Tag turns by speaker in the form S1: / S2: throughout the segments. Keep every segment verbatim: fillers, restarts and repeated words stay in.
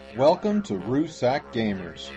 S1: Welcome to Rusack Gamers.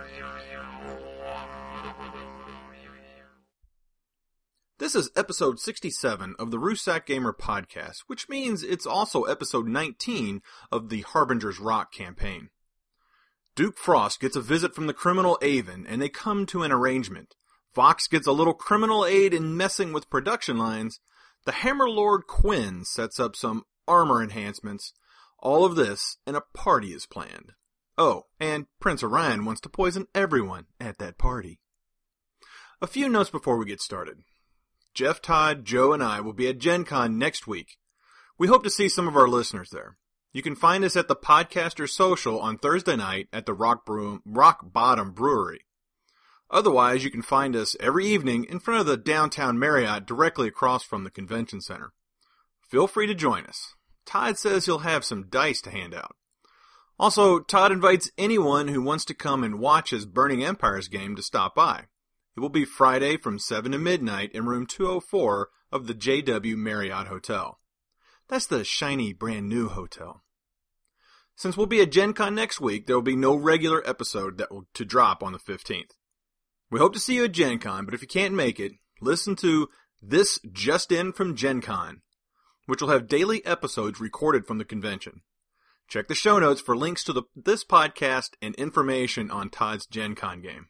S2: This is episode sixty-seven of the Rusack Gamer podcast, which means it's also episode nineteen of the Harbinger's Rock campaign. Duke Frost gets a visit from the criminal Avon, and they come to an arrangement. Vox gets a little criminal aid in messing with production lines. The Hammerlord Quinn sets up some armor enhancements. All of this, and a party is planned. Oh, and Prince Orion wants to poison everyone at that party. A few notes before we get started. Jeff, Todd, Joe, and I will be at Gen Con next week. We hope to see some of our listeners there. You can find us at the Podcaster Social on Thursday night at the Rock, Brew- Rock Bottom Brewery. Otherwise, you can find us every evening in front of the downtown Marriott directly across from the convention center. Feel free to join us. Todd says he'll have some dice to hand out. Also, Todd invites anyone who wants to come and watch his Burning Empires game to stop by. It will be Friday from seven to midnight in room two oh four of the J W Marriott Hotel. That's the shiny brand new hotel. Since we'll be at Gen Con next week, there will be no regular episode that will to drop on the fifteenth. We hope to see you at Gen Con, but if you can't make it, listen to This Just In from Gen Con, which will have daily episodes recorded from the convention. Check the show notes for links to the, this podcast and information on Todd's Gen Con game.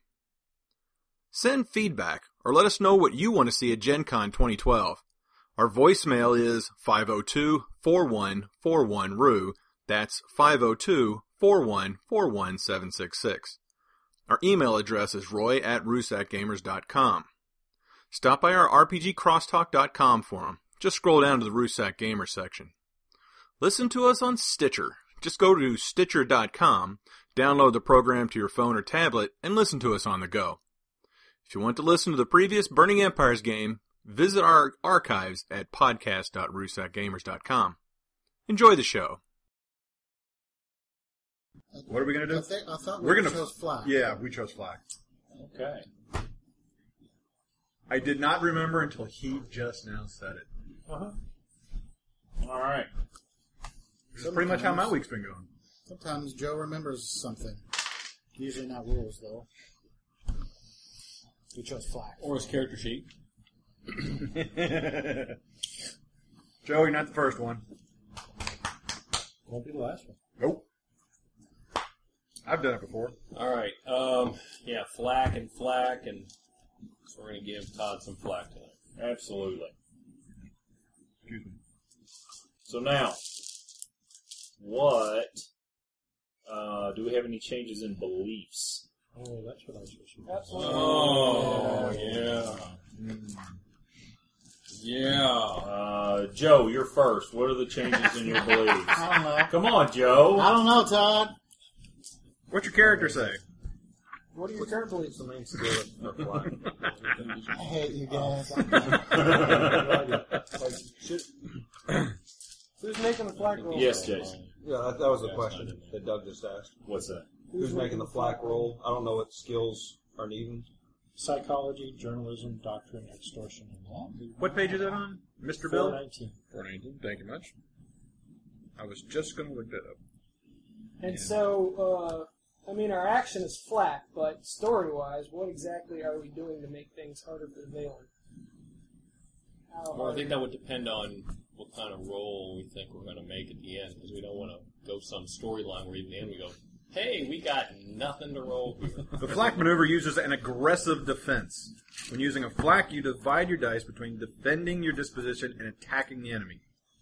S2: Send feedback or let us know what you want to see at Gen Con twenty twelve. Our voicemail is five oh two, four one four one, R U. That's five oh two, four one four one, seven six six. Our email address is roy at rusack gamers dot com. Stop by our r p g crosstalk dot com forum. Just scroll down to the Rusack Gamer section. Listen to us on Stitcher. Just go to stitcher dot com, download the program to your phone or tablet, and listen to us on the go. If you want to listen to the previous Burning Empires game, visit our archives at podcast dot rusack gamers dot com. Enjoy the show.
S1: What are we going to do?
S3: I, think, I thought we
S1: We're gonna,
S3: chose flag.
S1: Yeah, we chose flag.
S4: Okay.
S1: I did not remember until he just now said it.
S4: Uh-huh. All right.
S1: This is pretty much how my week's been going.
S3: Sometimes Joe remembers something. Usually not rules, though. We chose flag.
S4: Or his character sheet.
S1: Joe, you're not the first one.
S4: Won't be the last one.
S1: Nope. I've done it before.
S4: All right. Um, yeah, flack and flack, and so we're going to give Todd some flack tonight. Absolutely.
S1: Excuse me.
S4: So now, what, uh, do we have any changes in beliefs?
S3: Oh, that's what I was supposed to do.
S4: Absolutely. Oh, yeah. Mm. Yeah. Uh, Joe, you're first. What are the changes in your beliefs?
S3: I don't know.
S4: Come on, Joe.
S3: I don't know, Todd.
S1: What's your character say?
S3: What are your current beliefs?
S4: The main skill of flack.
S3: I hate you guys.
S5: Who's making the flag roll?
S4: Yes, Jason.
S6: Yeah, that, that was the question that Doug just asked.
S4: What's that?
S6: Who's making the flak roll? I don't know what skills are needed.
S5: Psychology, journalism, doctrine, extortion, and law.
S1: What page is that on? Mister Bill?
S5: four nineteen.
S1: four nineteen. Thank you much. I was just going to look that up.
S5: And
S1: Yeah.
S5: so, uh, I mean, our action is flat, but story-wise, what exactly are we doing to make things harder for Valen? How
S7: Well, I
S5: hard-
S7: think that would depend on what kind of role we think we're going to make at the end, because we don't want to go some storyline where in the end we go, hey, we got nothing to roll here.
S1: The flak maneuver uses an aggressive defense. When using a flak, you divide your dice between defending your disposition and attacking the enemy.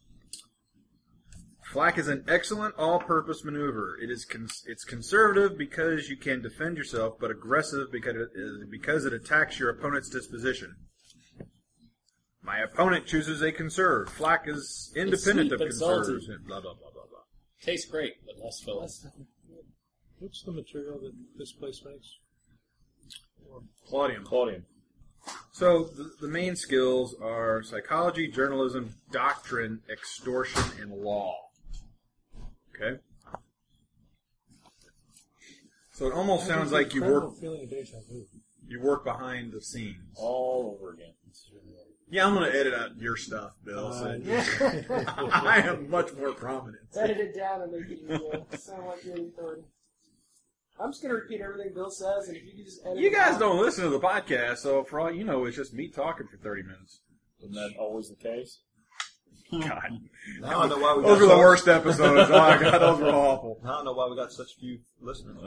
S1: Flak is an excellent all-purpose maneuver. It is cons- it's conservative because you can defend yourself, but aggressive because it, is, because it attacks your opponent's disposition. My opponent chooses a conserve. Flak is independent
S7: sweet,
S1: of
S7: but
S1: conserves.
S7: salty.
S1: Blah, blah, blah, blah, blah.
S7: Tastes great, but less filled.
S5: What's the material that this place makes?
S1: Claudium.
S4: Claudium.
S1: So the, the main skills are psychology, journalism, doctrine, extortion, and law. Okay? So it almost sounds like you work...
S5: Feeling of deja vu.
S1: You work behind the scenes.
S4: All over again.
S1: Yeah, I'm going to edit out your stuff, Bill. So I am much more prominent.
S5: Edit it down and make it uh, sound like you're the authority. I'm just going to repeat everything Bill says, and if you can just edit
S1: You
S5: it
S1: guys
S5: out.
S1: don't listen to the podcast, so for all you know, it's just me talking for thirty minutes.
S4: Isn't that always the case?
S1: God.
S6: Now I know why we
S1: Those
S6: got
S1: were the
S6: so-
S1: worst episodes. Oh, my God, those were awful.
S6: Now I know why we got such few listeners.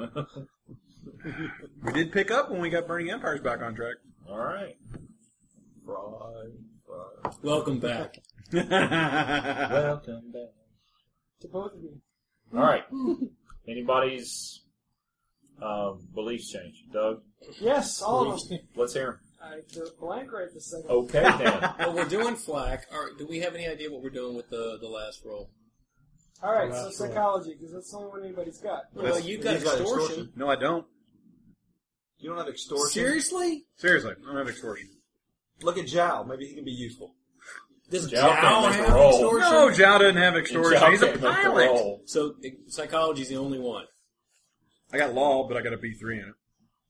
S1: We did pick up when we got Burning Empires back on track.
S4: All right.
S6: Fry, fry.
S7: Welcome back.
S4: Welcome back.
S5: To both of you.
S4: All right. Anybody's um, beliefs change? Doug,
S5: Yes, all of them.
S4: let's hear 'em.
S5: I drew a blank right this second.
S4: Okay, then.
S7: Well, we're doing flak. All right, do we have any idea what we're doing with the, the last roll?
S5: All right,
S3: Oh,
S5: so
S3: that's right.
S5: psychology, because that's the only one anybody's got.
S7: Well, you've got
S6: He's got
S7: extortion.
S6: extortion.
S1: No, I don't.
S6: You don't have extortion?
S7: Seriously?
S1: Seriously, I don't have extortion.
S6: Look at Zhao. Maybe he can be useful.
S7: Does
S4: Zhao
S7: Zhao
S4: can't make a
S7: have
S4: roll.
S7: extortion?
S1: No, Zhao doesn't have extortion.
S4: Zhao
S1: He's a
S4: can't make the
S1: pilot.
S4: roll.
S7: So uh, psychology's the only one.
S1: I got law, but I got a B three in it.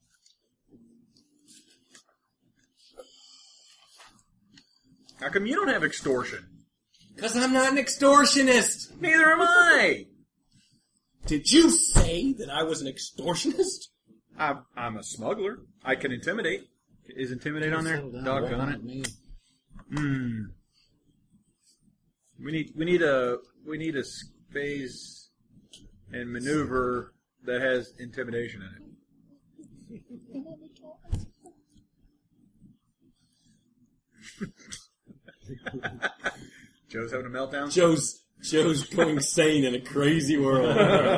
S1: How come you don't have extortion?
S7: Because I'm not an extortionist.
S1: Neither am I.
S7: Did you say that I was an extortionist?
S1: I'm, I'm a smuggler. I can intimidate. Is intimidate on there?
S3: Settle down,
S1: Doggone
S3: not
S1: it.
S3: me.
S1: Hmm. We need we need a we need a phase and maneuver that has intimidation in it. Joe's having a meltdown.
S7: Joe's Joe's going sane in a crazy world.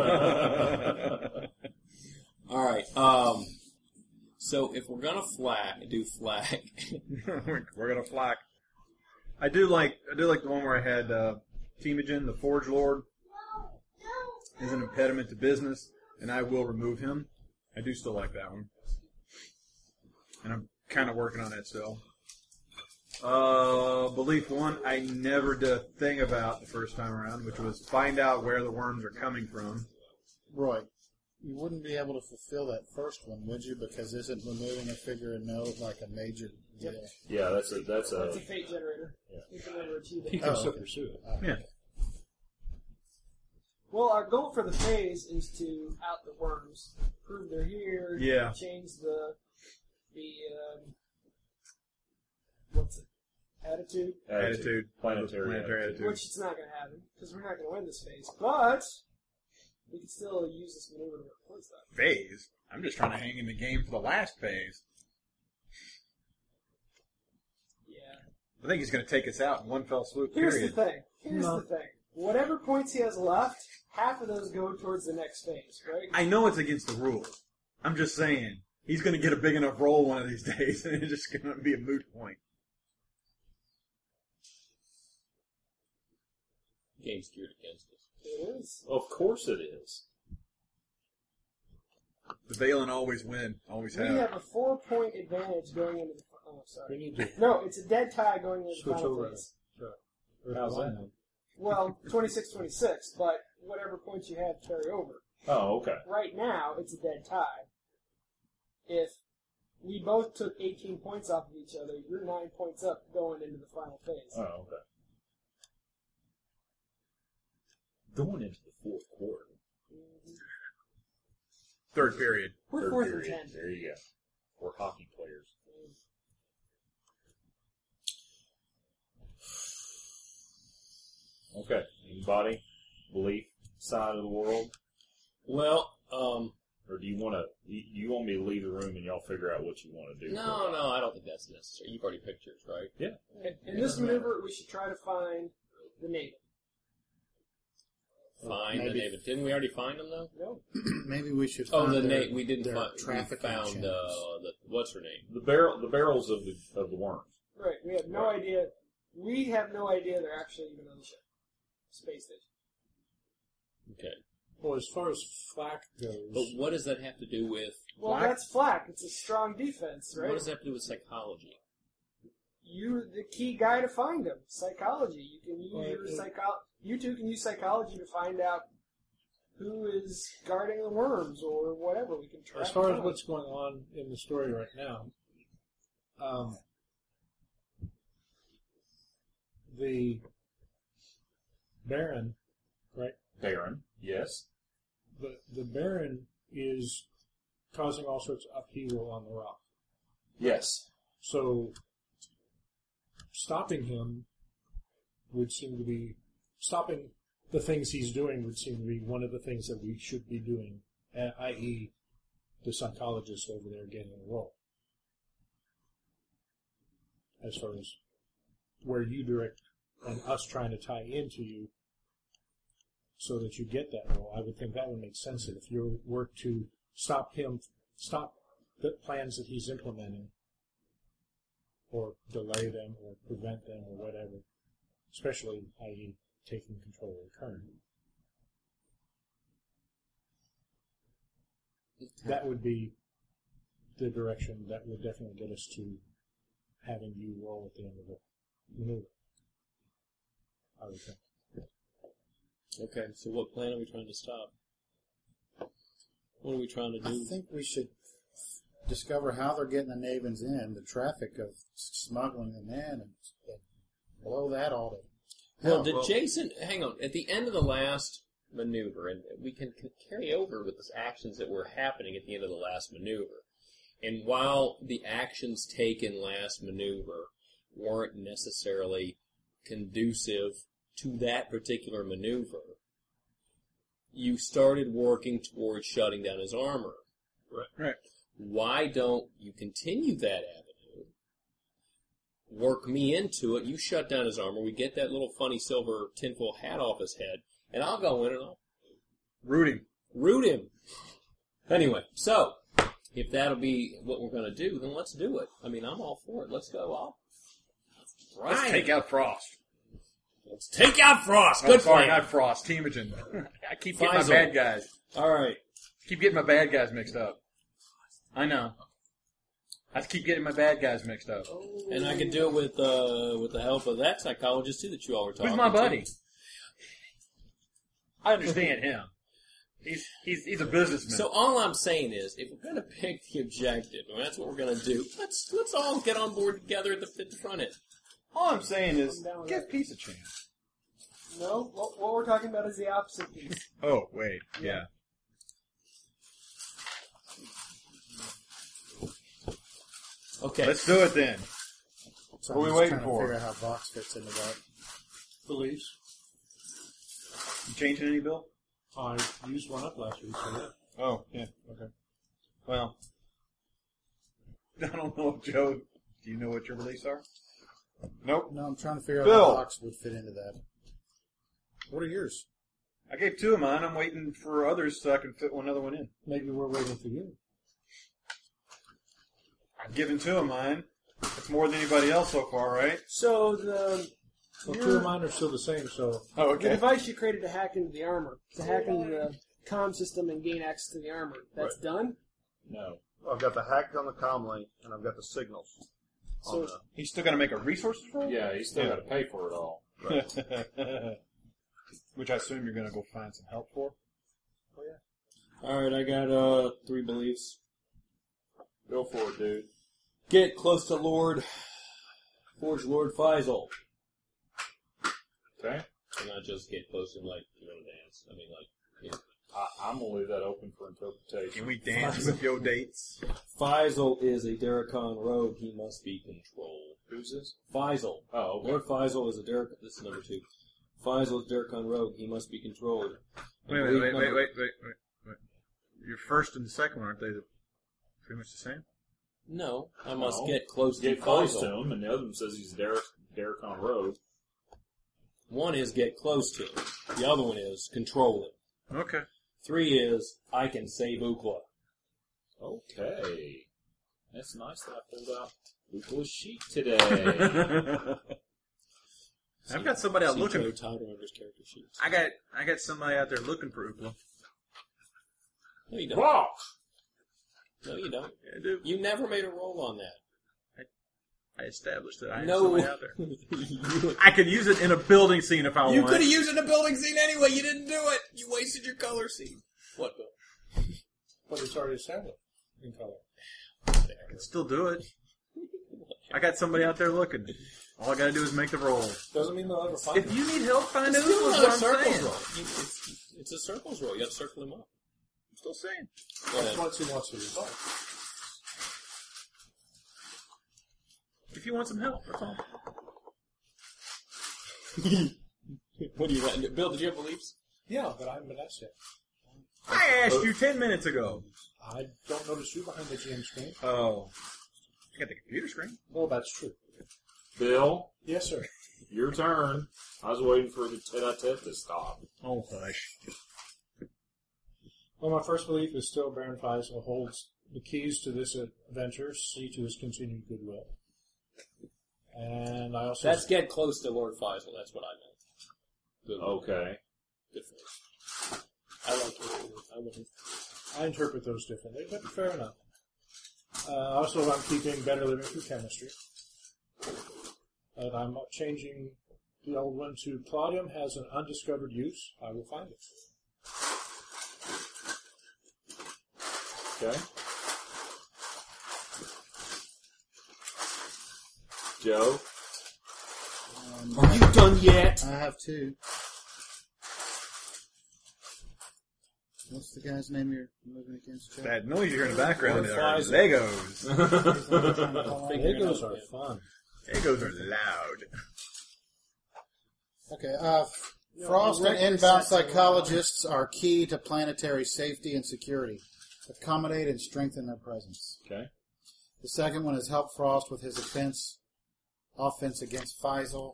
S7: All right. Um. So if we're gonna flag, do flag.
S1: We're gonna flack. I do like I do like the one where I had uh, Temujin, the Forge Lord, is an impediment to business, and I will remove him. I do still like that one, and I'm kind of working on it still. Uh, belief one, I never did a thing about the first time around, which was find out where the worms are coming from.
S3: Roy, you wouldn't be able to fulfill that first one, would you? Because isn't removing a figure of note like a major deal?
S4: Yeah, that's a that's
S5: That's a
S4: a
S5: fate generator.
S4: Yeah.
S5: You can never achieve
S8: He
S5: it.
S8: can
S3: Oh,
S8: still
S3: okay.
S8: pursue it.
S3: Uh,
S1: Yeah.
S5: Well, our goal for the phase is to out the worms, prove they're here.
S1: Yeah.
S5: Change the the um, what's it? Attitude,
S1: Attitude.
S4: planetary,
S1: Planetary attitude.
S5: which it's not going to happen because we're not going to win this phase. But we can still use this maneuver to replace that.
S1: Phase? I'm just trying to hang in the game for the last phase.
S5: Yeah.
S1: I think he's going to take us out in one fell swoop,
S5: Here's
S1: period.
S5: the thing. Here's
S3: No.
S5: the thing. Whatever points he has left, half of those go towards the next phase, right?
S1: I know it's against the rules. I'm just saying, he's going to get a big enough roll one of these days, and it's just going to be a moot point.
S7: Game's geared against us.
S5: It is.
S4: Of course it is.
S1: The Valen always win, always
S5: We
S1: have.
S5: have a four-point advantage going into the. Oh,
S8: We
S5: sorry.
S8: need to
S5: No, it's a dead tie going into the
S8: switch
S5: final
S8: over.
S5: phase.
S4: How's that?
S5: Well, twenty-six twenty-six, but whatever points you have carry over.
S4: Oh, okay.
S5: Right now, it's a dead tie. If we both took eighteen points off of each other, you're nine points up going into the final phase.
S4: Oh, okay. Going into the fourth quarter.
S1: Third period.
S5: We're
S4: Third
S5: fourth
S4: period.
S5: and ten.
S4: There you go. We're hockey players. Okay. Anybody? Belief side of the world?
S7: Well, um,
S4: Or do you want to, you, you want me to leave the room and y'all figure out what you want to do?
S7: no, no, I don't think that's necessary. You've already picked yours, right?
S4: Yeah.
S5: In, in this maneuver, we should try to find the native.
S7: Find the
S3: Maybe.
S7: David. Didn't we already find them though?
S5: No.
S3: Maybe we should.
S7: Oh,
S3: find
S7: the
S3: their-
S7: name we didn't
S3: their
S7: find. We
S3: trafficking
S7: found uh,
S3: channels.
S7: the what's her name?
S4: The barrel, the barrels of the of the worms.
S5: Right. We have no
S4: Right.
S5: idea. We have no idea they're actually even on the ship. Space station.
S7: Okay,
S8: Well, as far as flak goes,
S7: but what does that have to do with?
S5: Well,
S1: Flak?
S5: that's flak. It's a strong defense, right?
S7: What does that have to do with psychology?
S5: You're the key guy to find them. Psychology. You can use
S3: Well,
S5: your
S3: it-
S5: psycho. You two can use psychology to find out who is guarding the worms or whatever. We can track
S8: As far
S5: it
S8: as
S5: down.
S8: what's going on in the story right now, um, the Baron, right?
S4: Baron, yes.
S8: The the Baron is causing all sorts of upheaval on the rock.
S4: Yes.
S8: So stopping him would seem to be stopping the things he's doing would seem to be one of the things that we should be doing, that is, the psychologist over there getting a role. As far as where you direct and us trying to tie into you so that you get that role, I would think that would make sense. That if your work to stop him, stop the plans that he's implementing, or delay them, or prevent them, or whatever, especially, that is, taking control of the current. That would be the direction that would definitely get us to having you roll at the end of the maneuver, I would think.
S7: Okay, so what plan are we trying to stop? What are we trying to
S3: I
S7: do?
S3: think we should discover how they're getting the Navens in, the traffic of smuggling them in, and, and blow that all to
S7: Well,
S3: hell.
S7: did
S1: well-
S7: Jason, hang on, at the end of the last maneuver, and we can c- carry over with the actions that were happening at the end of the last maneuver, and while the actions taken last maneuver weren't necessarily conducive to that particular maneuver, you started working towards shutting down his armor.
S1: Right.
S7: Why don't you continue that avenue? Work me into it. You shut down his armor. We get that little funny silver tinfoil hat off his head, and I'll go in and I'll
S1: Rooting.
S7: root him. Anyway, so if that'll be what we're going to do, then let's do it. I mean, I'm all for it. Let's go off.
S1: Let's
S7: Right.
S1: take out Frost.
S7: Let's take out Frost.
S1: Oh,
S7: Good
S1: sorry,
S7: plan.
S1: not Frost. Temujin. I keep getting
S7: Faisal.
S1: my bad guys.
S7: All right.
S1: Keep getting my bad guys mixed up. I know. I keep getting my bad guys mixed up.
S7: And I can do it with uh, with the help of that psychologist, too, that you all were talking
S1: Who's my
S7: to.
S1: buddy? I understand him. He's he's he's a businessman.
S7: So all I'm saying is, if we're going to pick the objective, and that's what we're going to do, let's let's all get on board together at the, at the front end.
S1: all I'm saying is,
S5: I'm down with
S1: give
S5: that.
S1: peace a chance.
S5: No, what, what we're talking about is the opposite piece.
S1: Oh wait, yeah.
S7: Okay.
S1: Let's do it then.
S3: So
S1: What are we
S3: I'm just
S1: waiting
S3: trying
S1: for?
S3: to figure out how Vox fits into that.
S8: Beliefs.
S1: You changing any, Bill?
S8: I used one up last week, so yeah.
S1: Oh yeah. Okay. Well, I don't know, Joe. Do you know what your beliefs are? Nope.
S3: No, I'm trying to figure out
S1: Bill.
S3: how Vox would fit into that. What are yours?
S1: I gave two of mine. I'm waiting for others so I can fit one other one in.
S8: Maybe we're waiting for you.
S1: I've given two of mine. It's more than anybody else so far, right?
S5: So the
S8: Well,
S5: your-
S8: two of mine are still the same, so
S1: Oh,
S5: the device you created to hack into the armor, to hack into the comm system and gain access to the armor, that's done?
S4: No.
S6: I've got the hack on the comm link, and I've got the signals.
S5: So
S6: on the,
S1: He's still got to make a resources roll?
S4: Yeah, you still got to pay for it all.
S1: Which I assume you're going to go find some help for.
S7: All right, I got uh three beliefs.
S4: Go for it, dude.
S7: Get close to Lord Forge Lord Faisal.
S4: Okay?
S7: And not just get close to him like you know dance. I mean like you know.
S4: I, I'm going to leave that open for interpretation.
S1: Can we dance with your dates?
S7: Faisal is a Daracon rogue. He must be controlled.
S4: Who's this?
S7: Faisal.
S4: Oh, okay.
S7: Lord Faisal is a Daracon. This is number two. Faisal is Daracon rogue. He must be controlled.
S1: Wait, wait, wait, wait, wait, wait, wait, wait. Your first and the second one, aren't they the, pretty much the same?
S7: No, I must
S4: No.
S7: get close to
S4: Get close
S7: Faisal.
S4: to him, and the other one says he's Derek, Derek on road.
S7: One is get close to him. The other one is control him.
S1: Okay.
S7: Three is I can save Ukla.
S4: Okay. That's nice that I pulled out Ukla's sheet today.
S1: I've got somebody out
S7: See
S1: looking.
S7: Joe Tyler under his character sheets.
S1: I got I got somebody out there looking for Ookla.
S7: No, you don't.
S4: Rock!
S7: No, you don't.
S1: Yeah, I do.
S7: You never made a roll on that.
S1: I established that I had
S7: No.
S1: somebody out there.
S7: you
S1: I could use it in a building scene if I
S7: you
S1: want.
S7: could have used it in a building scene anyway. You didn't do it. You wasted your color scene. What, Bill?
S8: But it's already established in color.
S1: I can still do it. I got somebody out there looking. All I gotta do is make the roll.
S8: Doesn't mean they'll ever find
S1: If
S8: it.
S1: you need help finding
S7: It's
S1: those,
S7: still
S1: is
S7: not a
S1: what I'm
S7: circles
S1: saying.
S7: roll. You, it's, it's a circles roll. You got to circle them up.
S1: I'm still saying.
S7: Go ahead.
S8: Once he wants the result.
S1: If you want some help, that's all.
S7: What do you got? Bill, did you have beliefs?
S8: Yeah, but I haven't been asked yet.
S1: I asked you ten minutes ago.
S8: I don't notice you behind the G M screen.
S1: Oh. You got the computer screen.
S8: Well, that's true.
S4: Bill,
S8: Yes, sir.
S4: your turn. I was waiting for the tete-a-tete to stop.
S1: Oh, hush.
S8: Well, my first belief is still Baron Faisal holds the keys to this adventure, see to his continued goodwill. And I also...
S7: Let's get close to Lord Faisal. That's what I meant. Good.
S4: Okay.
S7: Good for you. I like it. I wouldn't.
S8: I interpret those differently, but fair enough. Uh, also, I'm keeping Better Living Through Chemistry. And I'm changing the old one to Claudium has an undiscovered use. I will find it.
S4: Okay. Joe?
S3: Um,
S7: Are you done yet?
S3: I have two. What's the guy's name you're moving against, Jeff?
S1: That noise you hear in the background
S8: Lord
S1: are
S8: Faisal.
S1: Legos.
S8: Legos are fun.
S1: Legos are loud.
S3: Okay, uh, Frost and inbound psychologists are key to planetary safety and security. Accommodate and strengthen their presence.
S4: Okay.
S3: The second one is help Frost with his offense, offense against Faisal.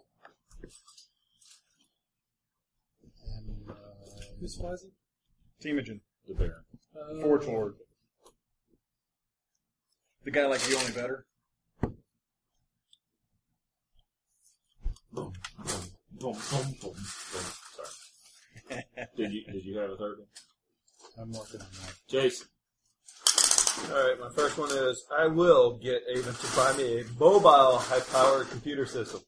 S3: And, uh,
S5: Who's Faisal?
S1: Temujin.
S4: The Baron.
S5: Uh,
S1: Forge Lord. The guy like you, only better.
S4: Boom, boom, boom, boom, boom, boom. Sorry. Did you did you have a third one?
S3: I'm working on that.
S4: Jason.
S6: Alright, my first one is, I will get Avon to buy me a mobile high-powered computer system.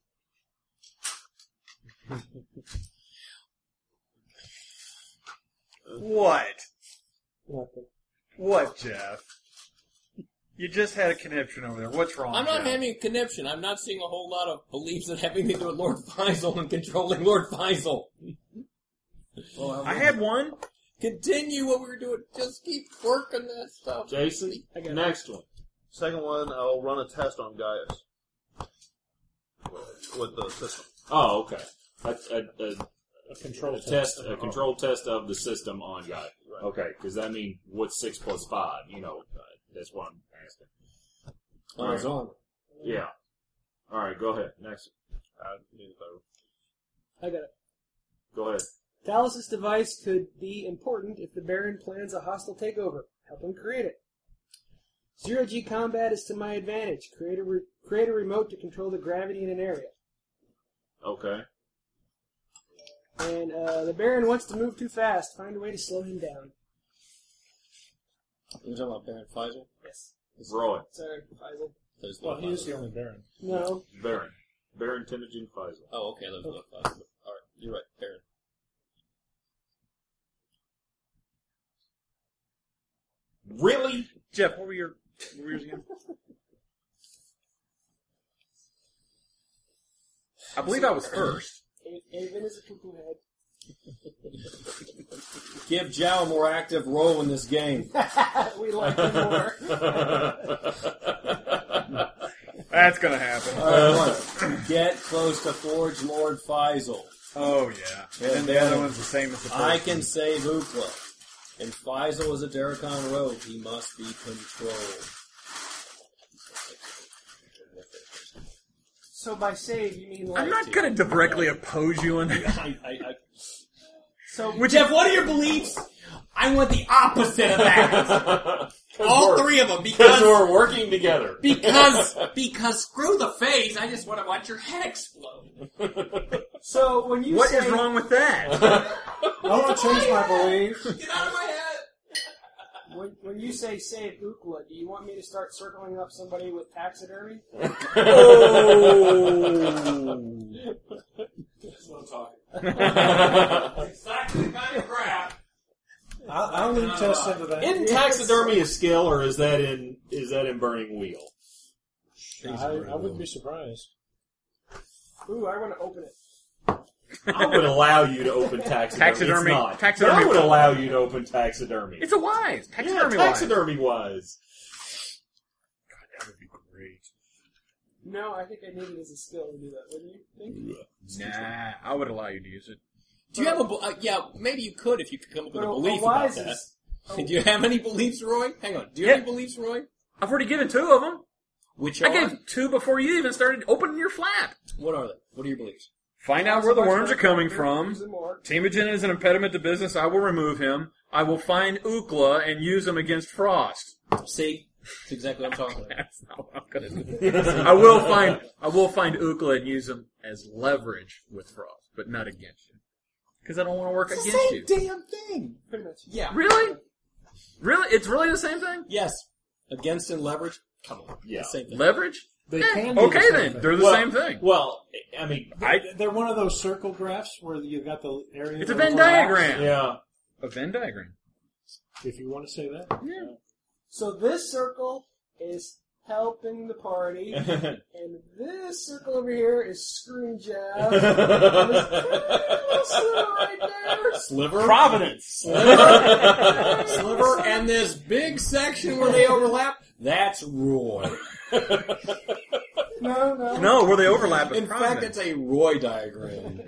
S1: What?
S5: Nothing.
S1: What, Jeff? You just had a conniption over there. What's wrong,
S7: I'm not
S1: Jeff?
S7: having a conniption. I'm not seeing a whole lot of beliefs that have anything to do with Lord Faisal and controlling Lord Faisal.
S3: Well,
S1: I had one.
S7: Continue what we were doing. Just keep working that stuff.
S4: Jason,
S5: I got it.
S4: next one.
S6: Second one, I'll run a test on Gaius. With the system.
S4: Oh, okay. A, a, a,
S8: A control
S4: a
S8: test.
S4: test, a control test of the system on Guy.
S6: Right.
S4: Okay, because that means what's six plus five? You know, uh, that's what I'm asking.
S7: Oh, it's on.
S4: Yeah. All right, go ahead. Next.
S6: I need to
S5: I got it.
S4: Go ahead.
S5: Talos' device could be important if the Baron plans a hostile takeover. Help him create it. Zero G combat is to my advantage. Create a, re- create a remote to control the gravity in an area.
S4: Okay.
S5: And uh, the Baron wants to move too fast. Find a way to slow him down.
S7: You're talking about Baron Faisal?
S5: Yes.
S4: Roy.
S5: Sorry, Faisal.
S7: There's
S8: Well,
S7: Lord
S8: he is
S7: Faisal.
S8: the only Baron.
S5: No.
S4: Baron. Baron Temujin Faisal.
S7: Oh, okay. There's Lord Faisal. All right, you're right, Baron.
S4: Really?
S1: Jeff, what were your, what were yours again? I believe I was first.
S5: Avon is a cuckoo head.
S7: Give Zhao a more active role in this game.
S5: We like him more.
S1: That's gonna happen.
S7: All right, one. Get close to Forge Lord Faisal.
S1: Oh yeah. And then the other one's the same as the first.
S7: I can save Ukla. And Faisal is a Daracon rogue. He must be controlled.
S5: So by save, you mean like...
S1: I'm not gonna directly oppose you on that.
S7: I, I, I,
S5: So,
S7: Which, Jeff, what are your beliefs? I want the opposite of that. All
S4: we're-
S7: three of them,
S4: Because
S7: because
S4: we're working together.
S7: because because screw the phase. I just want to watch your head explode.
S5: so when you
S1: What
S5: say...
S1: is wrong with that?
S8: I want to change my belief.
S7: Get out of my head.
S5: When, when you say save Ukla, do you want me to start circling up somebody with taxidermy?
S4: Oh!
S8: That's what I'm talking.
S4: Exactly the kind of crap.
S8: I'll, I'll leave Tess into that.
S4: Isn't taxidermy a skill, or is that in is that in Burning Wheel?
S8: I, I wouldn't be surprised.
S5: Ooh, I want to open it.
S4: I would allow you to open taxidermy.
S1: Taxidermy-
S4: It's not.
S1: taxidermy
S4: But I would
S1: wise.
S4: allow you to open taxidermy.
S1: It's a wise.
S4: yeah,
S1: Taxidermy wise.
S4: taxidermy wise.
S1: That would be great.
S5: No, I think I need it as a skill to do that, wouldn't you think?
S1: Nah, I would allow you to use it.
S7: Do you have a... be- Uh, yeah, maybe you could if you could come up with
S5: But
S7: a
S5: a- a
S7: belief about
S5: wise
S7: that.
S5: is-
S7: Do you have any beliefs, Roy? Hang on. Do you have
S1: Yeah.
S7: any beliefs, Roy?
S1: I've already given two of them.
S7: Which
S1: I
S7: are?
S1: gave two before you even started opening your flap.
S7: What are they? What are your beliefs?
S1: Find out where the worms are coming
S5: Use
S1: from.
S5: them more.
S1: Temujin is an impediment to business. I will remove him. I will find Ukla and use him against Frost.
S7: See? That's exactly what I'm talking about.
S1: That's not what I'm gonna do. I will find I will find Ukla and use him as leverage with Frost, but not against you. Because I don't want to work
S3: It's the
S1: against
S3: same
S1: you.
S3: damn thing.
S5: Pretty much.
S7: Yeah.
S1: Really? Really? It's really the same thing?
S7: Yes. Against and leverage? Come on.
S4: Yeah.
S7: The same thing.
S1: Leverage?
S8: They
S1: Eh,
S8: can be
S1: okay
S8: the same
S1: then.
S8: thing.
S1: They're the
S4: Well-
S1: same thing.
S4: Well, I mean,
S1: I,
S8: They're one of those circle graphs where you've got the area.
S1: it's a
S8: that
S1: Venn
S8: overlaps.
S1: diagram.
S4: yeah.
S1: A Venn diagram.
S8: If you want to say that.
S1: Yeah.
S5: So this circle is helping the party, and this circle over here is screwing Jeff. And this little sliver right there.
S7: Sliver?
S1: Providence.
S7: Sliver. Sliver. And this big section where they overlap, that's Roy.
S5: No, no.
S1: No, where they overlap is
S7: In fact,
S1: Providence.
S7: it's a Roy diagram.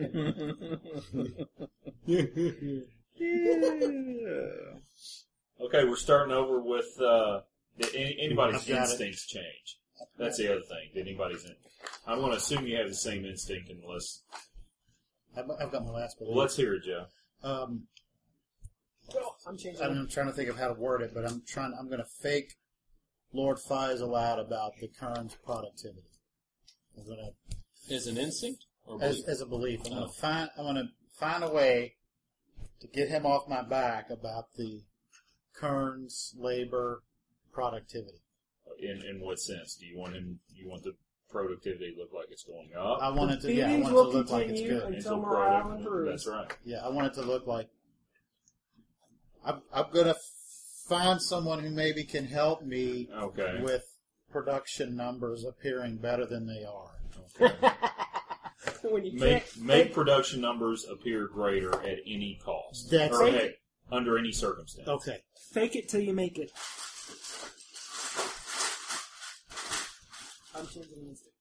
S4: Okay, we're starting over with uh, did any, anybody's
S3: I've got it.
S4: instincts change. That's the other thing. Did anybody's in? I'm going to assume you have the same instinct unless.
S3: I've, I've got my last belief.
S4: Well, let's hear it, Joe.
S3: Um,
S5: Oh, I'm changing
S3: I'm
S5: it.
S3: trying to think of how to word it, but I'm trying. I'm going to fake Lord Faisal out about the Kern's productivity. I'm going to,
S7: Is an instinct? Or
S3: as,
S7: belief?
S3: as a belief, I'm
S7: Oh.
S3: going to find. I'm going to find a way to get him off my back about the Kern's labor productivity.
S4: In in what sense? Do you want him? You want the productivity to look like it's going up?
S3: I want it to. Yeah, I
S5: Feelings
S3: want it to
S5: will
S3: look like it's
S5: continue
S3: good.
S5: until
S4: Until
S5: morale
S4: product-
S5: improves.
S4: That's right.
S3: Yeah, I want it to look like. I'm, I'm going to find someone who maybe can help me
S4: Okay.
S3: with production numbers appearing better than they are.
S5: When you
S4: Make
S5: can't
S4: make production numbers appear greater at any cost.
S3: That's
S4: or
S3: it.
S4: heck, under any circumstance.
S3: Okay.
S5: fake it till you make it. I'm changing instinct.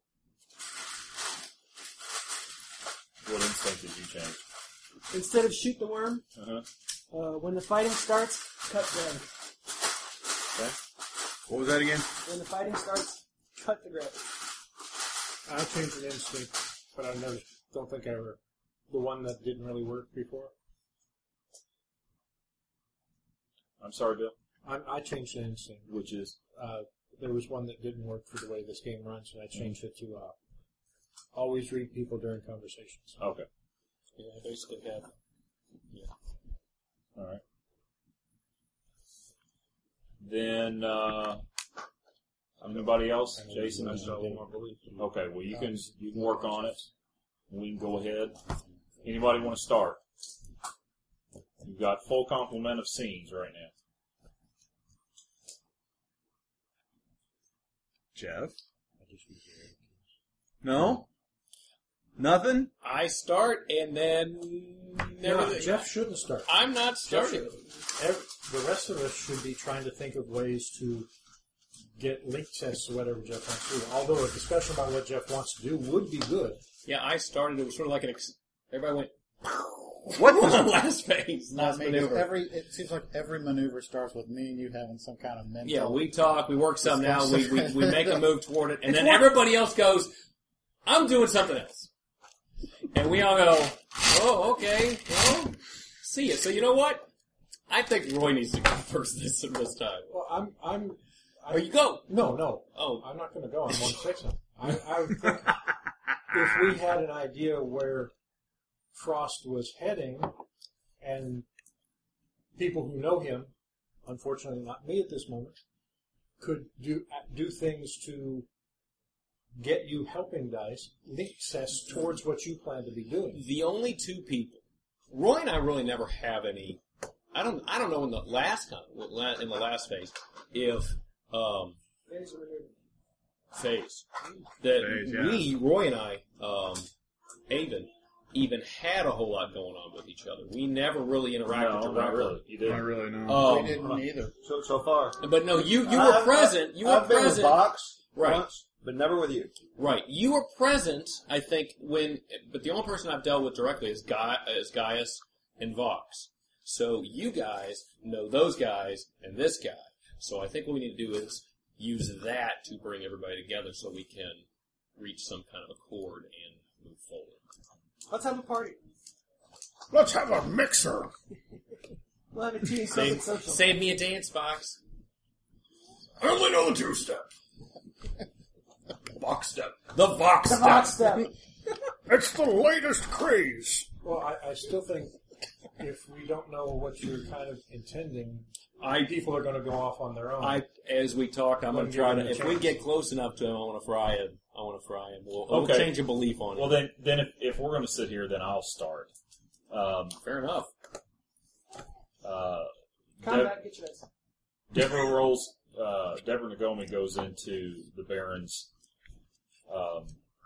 S4: What instinct did you change?
S5: Instead of shoot the worm,
S4: Uh-huh.
S5: uh, when the fighting starts, cut gravity.
S4: Okay.
S1: What was that again?
S5: When the fighting starts, cut the gravity.
S8: I changed an instinct, but I never don't think I ever the one that didn't really work before.
S4: I'm sorry, Bill.
S8: I, I changed an instinct.
S4: Which is
S8: Uh, there was one that didn't work for the way this game runs, and I changed it to uh, always read people during conversations.
S4: okay.
S7: Yeah, I basically have.
S4: All right. Then uh, anybody else? Jason.
S6: I still have one more belief.
S4: Okay. Well, you can you can work on it. We can go ahead. Anybody want to start? You've got full complement of scenes right now.
S1: Jeff? No? Nothing?
S7: I start, and then...
S8: No,
S7: everything-
S8: Jeff shouldn't start.
S7: I'm not
S8: Jeff
S7: starting.
S8: should- ev- the rest of us should be trying to think of ways to get link tests to whatever Jeff wants to do. Although a discussion about what Jeff wants to do would be good.
S7: Yeah, I started. It was sort of like an... Ex- everybody went...
S1: What
S7: on
S1: the?
S7: the last phase.
S3: Not
S7: Last
S3: me, 'cause
S7: maneuver.
S3: every it seems like every maneuver starts with me and you having some kind of mental.
S7: Yeah, we talk, we work something out, we, we, we make a move toward it, and
S5: It's
S7: then
S5: one-
S7: everybody else goes, I'm doing something else. And we all go, oh, okay, well, see ya. So you know what? I think Roy needs to go first this, this time.
S8: Well, I'm, I'm, I,
S7: Or you go.
S8: no, no,
S7: Oh,
S8: I'm not going to go. I'm one fixing. I, I would think if we had an idea where Frost was heading, and people who know him unfortunately not me at this moment, could do do things to get you helping dice link access towards what you plan to be doing.
S7: The only two people, Roy and I really never have any. I don't. I don't know in the last con, in the last phase, if um, phase that
S1: Phase, yeah.
S7: we, Roy and I, um, Avon, even had a whole lot going on with each other. We never really interacted
S4: No,
S7: directly.
S4: not really. You
S1: I
S4: didn't.
S1: really know.
S7: Um,
S3: We didn't either.
S6: So so far,
S7: But no, you you were
S6: I've-
S7: present. You were
S6: I've been with
S7: present.
S6: Box
S7: Right.
S6: once, but never with you.
S7: Right. You were present, I think, when, but the only person I've dealt with directly is Guy, is Gaius and Vox. So you guys know those guys and this guy. So I think what we need to do is use that to bring everybody together so we can reach some kind of accord and move forward.
S5: Let's have a party.
S3: Let's have a mixer.
S5: We'll have a tea
S7: Save,
S5: social.
S7: save me a dance box.
S1: I only know the two step. Box step.
S7: The Vox
S5: The
S7: step.
S5: box step.
S3: It's the latest craze.
S8: Well, I, I still think if we don't know what you're kind of intending,
S7: I
S8: people are going to go off on their own.
S7: I, as we talk, I'm going
S8: Wouldn't
S7: to try
S8: give
S7: to.
S8: him a
S7: If we
S8: chance.
S7: get close enough to him, I want to fry him. I want to fry him. We'll, we'll
S4: Okay.
S7: change a belief on
S4: Well,
S7: it.
S4: then, then if, if we're going to sit here, then I'll start. Um,
S7: Fair enough.
S4: uh,
S5: Combat, get your dice.
S4: Deborah rolls. Uh, Deborah Nagomi goes into the Baron's um,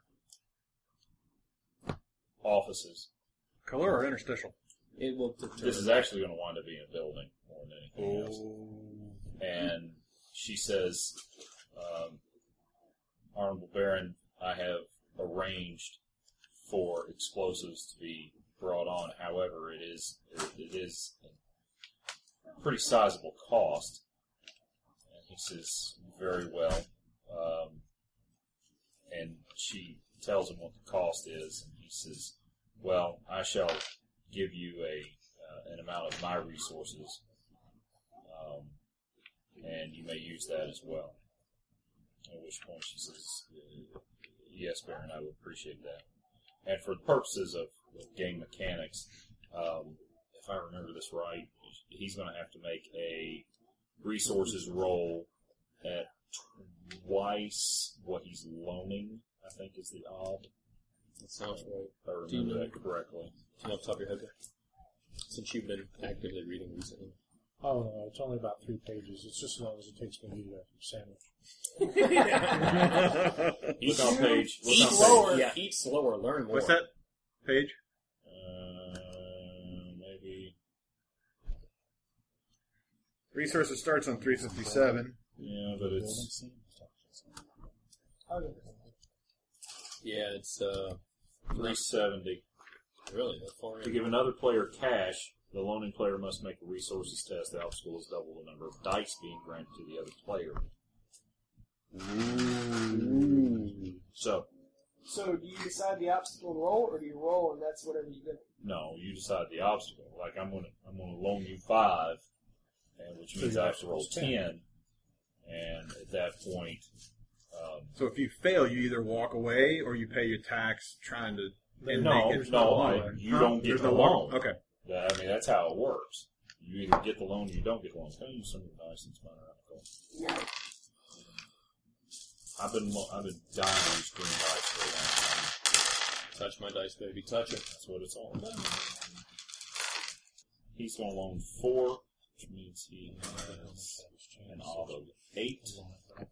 S4: offices.
S1: Color or interstitial?
S7: It will determine.
S4: This is actually going to wind up being a building more than anything else. And she says, um, Honorable Baron, I have arranged for explosives to be brought on. However, it is it, it is a pretty sizable cost. And he says, very well. Um, and she tells him what the cost is. And he says, well, I shall give you a uh, an amount of my resources, um, and you may use that as well. At which point she says, uh, yes, Baron, I would appreciate that. And for the purposes of, of game mechanics, um, if I remember this right, he's going to have to make a resources roll at twice what he's loaning, I think is the odd.
S7: That sounds right.
S4: If I remember that correctly.
S7: Do you know off the top of your head there? Since you've been actively reading recently.
S8: oh, no, it's only about three pages. It's just as long as it takes me to eat a sandwich.
S4: Look on page. Look
S7: Eat
S4: on page.
S7: slower. Yeah, eat slower. Learn more.
S1: What's that page?
S4: Uh, maybe.
S1: Resources starts on three fifty-seven.
S4: Yeah, but it's
S7: Yeah, it's uh,
S4: three seventy.
S7: really that far
S4: To
S7: in.
S4: give another player cash, the loaning player must make a resources test. The obstacle is double the number of dice being granted to the other player. So,
S5: So do you decide the obstacle and roll, or do you roll and that's whatever you do?
S4: no, you decide the obstacle. Like I'm gonna, I'm gonna loan you five, and which means I have to roll ten. And at that point, um,
S1: So if you fail, you either walk away or you pay your tax trying to. And
S4: no,
S1: make it
S4: no,
S1: loan.
S4: I, you
S1: Huh?
S4: don't get
S1: There's
S4: the
S1: no
S4: loan.
S1: Okay.
S4: Yeah, I mean, that's how it works. You either get the loan or you don't get the loan. Can I use some of the dice and spin around the corner? I've been, lo- I've been dying to use green dice for a long time.
S7: Touch my dice, baby. Touch it.
S4: That's what it's all about. He's going to loan four, which means he has an odd of eight. And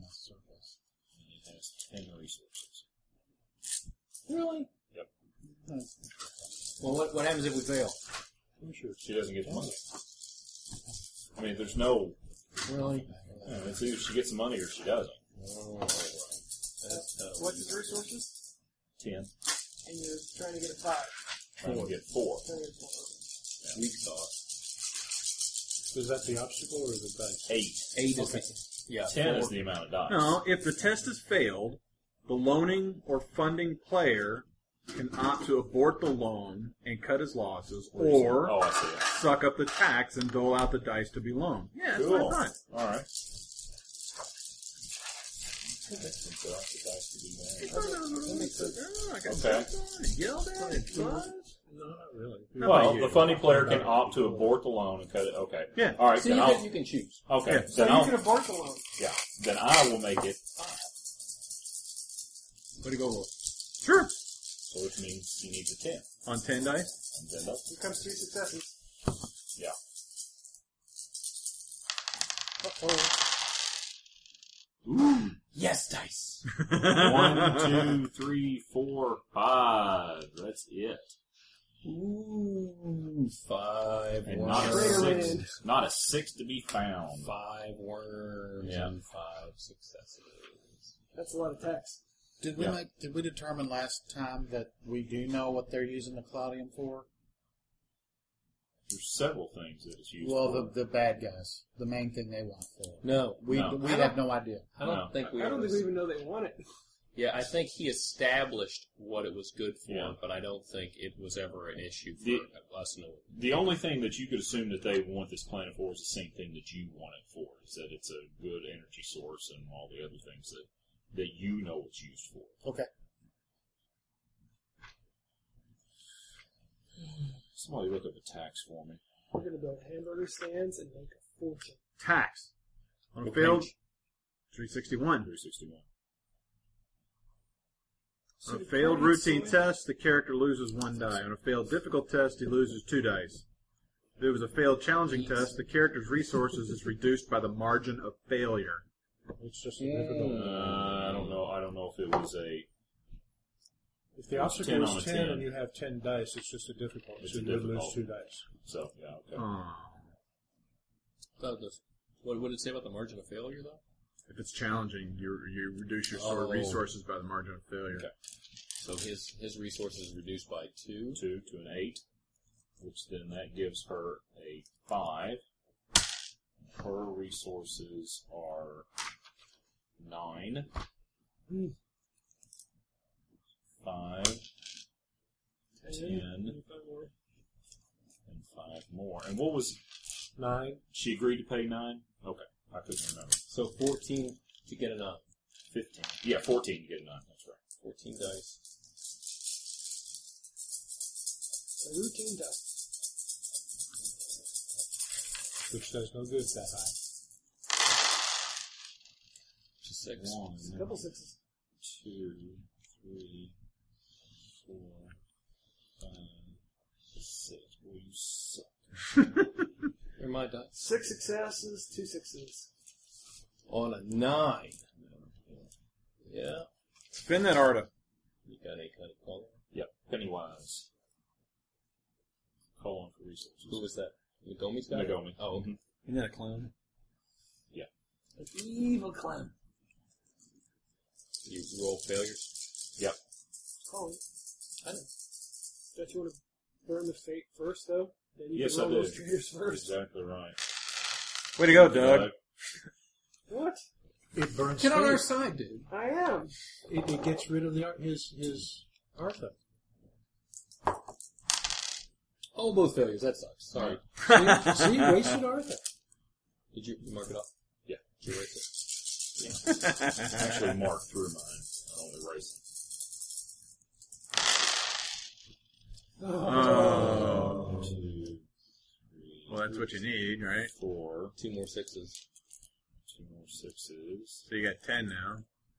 S4: he has ten resources.
S5: Really?
S4: Yep.
S7: Well, what what happens if we fail?
S4: She doesn't get the money. I mean, there's no...
S5: Really?
S4: You know, it's either she gets the money or she doesn't.
S7: That's tough.
S5: What's his resources?
S4: Ten.
S5: And you're trying to get a five.
S4: Trying to get four.
S5: Trying to get a four.
S7: Weak sauce.
S8: Is that the obstacle or the dice?
S4: Eight.
S7: Eight is the, yeah.
S4: Ten
S7: four.
S4: is the amount of dice.
S1: No, if the test is failed, the loaning or funding player can opt to abort the loan and cut his losses, or
S4: Oh, I see it.
S1: suck up the tax and dole out the dice to be loaned. Yeah, that's
S4: Cool.
S1: what I thought.
S4: All right. So that's the dice to do that.
S5: That makes sense.
S1: I got
S4: Okay.
S1: okay. Yelled at it, son.
S8: No, not really.
S4: Well, the funny player can opt to abort the loan and cut it. Okay.
S1: Yeah.
S4: All right.
S7: So
S4: then
S7: you
S4: I'll,
S7: can, you can choose.
S4: okay.
S1: Yeah.
S5: So
S4: Then
S5: you
S4: I'll,
S5: can abort the loan.
S4: yeah. Then I will make it five.
S7: Way to go, Roy.
S1: Sure.
S4: So which means he needs a ten.
S1: On ten dice?
S4: And then that's,
S5: Here comes three successes.
S4: yeah.
S5: Uh-oh.
S7: Yes, dice.
S4: One, two, three, four, five. That's it.
S7: Ooh, five
S4: And
S7: worms.
S4: not a
S5: Traitor
S4: six.
S5: land.
S4: Not a six to be found.
S7: Five worms
S4: Yeah.
S7: and five successes.
S5: That's a lot of text.
S3: Did we
S4: Yeah.
S3: make, did we determine last time that we do know what they're using the Cloudium for?
S4: There's several things that it's used
S3: Well,
S4: for.
S3: the the bad guys, the main thing they want for.
S7: No,
S3: We
S4: No.
S3: we
S7: I
S3: have
S7: don't-
S3: no idea.
S7: I don't
S4: No.
S7: think we
S5: I don't
S7: ever
S5: think we even know they want it.
S7: Yeah, I think he established what it was good for,
S4: Yeah.
S7: but I don't think it was ever an issue for
S4: The-
S7: us. No.
S4: The only thing that you could assume that they want this planet for is the same thing that you want it for. Is that it's a good energy source and all the other things that, that you know it's used for.
S3: Okay.
S4: Somebody look up a tax for me.
S5: We're going to build hamburger stands and make a fortune.
S1: Tax. On a
S4: What
S1: failed
S4: page?
S1: three sixty-one.
S4: three sixty-one.
S1: On a failed routine test, the character loses one die. On a failed difficult test, he loses two dice. If it was a failed challenging test, the character's resources is reduced by the margin of failure.
S8: It's just a difficult.
S4: Uh, I don't know. I don't know if it was a.
S8: If the
S4: It's
S8: obstacle
S4: ten on
S8: is
S4: a
S8: ten,
S4: ten.
S8: and you have ten dice, it's just a difficult.
S4: It's
S8: so
S4: a
S8: you would lose
S4: difficult.
S8: two dice.
S4: So yeah. Okay.
S1: Oh.
S7: That was- What, what did it say about the margin of failure, though?
S1: If it's challenging, you you reduce your
S7: Oh.
S1: resources by the margin of failure.
S4: Okay.
S7: So his his resources reduced by two.
S4: Two to an eight, which then that gives her a five. Her resources are nine.
S5: Hmm.
S4: Five, ten, and five more. And what was
S8: Nine.
S4: she agreed to pay nine? Okay, I couldn't remember.
S7: So fourteen to get a nine.
S4: Fifteen. Yeah, fourteen to get a nine. That's right.
S7: Fourteen dice.
S5: A routine test.
S8: Which does no good that high.
S7: Just six.
S4: One,
S5: A couple sixes.
S4: two, three, four, five, six. Well, you suck.
S7: They're my dice.
S5: Six successes, two sixes.
S7: On a nine. Yeah.
S1: Spin that Arta.
S7: You got any kind of color?
S4: Yep. Pennywise. Calling for resources.
S7: Who was that? Nagomi's guy?
S4: Nagomi.
S7: Oh, okay.
S1: Isn't that a clown?
S5: An evil clown.
S7: You roll failures.
S4: Yep.
S5: Calling.
S7: I know.
S5: Don't you want to burn the fate first, though? Then you
S4: Yes,
S5: can
S4: I
S5: roll
S4: do.
S5: those traitors first.
S4: Exactly right.
S1: Way to go, Doug.
S4: Uh,
S5: What?
S8: It burns.
S3: Get on
S8: fate.
S3: our side, dude.
S5: I am.
S8: It, it gets rid of the ar- his his Artha.
S7: Oh, both failures. That sucks. Sorry.
S8: See, see, wasted Artha.
S7: Did you, you mark it off?
S4: Yeah.
S7: Did you erase it?
S4: Actually, mark through mine. I don't erase
S1: Oh.
S4: it. Two, three,
S1: Well, that's what you need, right?
S4: four,
S7: Two more sixes.
S4: two more sixes,
S1: So you got ten now.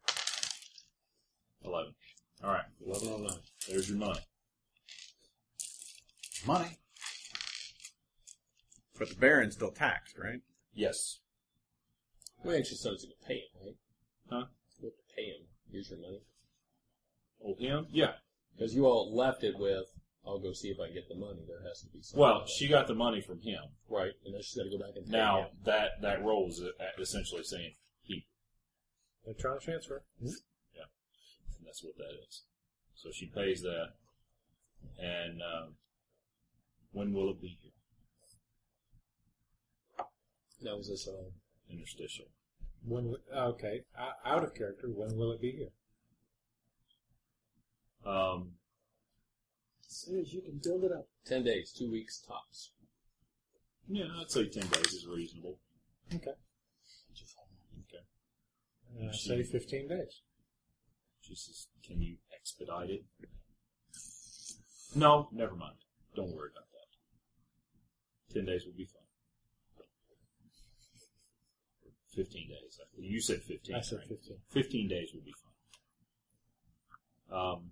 S4: eleven. All right.
S7: Eleven oh nine.
S4: There's your money.
S3: Money.
S1: But the Baron's still taxed, right?
S4: Yes.
S7: We actually started to pay him, right?
S4: Huh?
S7: We have to pay him. Here's your money.
S4: Oh, him? Yeah.
S7: Because you all left it with, I'll go see if I can get the money. There has to be something.
S4: Well, she got the money from him.
S7: Right, and then she's got to go back and pay
S4: Now,
S7: him.
S4: that, that role is essentially saying he.
S8: Electronic transfer.
S4: And that's what that is. So she pays that. And um, when will it be here?
S7: That was this, uh,
S4: Interstitial.
S8: When? w- Okay, o- out of character. When will it be here?
S4: Um,
S5: As soon as you can build it up.
S7: ten days, two weeks tops.
S4: yeah, I'd say ten days is reasonable.
S8: Okay.
S4: Okay.
S8: Uh, say fifteen days.
S4: She says, can you expedite it? No, never mind. Don't worry about that. Ten days will be fine. Fifteen days. You said fifteen.
S8: I said
S4: right?
S8: fifteen.
S4: Fifteen days will be fine. Um,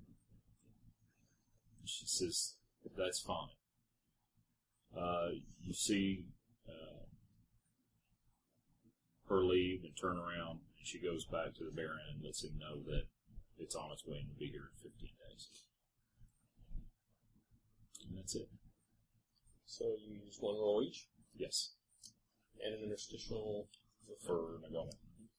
S4: she says, that's fine. Uh, you see uh, her leave and turn around, and she goes back to the Baron and lets him know that it's on its way and will be here in fifteen days. And that's it.
S7: So you use one roll each,
S4: Yes.
S7: and an interstitial
S4: For Nagoma.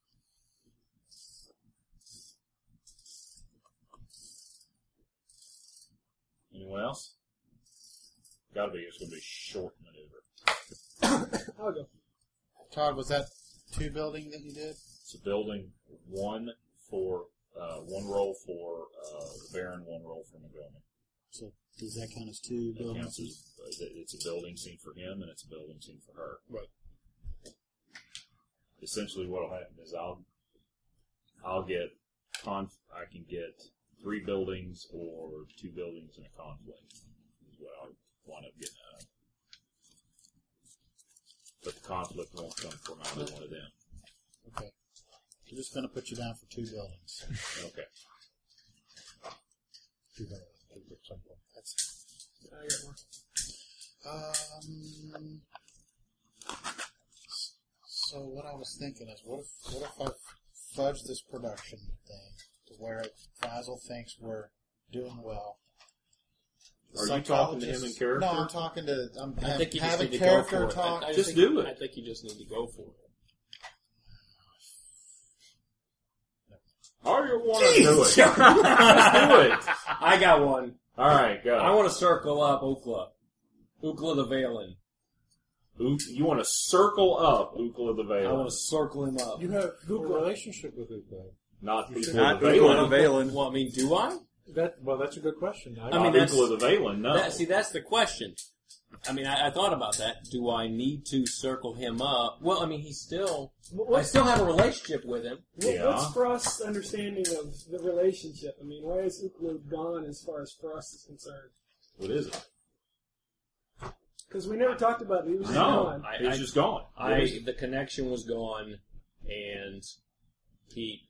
S4: Anyone else? Gotta be. It's gonna be a short maneuver.
S5: I'll go.
S3: Todd, was that two building that you did?
S4: It's a building, one for, uh, one roll for, uh, the Baron, one roll for Nagoma.
S3: So does that count as two
S4: It
S3: buildings?
S4: counts as, uh, it's a building scene for him and it's a building scene for her.
S8: Right.
S4: Essentially what'll happen is I'll, I'll get, conf, I can get three buildings or two buildings in a conflict is what I'll wind up getting out of. But the conflict won't come from either one of them.
S3: Okay. I'm just going to put you down for two buildings.
S4: Okay.
S8: Two buildings. At some point.
S3: That's
S5: I got one.
S3: Um. So what I was thinking is, what if what if I fudge this production thing to where Faisal thinks we're doing well?
S4: Are you talking to him in character?
S3: No, I'm talking to. I'm
S7: I think you just
S3: have a
S7: need to go
S3: character
S7: for it.
S3: talk.
S7: I, I
S4: Just
S7: think,
S4: do it.
S7: I think you just need to go for it.
S4: How do you want to do it? Just do it.
S7: I got one.
S4: All right, go.
S7: I want to circle up Ukla. Ukla the Valen.
S4: Ook- you want to circle up Ukla the
S7: I want
S4: Valen,
S7: to circle him up.
S8: You have a relationship with Ukla.
S4: not
S8: You should-
S4: Ukla
S1: Not
S4: the
S1: Ukla the
S4: Valen.
S1: Valen.
S7: Well, I mean, do I?
S8: That well, that's a good question. I,
S7: I mean,
S4: Not
S7: that's-
S4: Ukla the Valen, no.
S7: That, see, that's the question. I mean, I, I thought about that. Do I need to circle him up? Well, I mean, he's still.
S5: What-
S7: I
S5: What's,
S7: still have a relationship with him.
S5: what-
S4: Yeah.
S5: what's Frost's understanding of the relationship? I mean, why is Uklu gone as far as Frost is concerned?
S4: What is it?
S5: Because we never talked about it. He was just
S4: No,
S5: gone.
S7: I-
S4: it's
S7: I-
S4: just gone. What
S7: I
S4: is it?
S7: the connection was gone, and he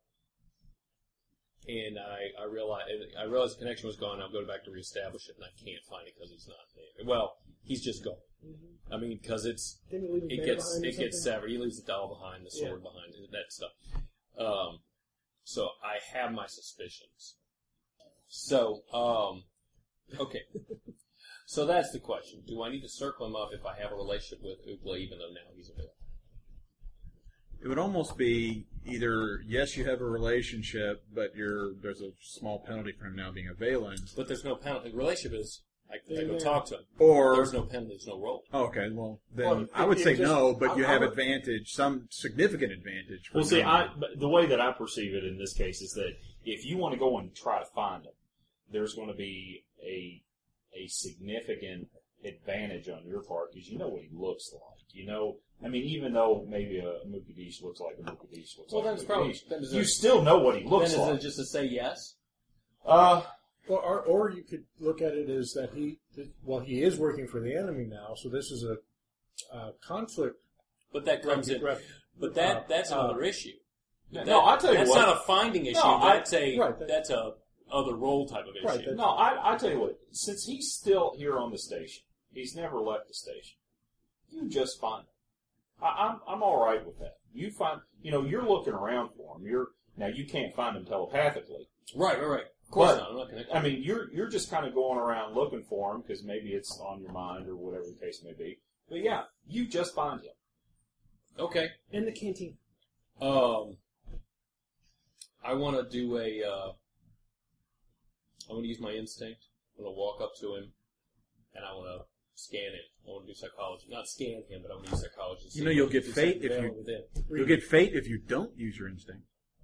S7: and I I realized I realized the connection was gone. I'll go back to reestablish it, and I can't find it because he's not there. Well, he's just gone.
S5: Mhm.
S7: I mean, because it's
S5: Didn't he leave his
S7: it
S5: bear
S7: gets
S5: behind or
S7: it gets
S5: something?
S7: severed. He leaves the doll behind, the sword behind, that stuff. Um, so I have my suspicions. So um, okay. So that's the question. Do I need to circle him up if I have a relationship with Ukla, even though now he's a villain?
S1: It would almost be either, yes, you have a relationship, but you're there's a small penalty for him now being a Valen,
S7: But there's no penalty. The relationship is, I, I go
S5: Yeah.
S7: talk to him.
S1: or...
S7: There's no penalty, there's no role.
S1: Oh, okay, well, then
S8: Well,
S1: I would
S8: it-
S1: say
S8: it just-
S1: no, but you
S8: I- I
S1: have
S8: would-
S1: advantage, some significant advantage. for
S4: Well, see,
S1: him.
S4: I, but the way that I perceive it in this case is that if you want to go and try to find him, there's going to be a a significant advantage on your part because you know what he looks like. You know, I mean, even though maybe a Mukaddesh looks like a Mukaddesh looks
S7: Well,
S4: like
S7: then
S4: a
S7: it's probably-
S4: Mukaddesh,
S7: then is
S4: you
S7: it-
S4: still know what he looks
S7: then is
S4: like.
S7: it just to say yes?
S4: uh,
S8: Or, or, or you could look at it as that he, that- well, he is working for the enemy now, so this is a, a conflict.
S7: But that comes in.
S8: rep-
S7: But that
S8: uh,
S7: that's
S8: uh,
S7: another issue.
S4: no,
S7: That-
S4: I'll tell you
S7: that's
S4: what.
S7: not a finding issue.
S4: I-
S7: that's a
S8: Right, that-
S7: that's a other role type of issue.
S8: Right, that-
S4: No, I, I tell you what. Since he's still here on the station, he's never left the station. You just find him. I, I'm I'm all right with that. You find, you know, you're looking around for him. You're now you can't find him telepathically.
S7: right, right, right. Of course
S4: But-
S7: not. I'm not connected.
S4: I mean, you're you're just kind of going around looking for him because maybe it's on your mind or whatever the case may be. But yeah, you just find him.
S7: Okay.
S5: In the canteen.
S7: Um, I want to do a. Uh, I want to use my instinct. I'm going to walk up to him, and I want to scan him. I want to do psychology. Not scan him, but I want to use psychology. to see
S1: You know you'll
S7: if
S1: get
S7: there's
S1: fate
S7: something
S1: if you-
S7: there within.
S1: You'll get fate if you don't use your instinct.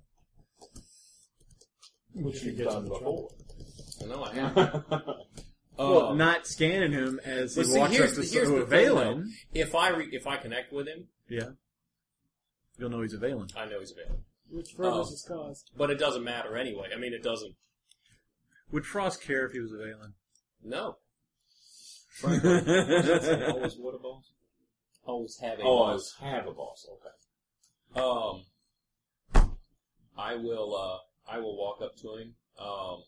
S8: Which he
S4: You've
S8: gets
S4: done
S8: in
S4: before.
S7: I know I have.
S1: Well,
S7: Um,
S1: not scanning him as he
S7: but see,
S1: walks
S7: here's
S1: up
S7: the-
S1: to,
S7: here's
S1: to
S7: the
S1: a
S7: thing,
S1: Valen.
S7: If I re- if I connect with him,
S1: Yeah. You'll know he's a Valen.
S7: I know he's available.
S5: Which furthers
S7: Oh.
S5: his cause.
S7: But it doesn't matter anyway. I mean, it doesn't.
S1: Would Frost care if he was a Valen?
S7: No.
S4: Always what a boss?
S7: Always have a
S4: Oh,
S7: boss.
S4: always have a boss. Okay.
S7: Um, I will, uh, I will walk up to him, um,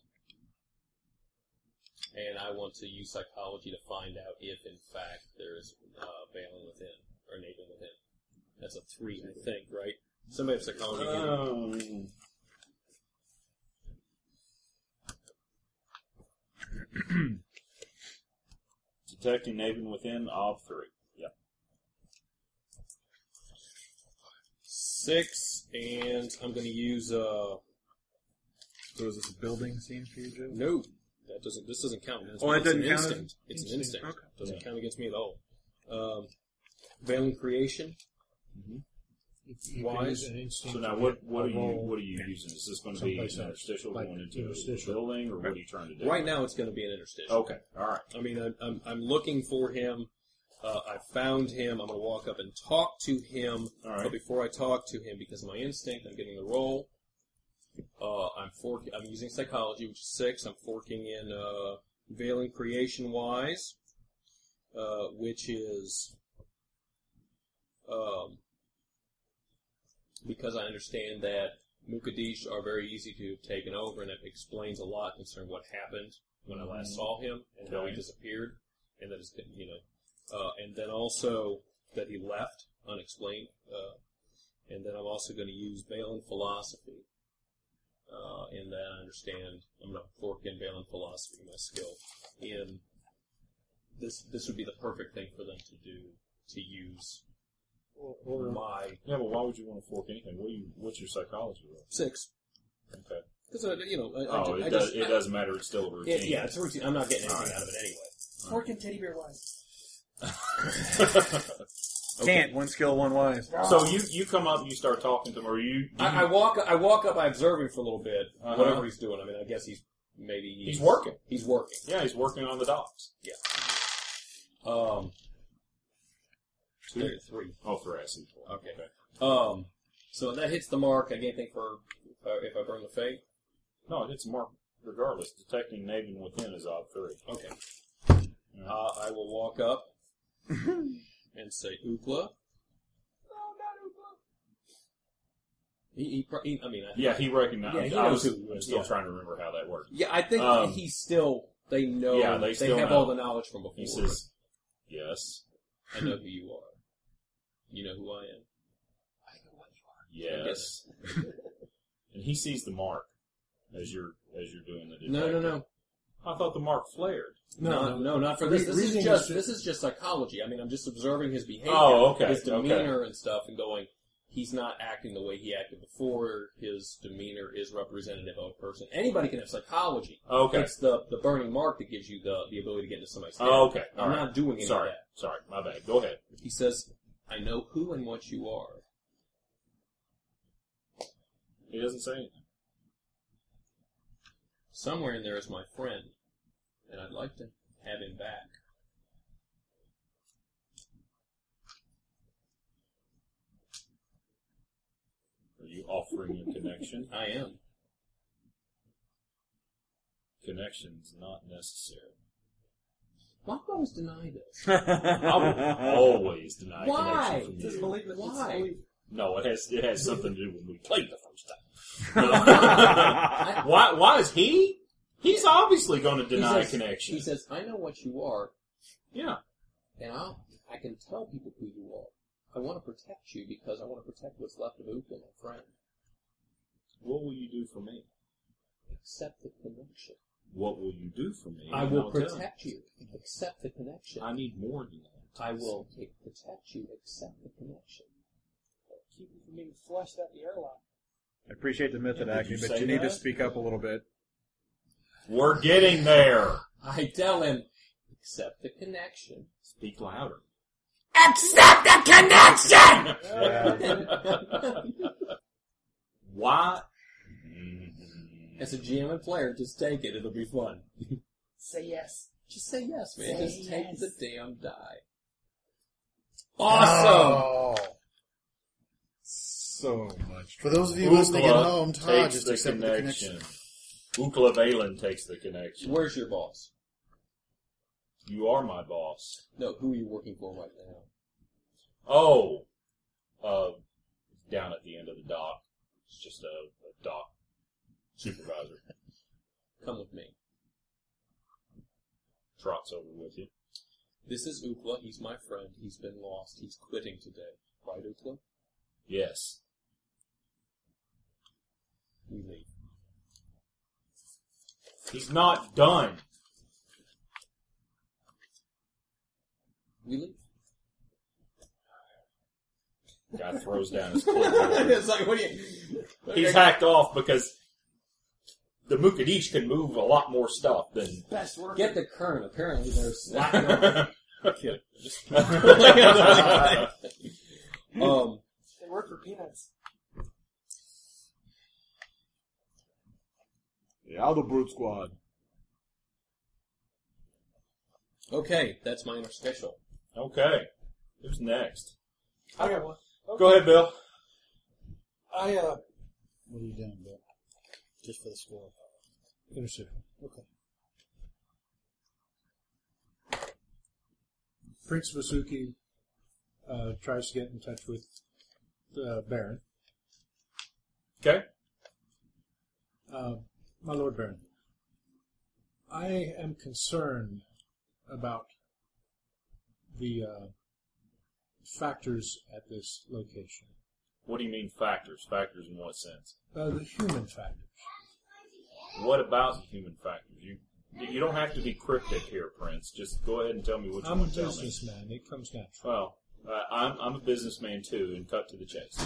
S7: and I want to use psychology to find out if, in fact, there's, uh, Balin within, or Nathan within. That's a three, I think, right? Somebody have psychology.
S4: Um, detecting Nathan within of three. Yep.
S7: Six, and I'm going to use, uh,
S1: So is this a building scene for you, Joe?
S7: no. That doesn't, this doesn't count. It's,
S1: Oh, it
S7: it's
S1: doesn't
S7: an
S1: count?
S7: instinct. It's an instinct.
S1: Okay.
S7: Doesn't count against me at all. Um, Balin creation.
S8: You
S7: Wise.
S8: can use an instinct
S4: So now,
S8: to
S4: what
S8: get
S4: what
S8: a
S4: are you
S8: roll.
S4: what are you using? Is this going to be an
S8: Someplace else.
S4: interstitial
S8: Like
S4: going into
S8: interstitial.
S4: the building, or what are you trying to do?
S7: Right now, it's going to be an interstitial.
S4: Okay. All right.
S7: I mean, I'm, I'm, I'm looking for him. Uh, I found him. I'm going to walk up and talk to him.
S4: All right.
S7: But before I talk to him, because of my instinct, I'm getting the roll. Uh, I'm fork. I'm using psychology, which is six. I'm forking in uh, Veiling creation wise, uh, which is um, because I understand that Mukadish are very easy to have taken over, and it explains a lot concerning what happened when I last saw him and how he
S4: Okay.
S7: disappeared, and that is, you know, uh, and then also that he left unexplained, uh, and then I'm also going to use Balin philosophy, uh, in that I understand I'm going to fork in Balin philosophy, my skill, in this. This would be the perfect thing for them to do, to use
S8: Or, or
S7: my
S4: Yeah, but why would you want to fork anything? What do you? What's your psychology roll?
S7: six.
S4: Okay.
S7: Because, uh, you know, I, I,
S4: Oh,
S7: ju-
S4: it
S7: I
S4: does.
S7: just,
S4: It doesn't matter. It's still a routine.
S7: It, yeah, it's a routine. I'm not getting anything
S4: Alright.
S7: out of it anyway.
S5: Fork and teddy bear wise.
S1: Can't. One skill, one wise.
S4: So you you come up, and you start talking to him, or you? do
S7: I, I
S4: you-
S7: walk. I walk up. I observe him for a little bit.
S4: Uh-huh.
S7: Whatever he's doing. I mean, I guess he's maybe he's,
S4: He's working.
S7: He's working.
S4: Yeah, he's working on the docks.
S7: Um,
S4: Two.
S7: there, three.
S4: Oh, three. I see.
S7: Okay. Um, so that hits the mark. I get anything for uh, if I burn the fate.
S4: No, it hits a mark regardless. Detecting Nathan within is odd three.
S7: Okay.
S4: Yeah.
S7: Uh, I will walk up and say, "Ookla." He, he, pro- he, I mean, I,
S4: Yeah, he recognized.
S7: Yeah, he
S4: I
S7: knows
S4: was,
S7: who it
S4: I'm
S7: is,
S4: still
S7: yeah.
S4: trying to remember how that worked.
S7: yeah, I think
S4: Um,
S7: he's still. They know.
S4: Yeah, they
S7: they
S4: still
S7: have
S4: know.
S7: all the knowledge from before.
S4: He says, "Yes,
S7: I know who you are. You know who I am. I know what you are.
S4: yes," and he sees the mark as you're as you're doing the.
S7: No, no,
S4: detecting.
S7: no.
S4: I thought the mark flared.
S7: No, no, no, not for
S8: Re-
S7: this. This is
S8: reading
S7: just
S8: is-
S7: this is just psychology. I mean, I'm just observing his behavior,
S4: Oh, okay,
S7: his
S4: okay.
S7: demeanor and stuff, and going. He's not acting the way he acted before. His demeanor is representative of a person. Anybody can have psychology.
S4: Okay.
S7: It's the the burning mark that gives you the the ability to get into somebody's head.
S4: Oh, okay. All
S7: I'm
S4: right.
S7: not doing any
S4: Sorry,
S7: of that.
S4: sorry, my bad. Go ahead.
S7: He says, "I know who and what you are."
S4: He doesn't say anything.
S7: Somewhere in there is my friend, and I'd like to have him back.
S4: Are you offering a connection?
S7: I am.
S4: Connection's not necessary.
S7: Why do I always deny this?
S4: I will always deny
S7: Why?
S4: connection from
S5: Just
S4: you.
S5: believe it.
S7: Why?
S5: Believe.
S4: No, it has it has something to do when we played the first time. why? Why is he? He's obviously going to deny
S7: he says,
S4: connection.
S7: He says, "I know what you are,
S4: Yeah.
S7: and I'll, I can tell people who you are. I want to protect you because I want to protect what's left of Uka, my friend.
S4: What will you do for me?
S7: Accept the connection.
S4: What will you do for me?
S7: I
S4: And
S7: will
S4: I'll tell
S7: protect you. Accept the connection.
S4: you. I need more than that.
S7: I will take, protect you. Accept the connection."
S5: Keep you from being flushed out the airlock.
S1: I appreciate the method
S4: Yeah, did
S1: acting,
S4: you
S1: but
S4: say
S1: you need to
S4: that?
S1: speak up a little bit.
S4: We're getting there.
S7: I tell him, accept the connection.
S4: Speak louder.
S7: Accept the connection!
S4: Why?
S7: As a G M and player, just take it. It'll be fun.
S5: Say yes.
S7: Just say yes, man.
S5: Say
S7: just take
S5: yes.
S7: the damn die. Awesome!
S1: Oh. So much.
S3: For those of you listening at
S4: Ookla
S3: home, Todd
S4: takes
S3: just
S4: the
S3: accepted the
S4: connection.
S3: connection.
S4: Ookla Valen takes the connection.
S7: Where's your boss?
S4: You are my boss.
S7: No, who are you working for right now?
S4: Oh, uh, down at the end of the dock. It's just a, a dock supervisor.
S7: Come with me.
S4: Trots over with you.
S7: This is Ukla. He's my friend. He's been lost. He's quitting today. Right, Ukla?
S4: Yes.
S7: We leave.
S4: He's not done.
S7: We leave.
S4: Guy throws down his clipboard.
S7: It's like, what do you...
S4: He's hacked off because the Mukadish can move a lot more stuff than...
S5: Best work.
S7: Get the current. Apparently they're slacking off.
S8: Kid.
S7: um,
S5: They work for peanuts.
S9: The Aldebrute Squad.
S7: okay, that's my interstitial.
S4: Okay. Who's next?
S5: I got one. Okay.
S4: Go ahead, Bill.
S5: I, uh,
S3: What are you doing, Bill? Just for the score.
S8: Interstitial.
S3: Okay.
S8: Prince Vasuki uh, tries to get in touch with the Baron.
S4: Okay.
S8: Uh, my Lord Baron, I am concerned about the uh, factors at this location.
S4: What do you mean factors? Factors in what sense?
S8: Uh, the human factors.
S4: What about the human factors? You you don't have to be cryptic here, Prince. Just go ahead and tell me what you
S8: I'm a
S4: want to tell me.
S8: businessman. It comes natural.
S4: Well, uh, I'm I'm a businessman too, and cut to the chase.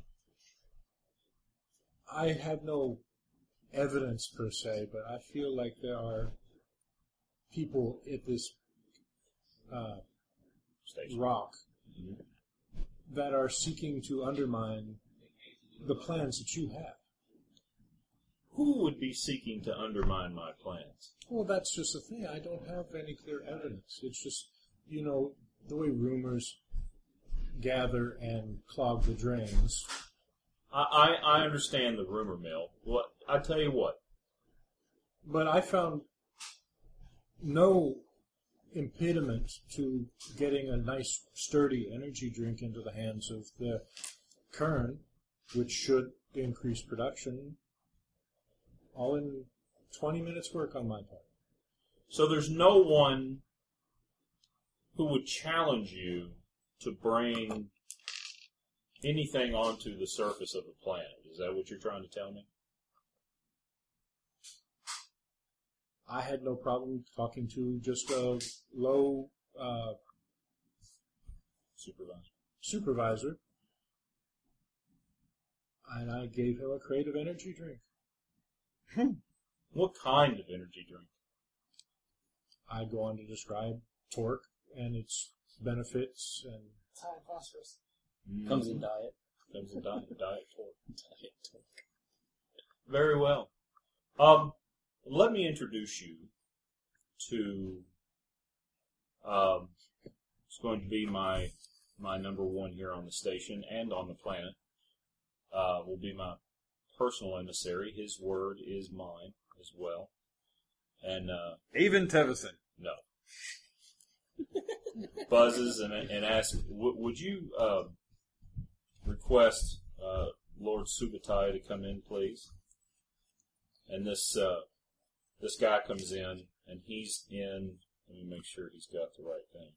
S8: I have no evidence per se, but I feel like there are people at this uh,
S4: Station.
S8: rock that are seeking to undermine the plans that you have.
S4: Who would be seeking to undermine my plans?
S8: Well, that's just the thing. I don't have any clear evidence. It's just, you know, the way rumors gather and clog the drains.
S4: I, I, I understand the rumor mill. What I tell you what.
S8: But I found no impediment to getting a nice, sturdy energy drink into the hands of the Kern, which should increase production, all in twenty minutes work on my part.
S4: So there's no one who would challenge you to bring anything onto the surface of the planet. Is that what you're trying to tell me?
S8: I had no problem talking to just a low uh,
S4: Supervisor.
S8: supervisor, and I gave him a crate of energy drink.
S4: What kind of energy drink?
S8: I go on to describe torque and its benefits, and
S5: it's high in phosphorus.
S7: Comes in diet.
S4: Comes in diet, diet torque.
S7: Diet torque.
S4: Very well. Um, let me introduce you to, um, it's going to be my, my number one here on the station and on the planet. Uh, will be my personal emissary. His word is mine as well. And, uh,
S1: Avon Tevison.
S4: no. Buzzes and, and asks, w- would you, uh, request, uh, Lord Subutai to come in, please? And this, uh, this guy comes in, and he's in, let me make sure he's got the right thing.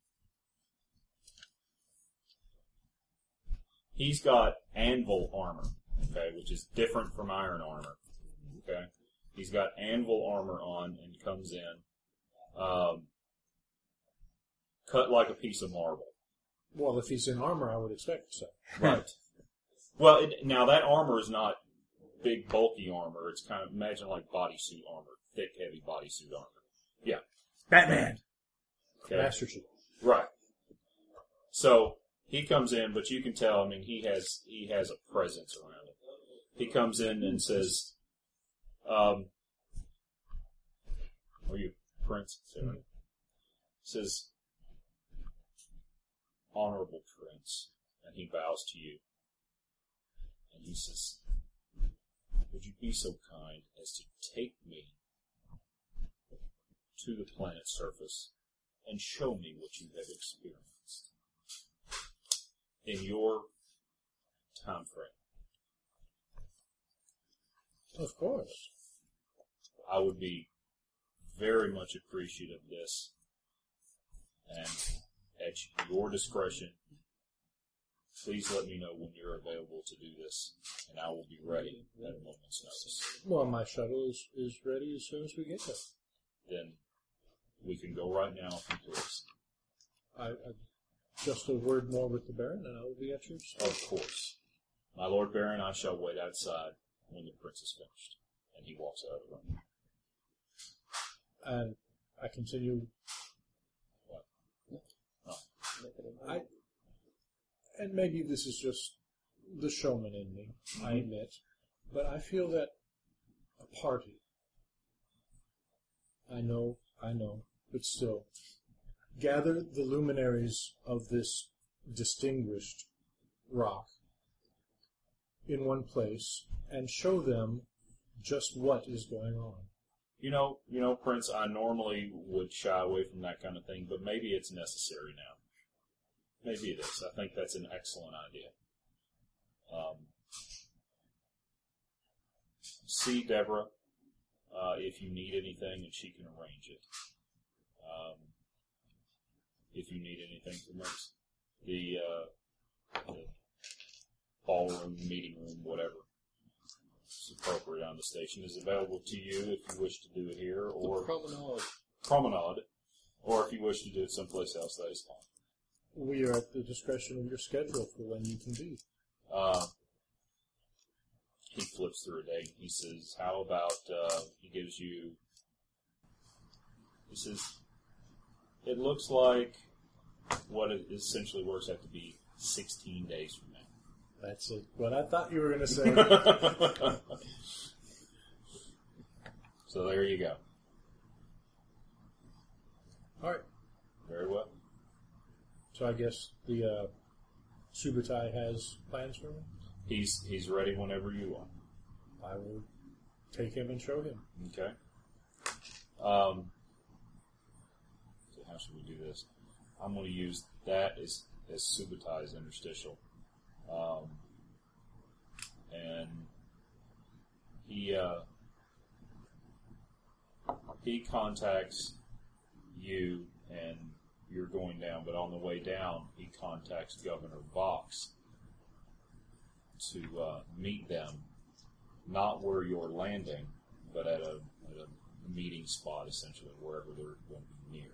S4: He's got anvil armor, okay, which is different from iron armor, okay? He's got anvil armor on and comes in, um, cut like a piece of marble.
S8: well, if he's in armor, I would expect so.
S4: Right. Well, it, now that armor is not big, bulky armor. It's kind of, imagine like bodysuit armor. Thick, heavy bodysuit armor. Yeah.
S1: Batman.
S4: Okay.
S8: Master Chief.
S4: Right. So, he comes in, but you can tell, I mean, he has, he has a presence around him. He comes in and says, um, are you Prince? Sarah? Says, Honorable Prince. And he bows to you. And he says, would you be so kind as to take me to the planet's surface and show me what you have experienced in your time frame.
S8: Of course.
S4: I would be very much appreciative of this, and at your discretion, please let me know when you're available to do this, and I will be ready at a moment's notice.
S8: Well, my shuttle is, is ready as soon as we get there.
S4: Then we can go right now if you please.
S8: I, I, just a word more with the Baron, and I will be at your side.
S4: Of course. My Lord Baron, I shall wait outside when the prince is finished. And he walks out of the room.
S8: And I continue.
S4: What?
S8: Oh. I, and maybe this is just the showman in me, mm-hmm. I admit, but I feel that a party, I know, I know, but still, gather the luminaries of this distinguished rock in one place and show them just what is going on.
S4: You know, you know, Prince, I normally would shy away from that kind of thing, but maybe it's necessary now. Maybe it is. I think that's an excellent idea. Um, see Deborah uh, if you need anything, and she can arrange it. Um, if you need anything from us, the, uh, the ballroom, meeting room, whatever is appropriate on the station is available to you if you wish to do it here, or
S7: the promenade.
S4: Promenade, or if you wish to do it someplace else, that is fine.
S8: We are at the discretion of your schedule for when you can be.
S4: Uh, he flips through a date. He says, how about, uh, he gives you, he says, it looks like what it essentially works out to be sixteen days from now.
S8: That's it. What I thought you were going to say.
S4: So there you go.
S8: All right.
S4: Very well.
S8: So I guess the uh, Subutai has plans for me?
S4: He's he's ready whenever you are.
S8: I will take him and show him.
S4: Okay. Um, so how should we do this? I'm going to use that as, as Subutai's interstitial. Um, and he uh, he contacts you, and you're going down, but on the way down, he contacts Governor Vox to uh, meet them, not where you're landing, but at a, at a meeting spot, essentially, wherever they're going to be near.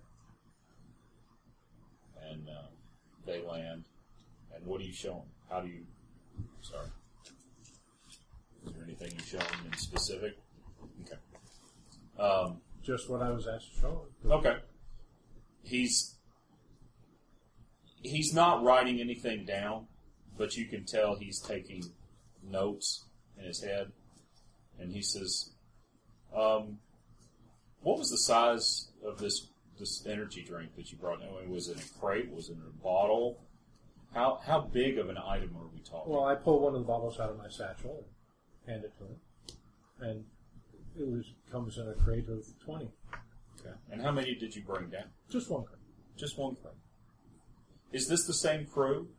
S4: And uh, they land, and what do you show them? How do you... Sorry. Is there anything you show them in specific? Okay. Um,
S8: Just what I was asked to show him.
S4: Okay. He's... He's not writing anything down, but you can tell he's taking notes in his head. And he says, um, what was the size of this this energy drink that you brought? I mean, was it in a crate? Was it in a bottle? How how big of an item are we talking?
S8: Well, I pulled one of the bottles out of my satchel and hand it to him. And it was comes in a crate of twenty.
S4: Okay. And how many did you bring down?
S8: Just one crate.
S4: Just one crate. Is this the same crew?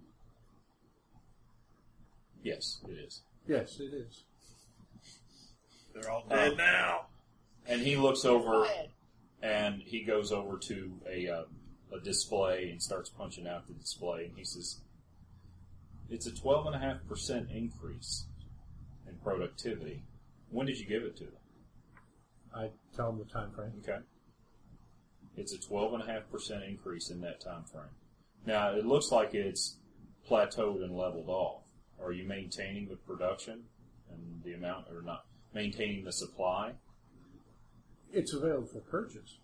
S4: Yes, it is.
S8: Yes, it is.
S1: They're all dead um, now.
S4: And he looks over, and he goes over to a uh, a display and starts punching out the display. And he says, "It's a twelve and a half percent increase in productivity. When did you give it to them?"
S8: I tell him the time frame.
S4: Okay. It's a twelve and a half percent increase in that time frame. Now it looks like it's plateaued and leveled off. Are you maintaining the production and the amount, or not maintaining the supply?
S8: It's available for purchase.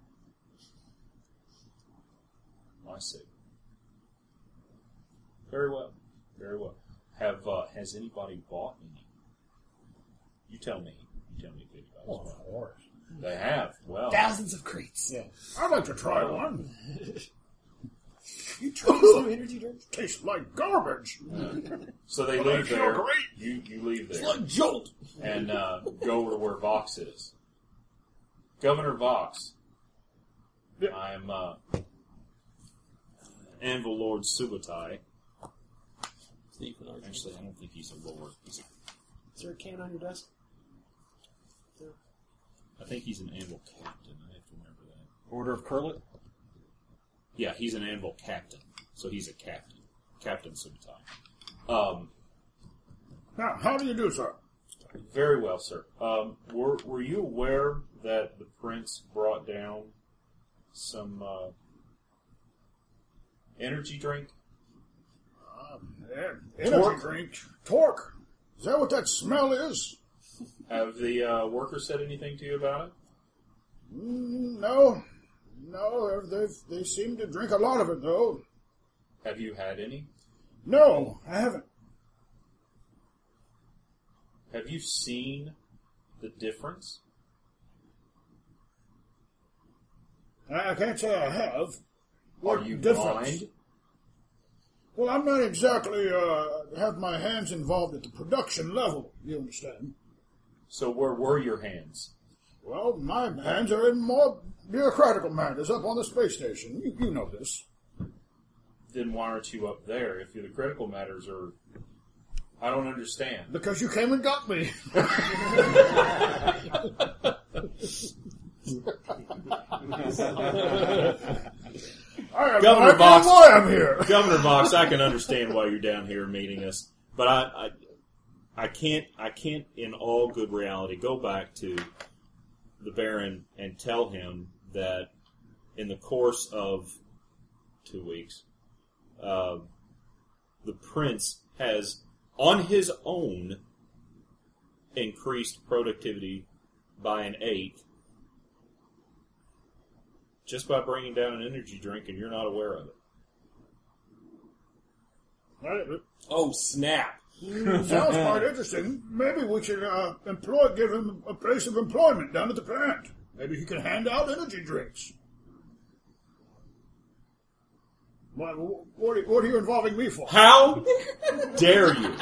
S4: I see. Very well. Very well. Have uh, has anybody bought any? You tell me. You tell me if anybody's
S8: Oh,
S4: bought.
S8: of course.
S4: They have. Well,
S5: Thousands of crates.
S8: Yeah.
S3: I'd like to try one.
S5: You tried some energy drinks?
S3: Tastes like garbage.
S4: so they
S3: But
S4: leave
S3: I feel
S4: there.
S3: great.
S4: You you leave there
S5: It's like Jolt.
S4: and uh, go over to where Vox is. Governor Vox, I'm uh, Anvil Lord Subutai.
S7: Stephen Archer.
S4: Actually, I don't think he's a lord. He's a,
S5: Is there a can on your desk?
S4: I think he's an Anvil captain. I have to remember that.
S2: Order of Curlet?
S4: Yeah, he's an Anvil captain. So he's a captain. Captain Subutai. Um,
S9: Now, how do you do, sir?
S4: very well, sir. Um, were, were you aware that the prince brought down some uh, energy drink?
S9: Energy
S4: Torque?
S9: drink. Torque. Is that what that smell is?
S4: Have the uh, workers said anything to you about it?
S9: Mm, no. No, they they seem to drink a lot of it, though.
S4: Have you had any?
S9: No, I haven't.
S4: Have you seen the difference?
S9: I I can't say I have. What
S4: Are you
S9: difference?
S4: blind?
S9: Well, I'm not exactly uh, have my hands involved at the production level, you understand?
S4: So where were your hands?
S9: Well, my hands are in more bureaucratical matters up on the space station. You, you know this.
S4: Then why aren't you up there if the critical matters are... I don't understand.
S9: Because you came and got me. I have
S4: Governor
S9: no idea
S4: Box.
S9: why I'm here.
S4: Governor Box, I can understand why you're down here meeting us, but I, I, I can't, I can't, in all good reality, go back to the Baron and tell him that in the course of two weeks, uh, the Prince has, on his own, increased productivity by an eighth. Just by bringing down an energy drink and you're not aware of it.
S7: Oh, snap.
S9: Sounds quite interesting. Maybe we should uh, employ, give him a place of employment down at the plant. Maybe he can hand out energy drinks. What, what, are- what are you involving me for?
S4: How dare you?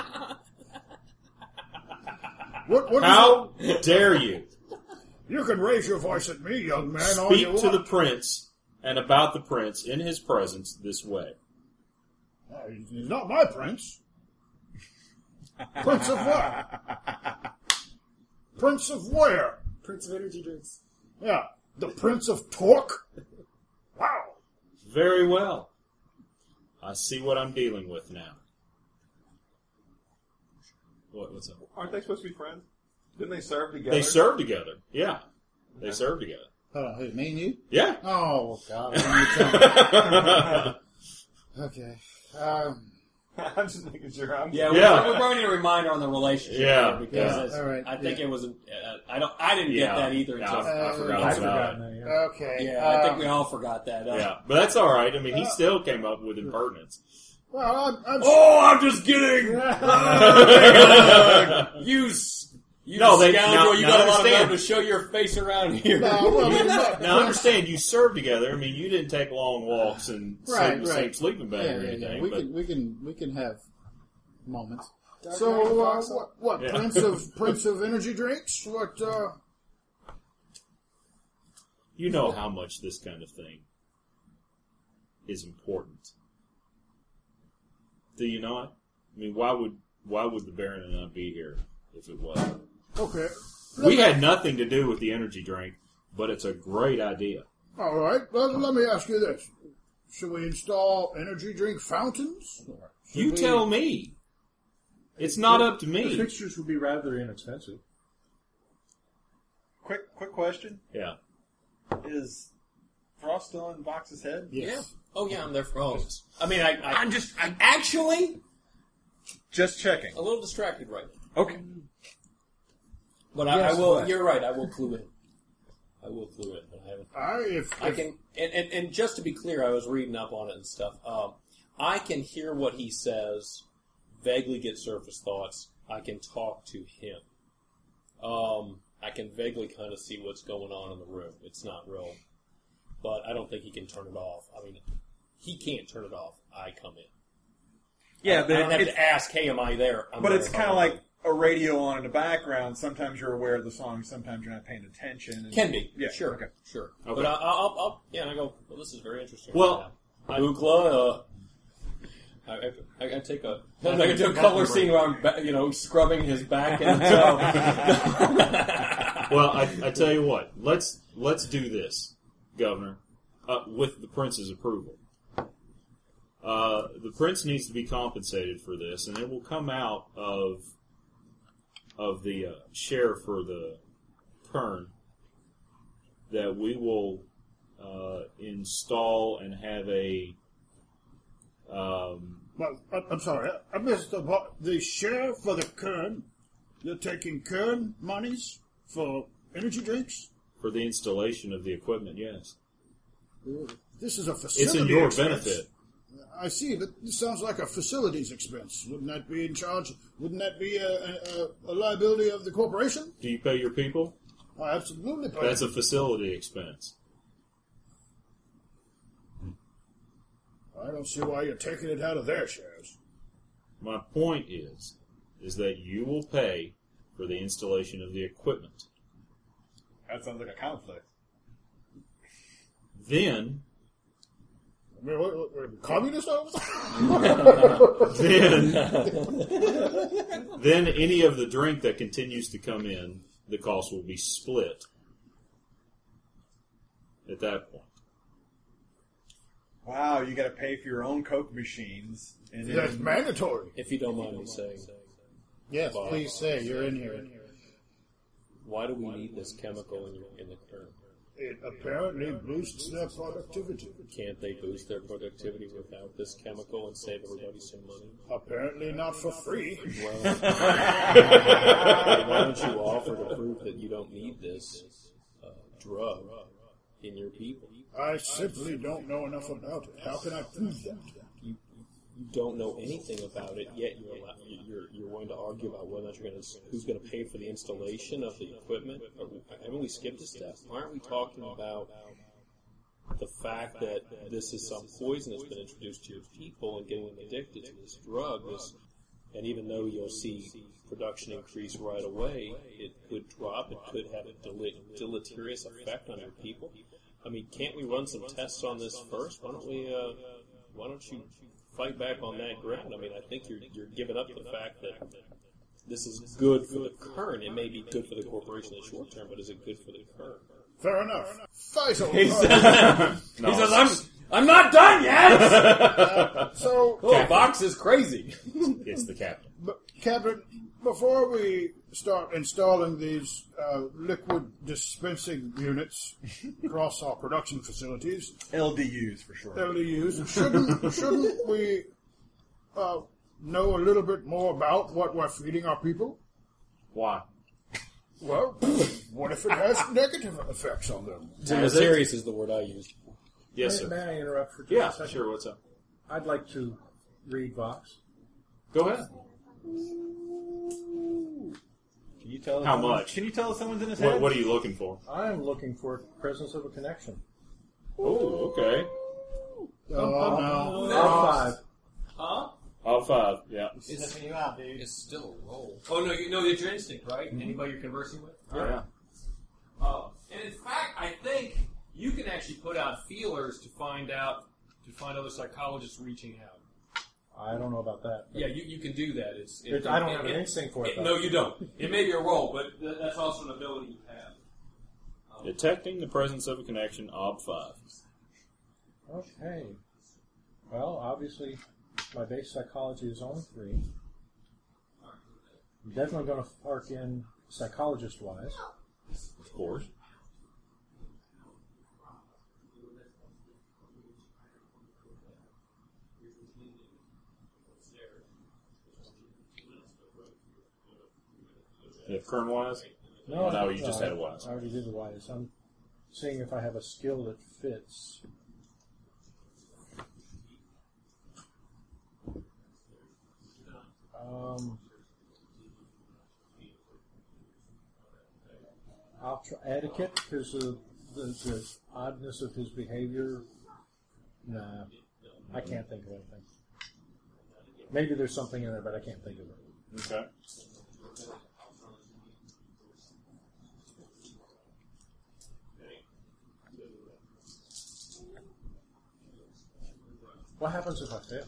S9: What, what is
S4: How dare you?
S9: it? You can raise your voice at me, young man, all you
S4: Speak to the
S9: want.
S4: prince and about the prince in his presence this way.
S9: Uh, He's not my prince. Prince of what? Prince of where?
S5: Prince of Energy Drinks.
S9: Yeah, the Prince of Torque? Wow.
S4: Very well. I see what I'm dealing with now. What, what's up?
S6: Aren't they supposed to be friends? Didn't they serve together?
S4: They serve together. Yeah. They serve together.
S3: Hold on, who, me and you?
S4: Yeah.
S3: Oh, God. Why don't you tell me? Okay. Um,
S6: I'm just making sure I'm...
S7: Yeah,
S4: Yeah.
S7: We're, we're going to need a reminder on the relationship.
S4: Yeah.
S7: here because
S3: Yeah.
S7: it's-
S3: All right.
S7: I think
S3: Yeah.
S7: it was. Uh, I don't. I didn't
S4: Yeah.
S7: get that either.
S4: Yeah,
S7: Until,
S4: I, I
S3: Uh,
S4: forgot
S8: I've
S4: about
S8: forgotten
S4: it.
S8: that, yeah.
S3: okay.
S7: yeah, I think
S3: um,
S7: we all forgot that. Uh,
S4: Yeah. But that's all right. I mean, he still came up with impertinence.
S9: Well, I'm, I'm
S4: Oh, I'm just kidding!
S7: You, s- you
S4: No, they-
S7: scoundrel!
S4: now-
S7: you
S4: now
S7: got a lot of
S4: understand.
S7: time to show your face around here.
S9: No, well, I mean, look,
S4: Now, understand, you served together. I mean, you didn't take long walks and sleep
S3: Right,
S4: in the
S3: right.
S4: same sleeping bag
S3: yeah,
S4: or
S3: yeah,
S4: anything.
S3: yeah. We
S4: but
S3: can, we can, we can have moments.
S5: Dark Knight
S9: So, uh,
S5: Fox
S9: what, what
S4: Yeah.
S9: Prince of Prince of Energy Drinks? What, uh...
S4: you know how much this kind of thing is important. Do you not? I mean, why would why would the Baron and I be here if it wasn't?
S9: Okay.
S4: We had nothing to do with the energy drink, but it's a great idea.
S9: All right. Well, let me ask you this. Should we install energy drink fountains? Should
S4: You
S9: we-
S4: tell me. It's not up to
S8: The
S4: me.
S8: fixtures would be rather inexpensive.
S1: Quick, quick question:
S4: Yeah.
S1: Is Frost still in Box's head?
S7: Yeah. Oh yeah, I'm there for all of this. I mean, I, I, I'm just, I'm actually
S1: Just checking.
S7: a little distracted right now.
S1: Okay.
S7: But I,
S9: Yes,
S7: I will.
S9: what?
S7: You're right. I will clue in. I will clue in. But I haven't.
S9: I, if,
S7: I
S9: if-
S7: can, and, and, and just to be clear, I was reading up on it and stuff. Um, I can hear what he says, vaguely get surface thoughts. I can talk to him. Um, I can vaguely kind of see what's going on in the room. It's not real, but I don't think he can turn it off. I mean, he can't turn it off. I come in.
S1: Yeah,
S7: I, I don't
S1: but
S7: have
S1: it's,
S7: to ask, "Hey, am I there?" I'm
S1: but
S7: there.
S1: it's kind of like a radio on in the background, sometimes you're aware of the song, sometimes you're not paying attention. And,
S7: Can be.
S1: Yeah,
S7: Sure.
S1: okay.
S7: Sure.
S2: Okay.
S7: But I, I'll, I'll, yeah, and I go, well, this is very interesting.
S2: Well, I-
S7: Ukla, uh, I, I, I take a, I can do a color scene where I'm, ba- you know, scrubbing his back in the tub.
S4: Well, I, I tell you what. Let's let's do this, Governor, uh, with the prince's approval. Uh, the prince needs to be compensated for this, and it will come out of of the uh, share for the Kern that we will uh, install and have a. Um,
S9: Well, I- I'm sorry, I- I missed the what, the share for the Kern. You're taking Kern monies for energy drinks.
S4: for the installation of the equipment, yes.
S9: This is a facility.
S4: It's in your
S9: expense.
S4: benefit.
S9: I see, but this sounds like a facilities expense. Wouldn't that be in charge? Wouldn't that be a, a, a liability of the corporation?
S4: Do you pay your people?
S9: I absolutely pay.
S4: That's a facility expense.
S9: I don't see why you're taking it out of their shares.
S4: My point is, is that you will pay for the installation of the equipment.
S1: That sounds like a conflict.
S4: Then,
S9: I mean, what, what, what, communist office?
S4: then, then any of the drink that continues to come in, the cost will be split at that point.
S1: Wow, you got to pay for your own Coke machines. And then,
S9: That's mandatory.
S7: If you don't mind me saying,
S3: Yes, please say you're in here.
S7: why do we need this chemical in, in the Kern?
S9: It apparently boosts their productivity.
S7: Can't they boost their productivity without this chemical and save everybody some money?
S9: Apparently not for free.
S7: Well, why don't you offer to prove that you don't need this uh, drug in your people?
S9: I simply don't know enough about it. How can I prove that?
S7: You, you don't know anything about it, yet you're allow, you're you're going to argue about whether or not you're going to who's going to pay for the installation of the equipment. Haven't we skipped a step? Why aren't we talking about the fact that this is some poison that's been introduced to your people and getting them addicted to this drug? This, and even though you'll see production increase right away, it could drop. It could have a dele- deleterious effect on your people. I mean, can't we run some tests on this first? Why don't we? Uh, why don't you fight back on that ground? I mean, I think you're you're giving up the fact that this is good for the Kern. It may be good for the corporation in the short term, but is it good for the Kern?
S9: Fair enough. Faisal.
S7: He says, he says I'm I'm not done yet.
S9: Uh, so,
S7: Oh, Vox is crazy.
S4: It's the captain.
S9: but, Captain, before we start installing these uh, liquid dispensing units across our production facilities,
S1: L D Us for sure.
S9: L D Us, shouldn't shouldn't we uh, know a little bit more about what we're feeding our people?
S4: Why?
S9: Well, what if it has negative effects on them?
S7: Deleterious is the word I used.
S4: Yes,
S8: May,
S4: sir.
S8: may I interrupt for just
S4: Yeah,
S8: a second?
S4: sure. What's up?
S8: I'd like to read Vox.
S4: Go ahead.
S1: Can you tell us
S4: How
S1: someone-
S4: much?
S1: Can you tell us someone's in his
S4: What,
S1: head?
S4: what are you looking for?
S8: I am looking for presence of a connection.
S4: Oh, okay.
S9: Oh, no.
S8: All five.
S4: All five. Yeah.
S3: Sniffing you out, dude.
S7: It's still a roll. Oh no, you know it's your instinct, right? Anybody you're conversing with?
S4: Yeah.
S7: Uh, and in fact, I think you can actually put out feelers to find out to find other psychologists reaching out.
S8: I don't know about that.
S7: Yeah, you, you can do that. It's it,
S8: It- I don't
S7: it-
S8: have an
S7: it-
S8: instinct for it,
S7: it-
S8: though.
S7: no, you don't. It may be a role, but th- that's also an ability you have.
S4: Detecting the presence of a connection, ob five.
S8: Okay. Well, obviously, my base psychology is only three. I'm definitely going to park in psychologist-wise.
S4: Of course. You have Kern wise?
S8: No,
S4: No, you just
S8: I-
S4: had a wise.
S8: I already did the wise. I'm seeing if I have a skill that fits. Um, I'll try etiquette because of the, the oddness of his behavior. Nah, I can't think of anything. Maybe there's something in there, but I can't think of it.
S4: Okay.
S8: What happens if I fail?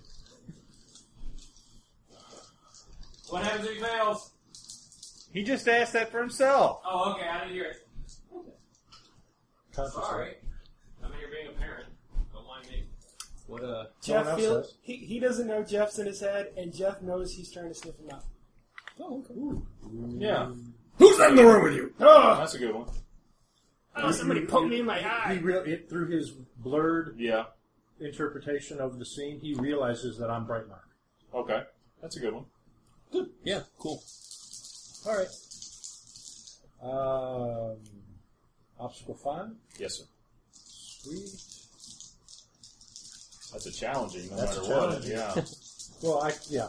S7: What happens if he fails?
S1: He just asked that for himself.
S7: Oh, okay, I didn't hear it.
S8: Conscious,
S7: Sorry.
S8: right?
S7: I mean, you're being a parent. Don't mind me. What, uh...
S8: No one
S5: Jeff
S8: else
S5: feels
S8: does.
S5: he, he doesn't know Jeff's in his head, and Jeff knows he's trying to sniff him out.
S7: Oh, okay.
S4: Yeah.
S9: Who's in the room with you? Ah!
S4: That's a good one.
S5: Oh, somebody poked me in my
S8: He
S5: eye.
S8: real it, through his blurred
S4: Yeah.
S8: interpretation of the scene, he realizes that I'm Brightmark.
S4: Okay. That's a good one.
S7: Good. Yeah, cool.
S8: All right. Um, obstacle five.
S4: Yes, sir.
S8: Sweet.
S4: That's a challenging, no
S8: That's
S4: matter
S8: challenging.
S4: what. Yeah.
S8: Well, I yeah.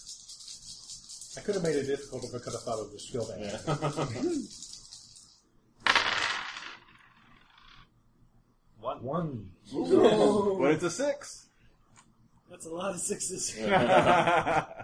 S8: I could have made it difficult if I could have thought of the skill damage.
S4: Yeah.
S8: One. One.
S1: But it's a six.
S5: That's a lot of sixes.
S1: I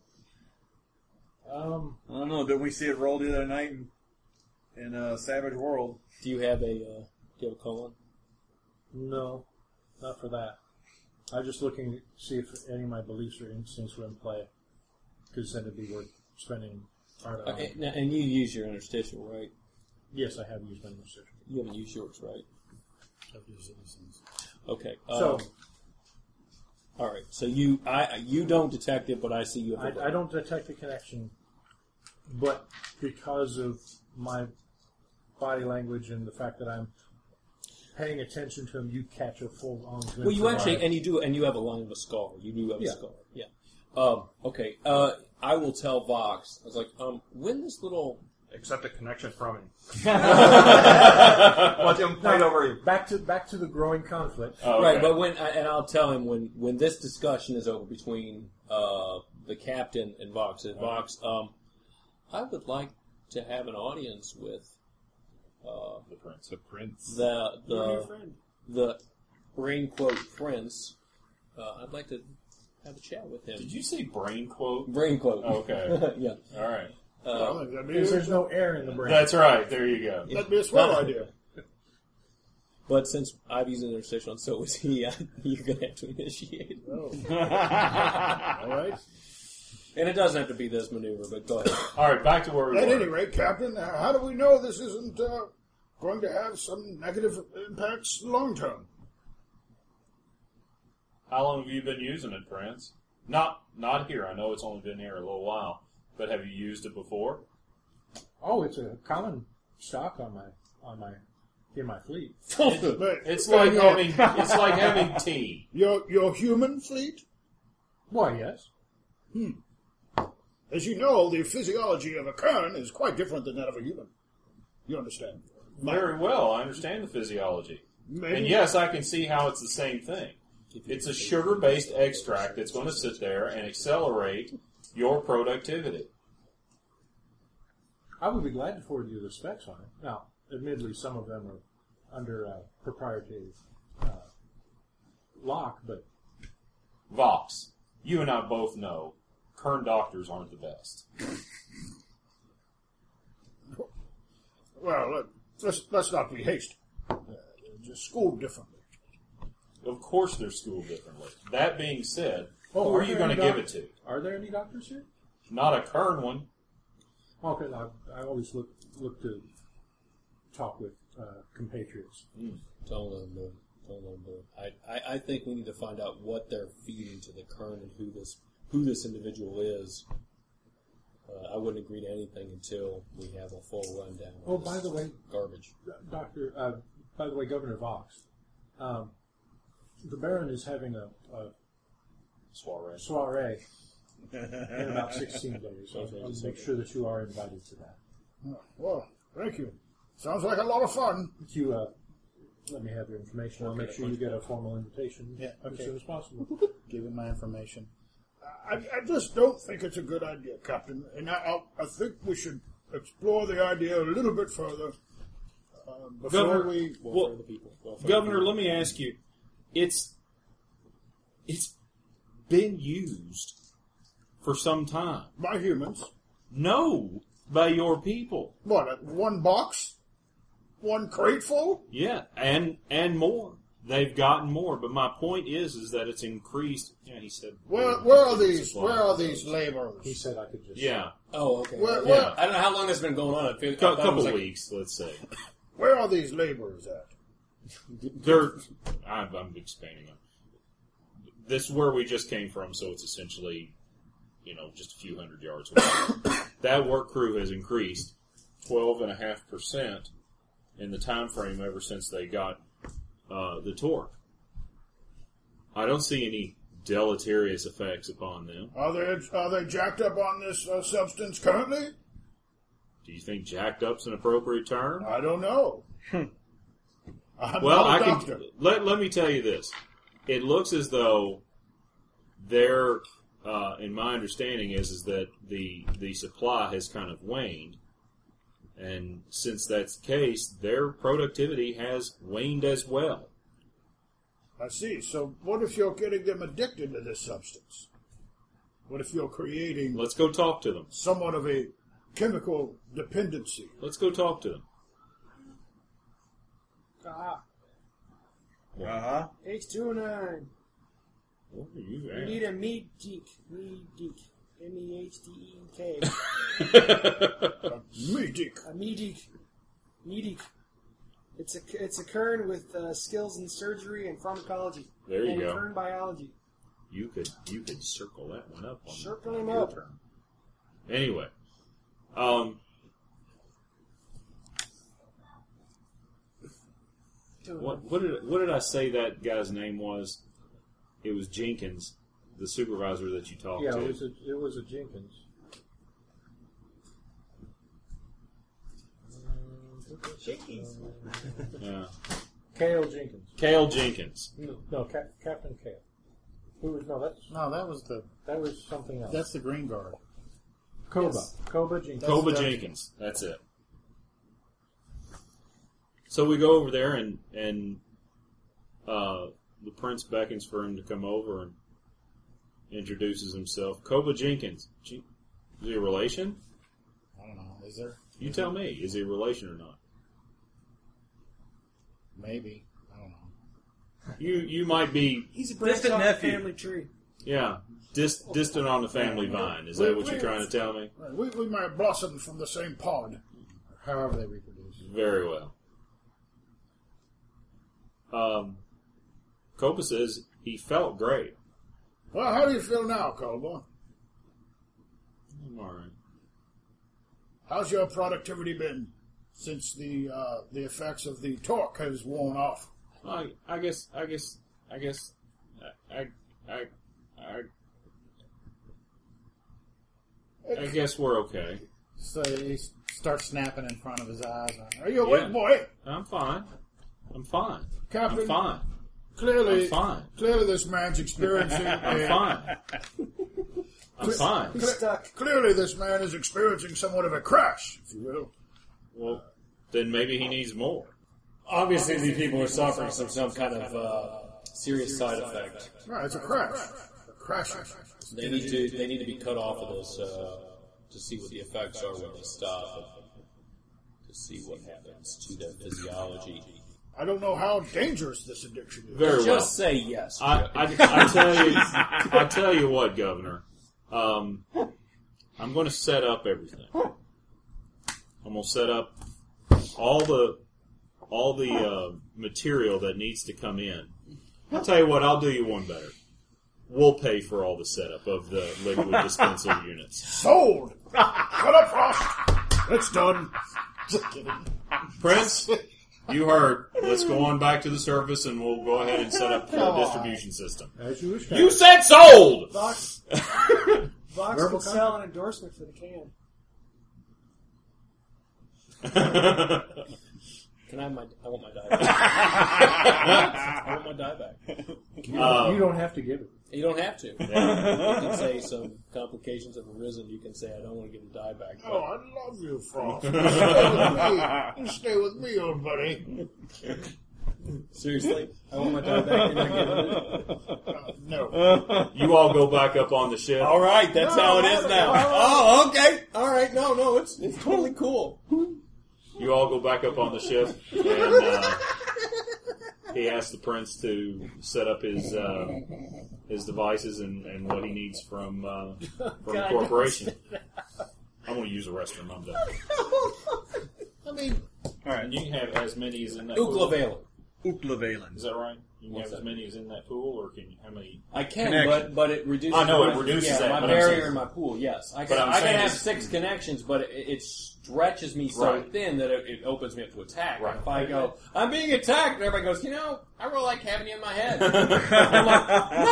S8: Um,
S1: don't know. Didn't we see it roll the other night in, in uh, Savage World?
S7: Do you have a, uh, do you have a colon?
S8: no, not for that. I'm just looking to see if any of my beliefs or instincts were in play, because then it'd be worth spending hard on.
S7: Okay, now, and you use your interstitial, right?
S8: Yes, I have used my interstitial.
S7: You haven't used yours, right?
S3: Of your citizens.
S7: Okay.
S8: So,
S7: um, all right. So you, I, you don't detect it, but I see you. Have
S8: I, I don't detect the connection, but because of my body language and the fact that I'm paying attention to him, you catch a full on.
S7: Well, you actually, and you do, and you have a line of a scar. You do have a
S8: Yeah.
S7: scar. Yeah. Um, okay. Uh, I will tell Vox. I was like, um, when this little.
S2: Accept a connection from him. Let him fight over you.
S8: back to back to the growing conflict.
S4: Oh, okay.
S7: Right, but when I, and I'll tell him when, when this discussion is over between uh, the captain and Vox. And Vox, um, I would like to have an audience with uh,
S4: The prince. The prince.
S7: the
S5: You're your
S7: the
S5: friend.
S7: the brain quote prince. Uh, I'd like to have a chat with him.
S4: Did you say brain quote?
S7: Brain quote.
S4: Okay.
S7: yeah.
S4: All right.
S7: Uh,
S9: Well, that'd be,
S8: Because there's no air in the brain.
S4: That's right. There you go.
S9: that'd be a swell idea.
S7: but since I've used an interstitial and so is he, I, you're going to have to initiate.
S9: Oh. All right.
S7: And it doesn't have to be this maneuver, but go ahead.
S4: All right. Back to where we
S9: At
S4: were.
S9: any rate, Captain, uh, how do we know this isn't uh, going to have some negative impacts long term?
S4: How long have you been using it, Prince? Not not here. I know it's only been here a little while. But have you used it before?
S8: Oh, it's a common stock on my on my in my fleet.
S9: But,
S4: It's
S9: well,
S4: like
S9: your,
S4: having it's like having tea.
S9: your your human fleet.
S8: Why, yes.
S9: As you know, the physiology of a Kern is quite different than that of a human. You understand?
S4: Very well. I understand the physiology.
S9: Maybe,
S4: And yes, I can see how it's the same thing. It's a sugar-based extract that's going to sit there and accelerate your productivity.
S8: I would be glad to forward you the specs on it. Now, admittedly, some of them are under uh, proprietary uh, lock, but
S4: Vox, you and I both know Kern doctors aren't the best.
S9: Well, let, let's let's not be hasty. Uh, just schooled differently.
S4: Of course they're schooled differently. That being said,
S8: Oh,
S4: who
S8: are
S4: are you
S8: there
S4: going to
S8: any
S4: give
S8: doc-
S4: it to?
S8: are there any doctors here?
S4: Not a Kern one.
S8: Okay, I, I always look look to talk with uh, compatriots.
S7: Don't let them do it. Don't let them do it. I, I, I think we need to find out what they're feeding to the Kern and who this who this individual is. Uh, I wouldn't agree to anything until we have a full rundown. of
S8: Oh,
S7: this
S8: by the way,
S7: garbage.
S8: Doctor, uh, by the way, Governor Vox, um, the Baron is having a, a
S4: Soiree.
S8: soiree in about sixteen days. So
S7: Okay,
S8: I'll
S7: just
S8: make
S7: okay.
S8: sure that you are invited to that.
S9: Oh, well, thank you. Sounds like a lot of fun.
S8: If you uh, let me have your information, I'll make sure you get a formal invitation
S3: Yeah,
S8: as
S3: okay.
S8: soon as possible.
S3: Give him my information.
S9: I, I just don't think it's a good idea, Captain, and I, I, I think we should explore the idea a little bit further uh, before
S6: Governor,
S9: we.
S6: well,
S7: the people. Well, for the
S6: Governor,
S7: people.
S6: let me ask you. It's it's been used for some time.
S9: By humans.
S6: No, by your people.
S9: What, uh, one box? One crate full?
S6: Yeah, and and more.
S10: they've gotten more. But my point is, is that it's increased. Yeah, he said.
S9: Where, where are these? Where are these laborers?
S8: He said I could just.
S10: Yeah.
S7: Oh, okay.
S9: Where,
S10: Yeah.
S9: where,
S7: I don't know how long that's been going on. I feel,
S10: A
S7: I thought it
S10: couple
S7: was like-
S10: weeks, let's say.
S9: where are these laborers at?
S10: They're. I'm, I'm expanding on. This is where we just came from, so it's essentially, you know, just a few hundred yards away. That work crew has increased twelve and a half percent in the time frame ever since they got uh, the torque. I don't see any deleterious effects upon them.
S9: Are they are they jacked up on this uh, substance currently?
S10: Do you think jacked up's an appropriate term?
S9: I don't know. I'm
S10: Well,
S9: not a
S10: I
S9: doctor.
S10: can let let me tell you this. It looks as though their, uh, in my understanding, is is that the the supply has kind of waned, and since that's the case, their productivity has waned as well.
S9: I see. So what if you're getting them addicted to this substance? What if you're creating
S10: Let's go talk to them.
S9: somewhat of a chemical dependency?
S10: Let's go talk to them.
S5: Ah,
S1: Uh-huh.
S5: H two O nine.
S10: What are you
S5: We
S10: at?
S5: need a meat geek. Meat geek. M E H D E K.
S9: Medic.
S5: A meat Meadic. It's a it's a Kern with uh, skills in surgery and pharmacology.
S10: There you
S5: and
S10: go.
S5: Kern biology.
S10: You could you could circle that one up on
S5: Circle him
S10: your
S5: up.
S10: turn. Anyway, um, what what did what did I say that guy's name was? It was Jenkins, the supervisor that you talked
S8: Yeah,
S10: to.
S8: it was a, it was a Jenkins.
S10: Yeah,
S8: Kale Jenkins.
S10: Cale Jenkins.
S8: No, no Cap, Captain Kale. Who was no? That's
S3: No, that was the
S8: that was something else.
S3: that's the Green Guard.
S8: Koba.
S5: Yes.
S8: Koba Jenkins.
S10: Koba
S3: that's-
S10: Jenkins. That's it. So we go over there, and and uh, the prince beckons for him to come over and introduces himself. Koba Jenkins. Is he a relation?
S3: I don't know. Is there?
S10: You tell me. Is he a relation or not?
S3: Maybe. I don't know.
S10: You you might be,
S5: He's a branch
S1: Distant
S5: off the
S1: nephew.
S5: family tree.
S10: yeah, dis, distant on the family vine. Is that what you're trying to tell me?
S9: Right, We, we might have blossomed from the same pod.
S3: However they reproduce.
S10: Very well. Um, Koba says he felt great.
S9: Well, how do you feel now, Colba?
S10: I'm all right.
S9: How's your productivity been since the uh, the effects of the torque has worn off?
S10: I, I guess, I guess, I guess, I, I, I, I guess we're okay.
S3: So he s- starts snapping in front of his eyes.
S9: Are you awake,
S10: Yeah.
S9: boy?
S10: I'm fine. I'm fine.
S9: Captain,
S10: I'm fine.
S9: Clearly,
S10: I'm fine.
S9: clearly this man's experiencing
S10: I'm
S9: a,
S10: fine. I'm fine.
S5: He's stuck.
S9: Clearly this man is experiencing somewhat of a crash, if you will.
S10: Well, then maybe he needs more.
S7: Obviously, these people are suffering from some kind of uh, serious side effect.
S9: Right, it's a crash. A crash.
S7: They need to they need to be cut off of this uh, to see what the effects are when they stop. To see what happens to their physiology.
S9: I don't know how dangerous this addiction is.
S10: Very well.
S7: Just say yes.
S10: I, I, I tell you, I tell you what, Governor. Um, I'm going to set up everything. I'm going to set up all the all the uh, material that needs to come in. I'll tell you what. I'll do you one better. We'll pay for all the setup of the liquid dispenser units.
S9: Sold! Cut up, Frost! It's done. Just kidding.
S10: Prince, you heard. Let's go on back to the surface, and we'll go ahead and set up the distribution system.
S8: As you wish.
S10: You said sold.
S5: Vox, Vox
S3: Verbal
S5: could sell an endorsement for the can. Can I have my? I want my die back. I want my die back.
S8: You,
S10: Um,
S8: you don't have to give it.
S5: You don't have to. You can say some complications have arisen. You can say I don't want to give the die back.
S9: Oh, I love you, Frost. You stay with me. You stay with me, old buddy.
S5: Seriously, I want my die back. You're not giving it?
S9: Uh, no.
S10: You all go back up on the ship.
S5: All right, that's
S9: No,
S5: how it
S9: I
S5: is
S9: don't-
S5: now.
S9: I don't-
S5: Oh, okay. All right. No, no, it's it's totally cool.
S10: You all go back up on the ship, and uh, he asks the prince to set up his uh, his devices and, and what he needs from uh, from the
S5: God,
S10: corporation. I'm going to use the restroom. I'm done.
S3: I mean,
S10: All right, and you can have as many as in that pool.
S7: Uklavalen.
S1: Uklavalin.
S10: Is that right? You can
S7: What's
S10: have as
S7: that?
S10: many as in that pool, or can you, how many?
S7: I can,
S1: Connection.
S7: but but it reduces.
S10: I know, it
S7: my,
S10: reduces
S7: yeah,
S10: that,
S7: my
S10: but I'm
S7: barrier
S10: saying-
S7: in my pool. Yes, I
S10: But
S7: can.
S10: I'm
S7: I can
S10: saying
S7: have
S10: is-
S7: six connections, but it, it stretches me so
S10: Right.
S7: thin that it, it opens me up to attack.
S10: Right.
S7: If I go, I'm being attacked, and everybody goes, you know, I really like having you in my head. I'm like,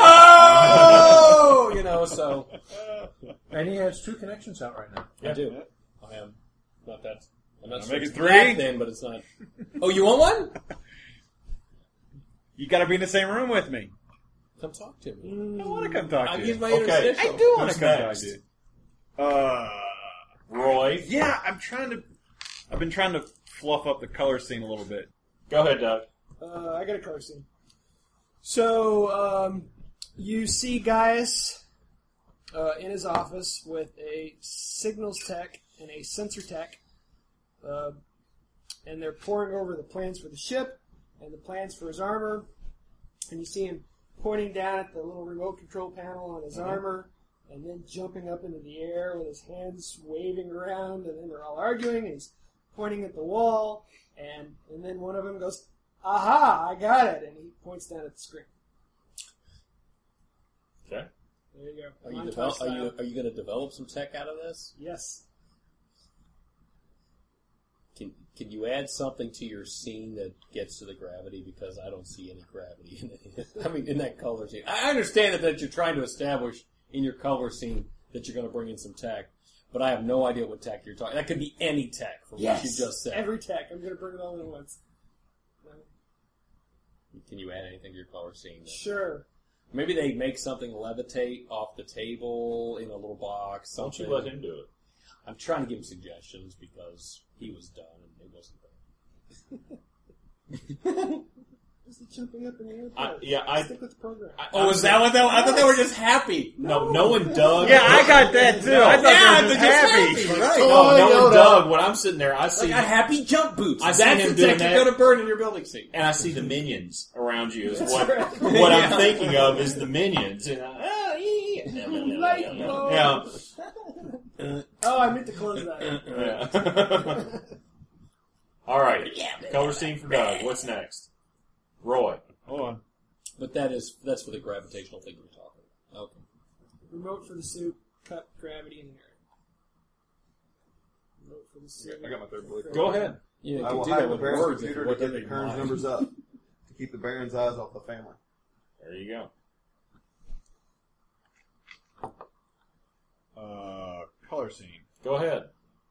S7: no, you know. So
S8: And he has two connections out right now.
S7: I do. I am not that. I'm not
S1: I'll
S7: sure
S1: make
S7: it's
S1: it three.
S7: that thin, but it's not. Oh, you want one?
S1: You got to be in the same room with me.
S7: Come talk to me.
S1: I want to come talk
S7: I'll
S1: to
S7: use
S1: you.
S7: my
S10: Okay.
S7: interstitial.
S1: I do want
S10: Who's
S1: to come talk
S10: next?
S1: to you. Uh,
S10: Roy,
S1: yeah, I'm trying to. I've been trying to fluff up the color scene a little bit.
S10: go ahead, Doug.
S5: Uh, I got a color scene. So, um, you see Gaius uh, in his office with a signals tech and a sensor tech, uh, and they're poring over the plans for the ship and the plans for his armor, and you see him pointing down at the little remote control panel on his
S10: Mm-hmm.
S5: armor, and then jumping up into the air with his hands waving around, and then they're all arguing, and he's pointing at the wall, and, and then one of them goes, aha, I got it, and he points down at the screen.
S10: Okay.
S5: There you go.
S7: Are you,
S5: Montage
S7: develop, are
S5: style.
S7: you are you going to develop some tech out of this?
S5: Yes.
S7: Can can you add something to your scene that gets to the gravity? Because I don't see any gravity in it. I mean, in that color scene. I understand that, that you're trying to establish in your color scene that you're going to bring in some tech, but I have no idea what tech you're talking. That could be any tech from what you just said.
S5: Every tech. I'm going to bring it all in at once.
S7: Can you add anything to your color scene? That,
S5: Sure.
S7: maybe they make something levitate off the table in a little box.
S10: Don't
S7: Something.
S10: you let him do it.
S7: I'm trying to give him suggestions because he was done and it wasn't done.
S5: Is he jumping up in the air?
S10: I, yeah, I.
S5: Stick with the program.
S10: I
S7: Oh, is that what they? I thought they were just happy.
S10: No, knowing Doug.
S1: Yeah, I got that too. I thought
S7: Yeah,
S1: they were just
S7: they're just
S1: happy.
S7: happy, right?
S10: No,
S3: Oh,
S10: knowing
S3: Yoda.
S10: Doug, when I'm sitting there, I see
S7: Like a happy jump boots.
S10: I see
S7: That's
S10: him
S7: the
S10: doing
S7: tech you're
S10: that.
S7: going to burn in your building scene.
S10: and I see the minions around you. Is what
S5: right.
S10: what I'm
S7: Yeah.
S10: thinking of is the minions. And I, ah, yeah.
S5: Light bulb.
S10: Yeah.
S5: Oh, I meant to close that.
S10: Yeah. All right. Color scene for Doug. What's next? Roy.
S1: Hold on.
S7: But that is that's for the gravitational thing we're talking about. Okay.
S5: Remote for the suit. Cut gravity in the air. Remote for the suit.
S6: I got my third bullet.
S10: Go ahead.
S7: Yeah, you
S11: I
S7: can
S11: will
S7: do that
S11: have the
S7: with
S11: Baron's
S7: words if
S11: computer
S7: you
S11: to
S7: want
S11: get
S7: them
S11: the
S7: in
S11: Kern's
S7: mind.
S11: numbers up to keep the Baron's eyes off the family.
S10: There you go.
S1: Uh, color scene.
S10: Go ahead.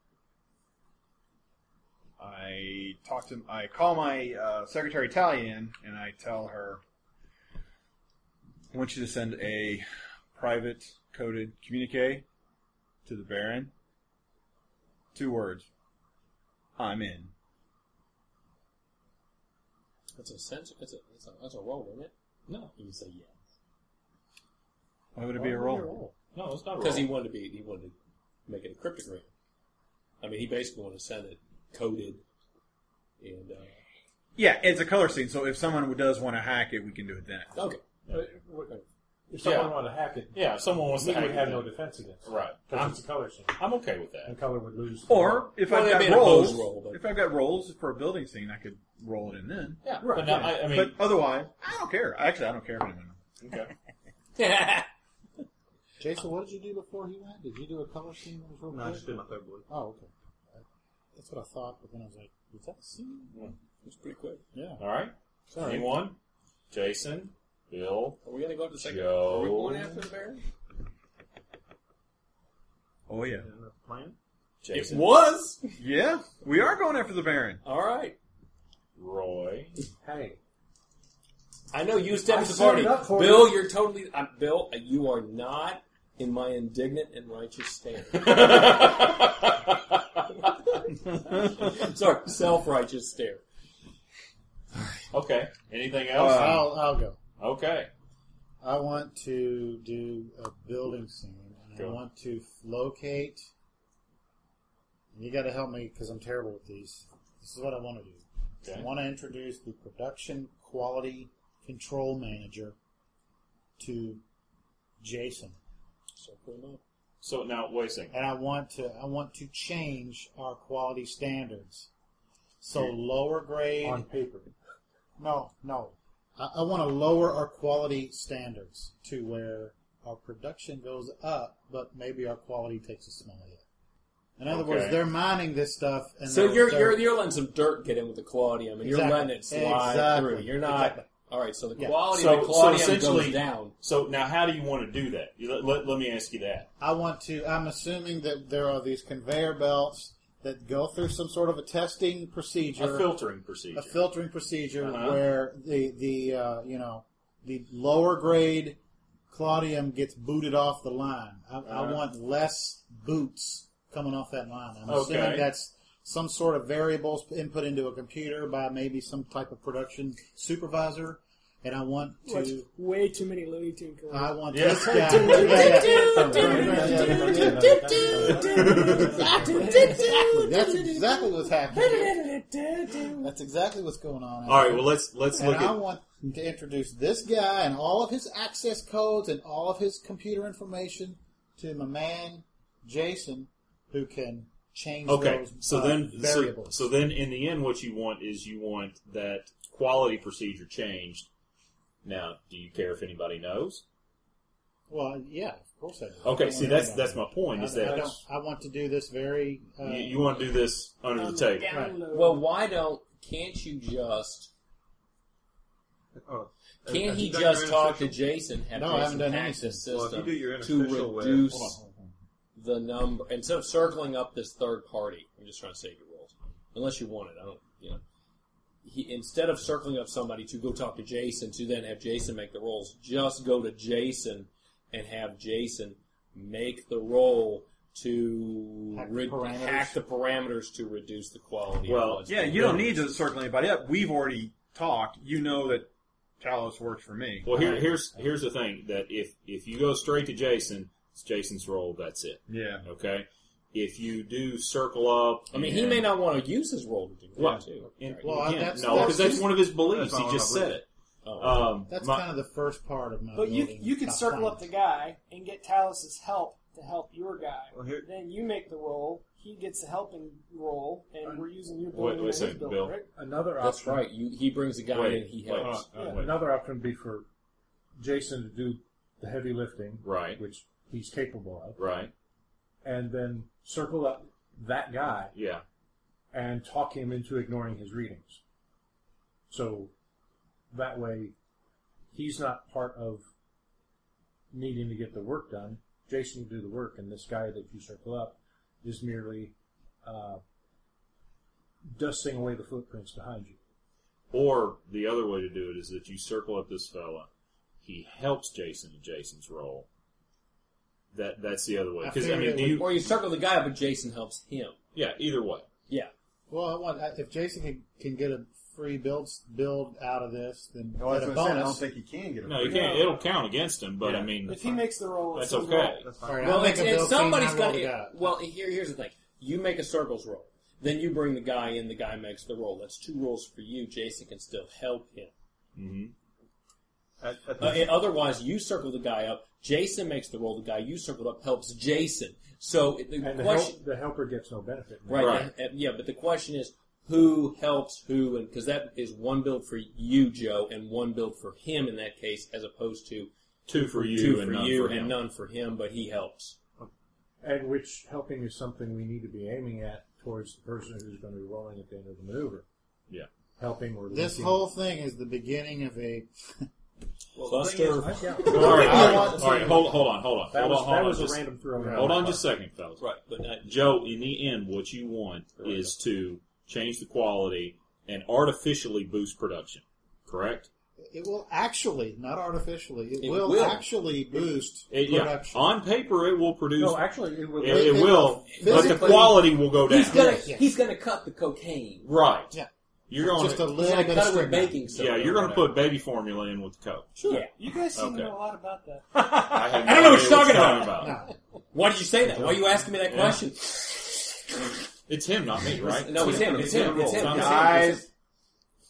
S1: I talk to. I call my uh, secretary Tally in, and I tell her, "I want you to send a private coded communique to the Baron. Two words. I'm in."
S7: That's a sense. That's a that's a, that's a roll, isn't it? No, you can say yes
S1: Why would it be a roll?
S10: No, it's not a
S7: because he
S10: roll.
S7: wanted to be he wanted to make it a cryptogram. I mean, he basically wanted to send it coded, and uh,
S1: Yeah, it's a color scene. So if someone does want to hack it, we can do it then.
S7: okay.
S8: Uh, If someone
S10: Yeah.
S8: wanted to hack it,
S10: Yeah, if someone wants
S8: he
S10: to hack
S8: would have
S10: it,
S8: no
S10: then-
S8: defense against it.
S10: Right.
S8: Because
S10: I'm,
S8: it's a color scene.
S10: I'm okay with that.
S8: And color would lose.
S1: Or if
S7: Well,
S1: I've
S7: that'd
S1: got
S7: be an opposed
S1: rolls,
S7: roll, but-
S1: if I've got rolls for a building scene, I could roll it in then.
S10: Yeah,
S8: Right,
S10: but now,
S8: yeah.
S10: I, I mean,
S1: But otherwise, I don't care. Actually, I don't care if anyone.
S10: okay.
S3: Jason, what did you do before he went? Did you do a color scene? That was real
S6: No, I
S3: quick?
S6: just did my third bullet.
S3: Oh, okay. That's what I thought, but then I was like, is that a scene?
S7: It's pretty quick.
S3: Yeah.
S10: All right.
S3: Sorry.
S10: Anyone? Jason? Bill?
S7: Are we going to go up to second?
S10: Joe.
S7: Are we going after the Baron?
S1: Oh yeah.
S6: And the plan?
S10: Jason?
S7: was.
S1: Yeah, we are going after the Baron.
S7: All right.
S10: Roy?
S8: Hey,
S7: I know you stepped
S5: I
S7: to the
S5: set
S7: party.
S5: it up for
S7: Bill,
S5: you.
S7: you're totally... Uh, Bill, you are not in my indignant and righteous stand. Sorry, self-righteous stare.
S10: Okay. Anything
S3: Uh,
S10: else?
S3: I'll, I'll go.
S10: okay.
S3: I want to do a building scene, and
S10: Go.
S3: I want to locate. And you got to help me because I'm terrible with these. This is what I want to do. I want to introduce the production quality control manager to Jason.
S10: So now, wait a second.
S3: And I want to I want to change our quality standards. So lower grade
S8: On paper.
S3: No, no. I, I want to lower our quality standards to where our production goes up, but maybe our quality takes a small hit. In other
S10: Okay.
S3: words, they're mining this stuff, and
S7: So
S3: they're,
S7: you're
S3: they're,
S7: you're you're letting some dirt get in with the Claudium, and you're
S3: Exactly.
S7: letting it slide
S3: Exactly.
S7: through. You're not.
S3: Exactly.
S7: All right. So the
S3: Yeah.
S7: quality
S10: So,
S7: of the
S10: so
S7: Claudium
S10: essentially,
S7: goes down.
S10: So now, how do you want to do that? You- Let, let, let me ask you that.
S3: I want to. I'm assuming that there are these conveyor belts that go through some sort of a testing procedure,
S10: A filtering procedure.
S3: a filtering procedure
S10: Uh-huh.
S3: where the the uh, you know the lower grade Claudium gets booted off the line. I, I
S10: Uh-huh.
S3: want less boots coming off that line. I'm
S10: Okay.
S3: assuming that's some sort of variables input into a computer by maybe some type of production supervisor, and I want
S5: Watch
S3: to.
S5: way too many Looney Tune commercials.
S3: I want
S10: Yeah.
S3: this guy. Exactly. That's exactly what's happening. That's exactly what's going on.
S10: All right. Well, let's let's
S3: And
S10: look
S3: I
S10: at.
S3: want to introduce this guy and all of his access codes and all of his computer information to my man Jason, who can change
S10: Okay.
S3: those
S10: So
S3: uh,
S10: then, so,
S3: variables.
S10: so then, in the end, what you want is you want that quality procedure changed. Now, do you care if anybody knows?
S3: well, yeah, of course I do.
S10: Okay.
S3: I
S10: See,
S3: don't
S10: that's
S3: know
S10: that's
S3: about
S10: my point.
S3: it.
S10: Is
S3: I, I,
S10: that
S3: don't, I want to do this very. Uh,
S10: you, you want to do this under the table?
S5: Down low.
S7: Well, why don't? Can't you just?
S6: Oh,
S7: Can't
S6: have
S7: he
S6: you done
S7: just
S6: your
S7: talk to
S6: interstitial?
S7: Jason? Have
S3: No, I haven't
S7: Jason
S3: done
S7: hack the
S3: anything.
S7: system
S6: Well, if you do your
S7: to
S6: interstitial with-
S7: reduce
S3: Hold on, hold on.
S7: the number instead of circling up this third party. I'm just trying to save your rolls, unless you want it. I don't. You know. He, instead of circling up somebody to go talk to Jason to then have Jason make the rolls, just go to Jason and have Jason make the roll to
S3: Hack the
S7: re-
S3: parameters.
S7: hack the parameters to reduce the quality.
S10: Well,
S7: of what's
S1: Yeah,
S7: being
S1: you don't
S7: done.
S1: need to circle anybody up. We've already talked. You know that Talos works for me.
S10: Well, here, here's here's the thing that if if you go straight to Jason, it's Jason's role. That's it.
S1: Yeah.
S10: Okay. If you do circle up,
S7: I mean, he
S10: and-
S7: may not want to use his roll to do that
S10: Well,
S7: too.
S10: and-
S7: Right.
S3: Well,
S10: again,
S3: that's-
S10: no,
S3: that's
S10: because that's
S3: just-
S10: one of his beliefs.
S6: that's
S10: He
S6: all
S10: just
S6: my
S10: said it.
S7: Oh.
S10: Um,
S3: That's
S10: my-
S3: kind of the first part of my.
S5: But you
S3: building
S5: you could
S3: top
S5: circle
S3: five.
S5: up the guy and get Talos' help to help your guy.
S6: Well, here-
S5: Then you make the roll. He gets the helping roll, and we're using your
S10: Wait-
S5: building
S10: wait a
S5: and his
S10: second,
S5: building,
S10: Bill.
S5: right?
S8: Another
S7: That's
S8: option.
S7: right. You, he brings the guy
S10: Wait,
S7: in and he
S10: wait,
S7: helps.
S10: uh,
S5: Yeah.
S10: wait.
S8: Another option would be for Jason to do the heavy lifting,
S10: Right.
S8: which he's capable of,
S10: Right.
S8: and then circle up that guy
S10: Yeah.
S8: and talk him into ignoring his readings. So that way, he's not part of needing to get the work done. Jason will do the work, and this guy that you circle up is merely uh, dusting away the footprints behind you.
S10: Or the other way to do it is that you circle up this fella. He helps Jason in Jason's role. That that's the other way.
S3: I
S10: Because I,
S3: figured
S10: mean,
S3: it
S10: do
S3: would-
S10: you?
S7: Or you circle the guy up, but Jason helps him.
S10: Yeah. Either way.
S7: Yeah.
S3: Well, I want if Jason can, can get a free build build out of this, then
S11: No, I
S3: get
S11: was
S3: a
S11: going to say, I don't
S3: bonus.
S11: think he can get a
S10: No, you
S11: free-
S10: can't. It'll count against him. But
S1: Yeah.
S10: I mean,
S5: If he makes the roll,
S10: That's
S5: it's his
S10: okay.
S5: roll.
S11: That's
S3: All
S11: fine.
S3: right,
S7: Well,
S3: I'll make
S7: it's,
S3: a
S7: it's
S3: build
S7: somebody's
S3: team, I roll
S7: got.
S3: the guy.
S7: Well, here, here's the thing. You make a circles roll. Then you bring the guy in. The guy makes the roll. That's two rolls for you. Jason can still help him.
S10: hmm
S6: At, at
S7: Uh,
S6: the,
S7: and otherwise, you circle the guy up. Jason makes the roll. The guy you circled up helps Jason. So the
S8: And the,
S7: question,
S8: help, the helper gets no benefit.
S7: right?
S10: Right.
S7: and- and- yeah, but the question is, who helps who? And because that is one build for you, Joe, and one build for him in that case, as opposed to
S10: two for you
S7: two
S10: and
S7: for
S10: none
S7: you
S10: for him.
S7: and none for him. But he helps.
S8: And which helping is something we need to be aiming at towards the person who's going to be rolling at the end of the maneuver.
S10: Yeah.
S8: Helping or
S3: This
S8: linking.
S3: whole thing is the beginning of a.
S6: well, the thing is,
S7: Buster.
S8: Yeah.
S10: All right,
S3: I
S10: all
S3: want
S10: right,
S3: to-
S10: all right. Hold, hold on, hold on,
S8: That
S10: hold
S8: was,
S10: on, hold
S8: that
S10: on.
S8: was
S10: Just,
S8: a random throw.
S10: hold on just a second, fellas.
S7: Right, but not,
S10: Joe, in the end, what you want is to change the quality and artificially boost production. Correct?
S3: It will actually, not artificially, it,
S7: It
S3: will,
S7: will.
S3: actually boost
S10: It- yeah.
S3: production.
S10: On paper, it will produce.
S8: No, actually, it will.
S10: it, it
S3: it
S10: will,
S3: will
S10: but the
S3: physically-
S10: quality will go down.
S7: he's gonna
S3: Yeah.
S7: he's gonna cut the cocaine.
S10: Right.
S3: Yeah.
S10: You're going
S3: Just a
S10: to,
S7: He's
S3: little
S7: gonna
S3: bit
S7: cut
S3: of
S7: it with
S3: string.
S7: baking soda.
S10: yeah, you're
S7: or
S10: going to
S7: whatever.
S10: put baby formula in with the Coke.
S7: Yeah.
S5: You guys seem
S10: Okay.
S5: to know a lot about that.
S10: I, have no
S7: I don't know what
S10: idea
S7: you're talking
S10: about.
S3: No.
S7: Why did you say that? Why are you asking me that
S10: Yeah.
S7: question?
S10: It's him, not me, right?
S7: No, it's him. It's him. It's him.
S10: Tom
S7: It's
S10: Hanks.
S1: Guys,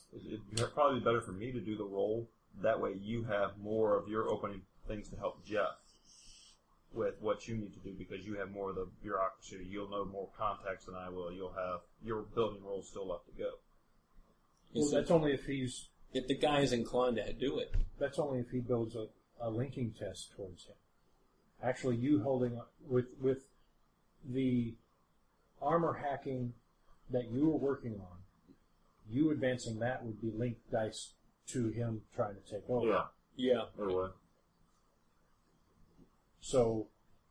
S6: It'd probably be better for me to do the roll. That way you have more of your opening things to help Jeff with what you need to do because you have more of the bureaucracy. You'll know more context than I will. You'll have your building rolls still left to go.
S8: Well, that's only if he's...
S7: If the guy is inclined to do it.
S8: That's only if he builds a, a linking test towards him. Actually, you holding... With, with the armor hacking that you were working on, you advancing that would be linked dice to him trying to take over.
S10: Yeah.
S7: Yeah.
S10: Anyway.
S8: So,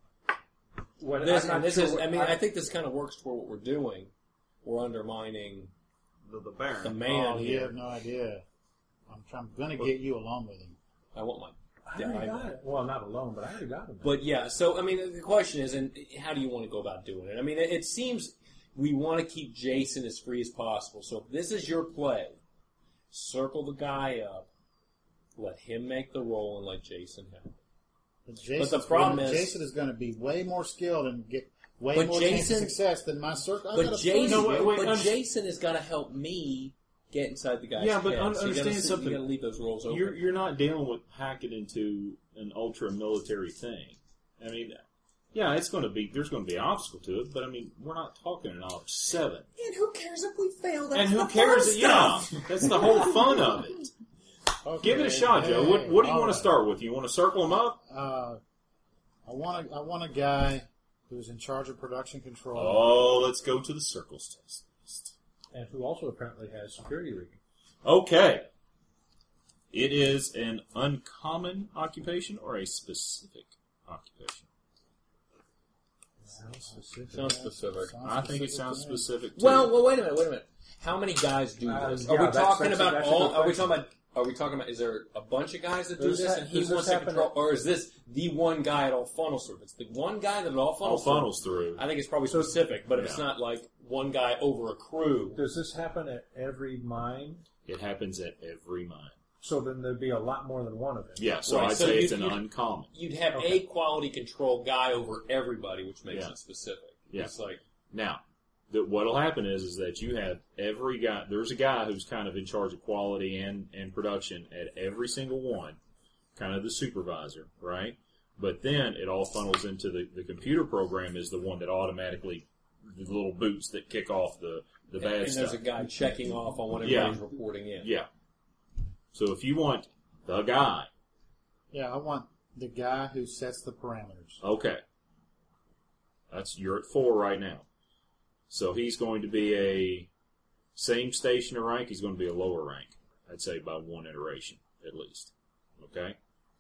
S8: what
S7: This,
S8: I'm not
S7: and this
S8: sure
S7: is,
S8: what-
S7: I mean, I think this kind of works for what we're doing. We're undermining
S6: The, the Baron.
S7: the man
S3: Oh, you
S7: here.
S3: have no idea. I'm, trying, I'm going to get you along with him.
S7: I want my.
S8: I already got it. Well, not alone, but I already got him.
S7: But yeah, so I mean, the question is, and how do you want to go about doing it? I mean, it, it seems we want to keep Jason as free as possible. So if this is your play, circle the guy up, let him make the roll, and let Jason help.
S3: But, Jason's
S7: the problem
S3: gonna,
S7: is-
S3: Jason is going to be way more skilled and get way
S7: But
S3: more chance of
S7: Jason-
S3: success than my circle. I've
S7: But
S3: got a
S7: Jason,
S10: No, wait, wait,
S7: but
S10: I'm-
S7: Jason has got to help me get inside the guy's
S10: Yeah, but
S7: head.
S10: un-
S7: So you gotta
S10: understand
S7: sit-
S10: something.
S7: You got to leave those rolls open.
S10: You're you're not dealing with hacking into an ultra military thing. I mean, yeah, it's going to be there's going to be an obstacle to it, but I mean, we're not talking an obstacle seven.
S7: and who cares if we fail? That's
S10: And who
S7: the
S10: cares?
S7: fun
S10: Yeah,
S7: stuff.
S10: that's the whole fun of it.
S3: Okay,
S10: Give it a shot, Joe. What what do you
S3: all
S10: want to
S3: right.
S10: start with? You want to circle them up?
S3: Uh, I want a, I want a guy who's in charge of production control.
S10: Oh, let's go to the circles test list.
S8: and who also apparently has security rigging.
S10: Okay. It is an uncommon occupation or a specific occupation?
S3: Sounds specific.
S7: Sounds specific.
S3: Sounds
S10: I think it sounds
S3: to me.
S10: specific too.
S7: Well, well, wait a minute, wait a minute. How many guys do
S8: Uh,
S7: this?
S8: yeah,
S7: Are we
S8: that's-
S7: talking
S8: that's a-
S7: about
S8: that's a
S7: all?
S8: good
S7: Are we
S8: question.
S7: talking about? Are we talking about? Is there a bunch of guys that do
S8: Does
S7: this,
S8: that-
S7: and he
S8: does
S7: wants
S8: this
S7: to
S8: happen
S7: control,
S8: at-
S7: or is this the one guy at all funnels through? If it's the one guy that it all
S10: all
S7: funnels,
S10: funnels through.
S7: through, I think it's probably specific. But if it's
S10: Yeah.
S7: not like one guy over a crew,
S8: Does this happen at every mine?
S10: It happens at every mine.
S8: So then there'd be a lot more than one of them.
S10: Yeah, so
S7: Right,
S10: I'd
S7: so
S10: say
S7: you-
S10: it's an
S7: you-
S10: uncommon.
S7: you'd have
S8: Okay.
S7: a quality control guy over everybody, which makes
S10: Yeah.
S7: it specific.
S10: Yeah.
S7: It's like
S10: Now, the, what'll happen is is that you have every guy. There's a guy who's kind of in charge of quality and, and production at every single one, kind of the supervisor, right? But then it all funnels into the, the computer program is the one that automatically the little boots that kick off the the bad
S7: and
S10: stuff.
S7: there's a guy checking off on what
S10: Yeah.
S7: everybody's reporting in.
S10: Yeah. So if you want the guy,
S3: Yeah, I want the guy who sets the parameters.
S10: okay, that's you're at four right now. So he's going to be a same station or rank. He's going to be a lower rank. I'd say by one iteration at least. Okay.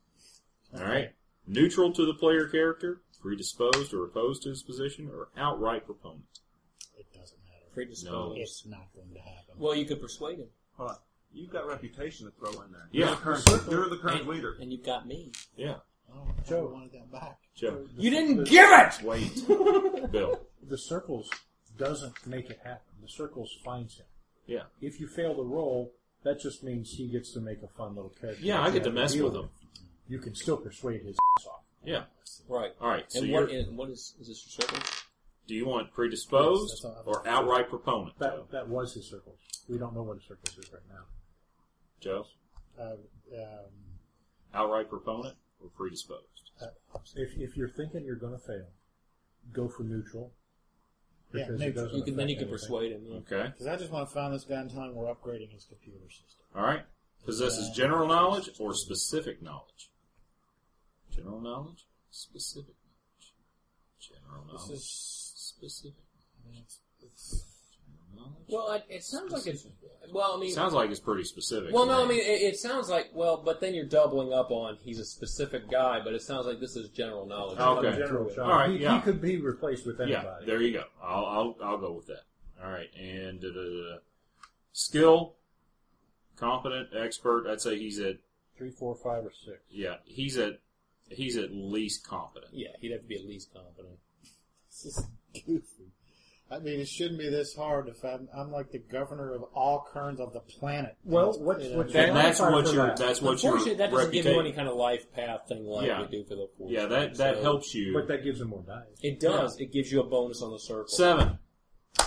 S10: All right. Neutral to the player character, predisposed or opposed to his position, or outright proponent.
S3: It doesn't matter.
S7: Predisposed.
S3: It's not going to happen.
S7: Well, you could persuade him.
S6: Hold on. You've got reputation to throw in there.
S10: Yeah.
S6: You're the current, you're the current
S7: and,
S6: leader.
S7: and you've got me.
S10: Yeah.
S3: Oh, Joe wanted that back.
S10: Joe.
S7: You didn't give it!
S10: Wait. Bill.
S8: The circles doesn't make it happen. The circles finds him.
S10: Yeah.
S8: If you fail the roll, that just means he gets to make a fun little character.
S10: Yeah, I
S8: that
S10: get
S8: you
S10: to
S8: have
S10: mess
S8: deal
S10: with him.
S8: You can still persuade his ass off.
S10: Yeah.
S7: Right.
S10: All right. So
S7: and
S10: you're,
S7: what is, what is, is this your circle?
S10: do you want predisposed
S3: Yes, that's all.
S10: or outright proponent? Joe?
S8: That that was his circles. We don't know what his circles is right now.
S10: Joe?
S3: Uh, um,
S10: Outright proponent or predisposed?
S8: If if you're thinking you're going to fail, go for neutral.
S3: Yeah,
S8: Because it
S3: neutral.
S8: doesn't
S7: You can, then you
S8: affect
S7: can
S8: anything.
S7: persuade him. Yeah.
S10: Okay.
S3: Because I just want to find this guy in time we're upgrading his computer system.
S10: All right. Possesses general knowledge or specific knowledge? General knowledge? Specific knowledge. General knowledge.
S3: This is.
S10: Specific
S3: I mean, it's, it's,
S10: knowledge.
S7: Well, it, it sounds like it's. Well, I mean.
S10: Sounds like it's pretty specific.
S7: well,
S10: to
S7: no, I
S10: me.
S7: mean, it, it sounds like, well, but then you're doubling up on he's a specific guy, but it sounds like this is general knowledge.
S10: Okay.
S8: General
S7: Through it.
S8: All
S10: right,
S8: He,
S10: yeah.
S8: he could be replaced with anybody.
S10: Yeah, there you go. I'll I'll I'll go with that. All right, and da, da, da, da. Skill, competent, expert. I'd say he's at
S8: Three, four, five, or six.
S10: yeah he's at he's at least competent.
S7: Yeah, he'd have to be at least competent.
S3: this is goofy. I mean, it shouldn't be this hard if I'm, I'm like the governor of all currents of the planet.
S8: Well,
S3: That's-
S8: what's-
S3: you know,
S8: what's
S10: And that's
S8: Sorry
S10: what
S8: for
S10: your
S8: that.
S10: that's what your
S7: Unfortunately, that doesn't give you any
S10: reputation.
S7: kind of life path thing like
S10: Yeah.
S7: we do for the force.
S10: Yeah, that that
S7: So
S10: helps you.
S8: But that gives him more dice.
S7: It does. It gives you a bonus on the circle.
S10: Seven.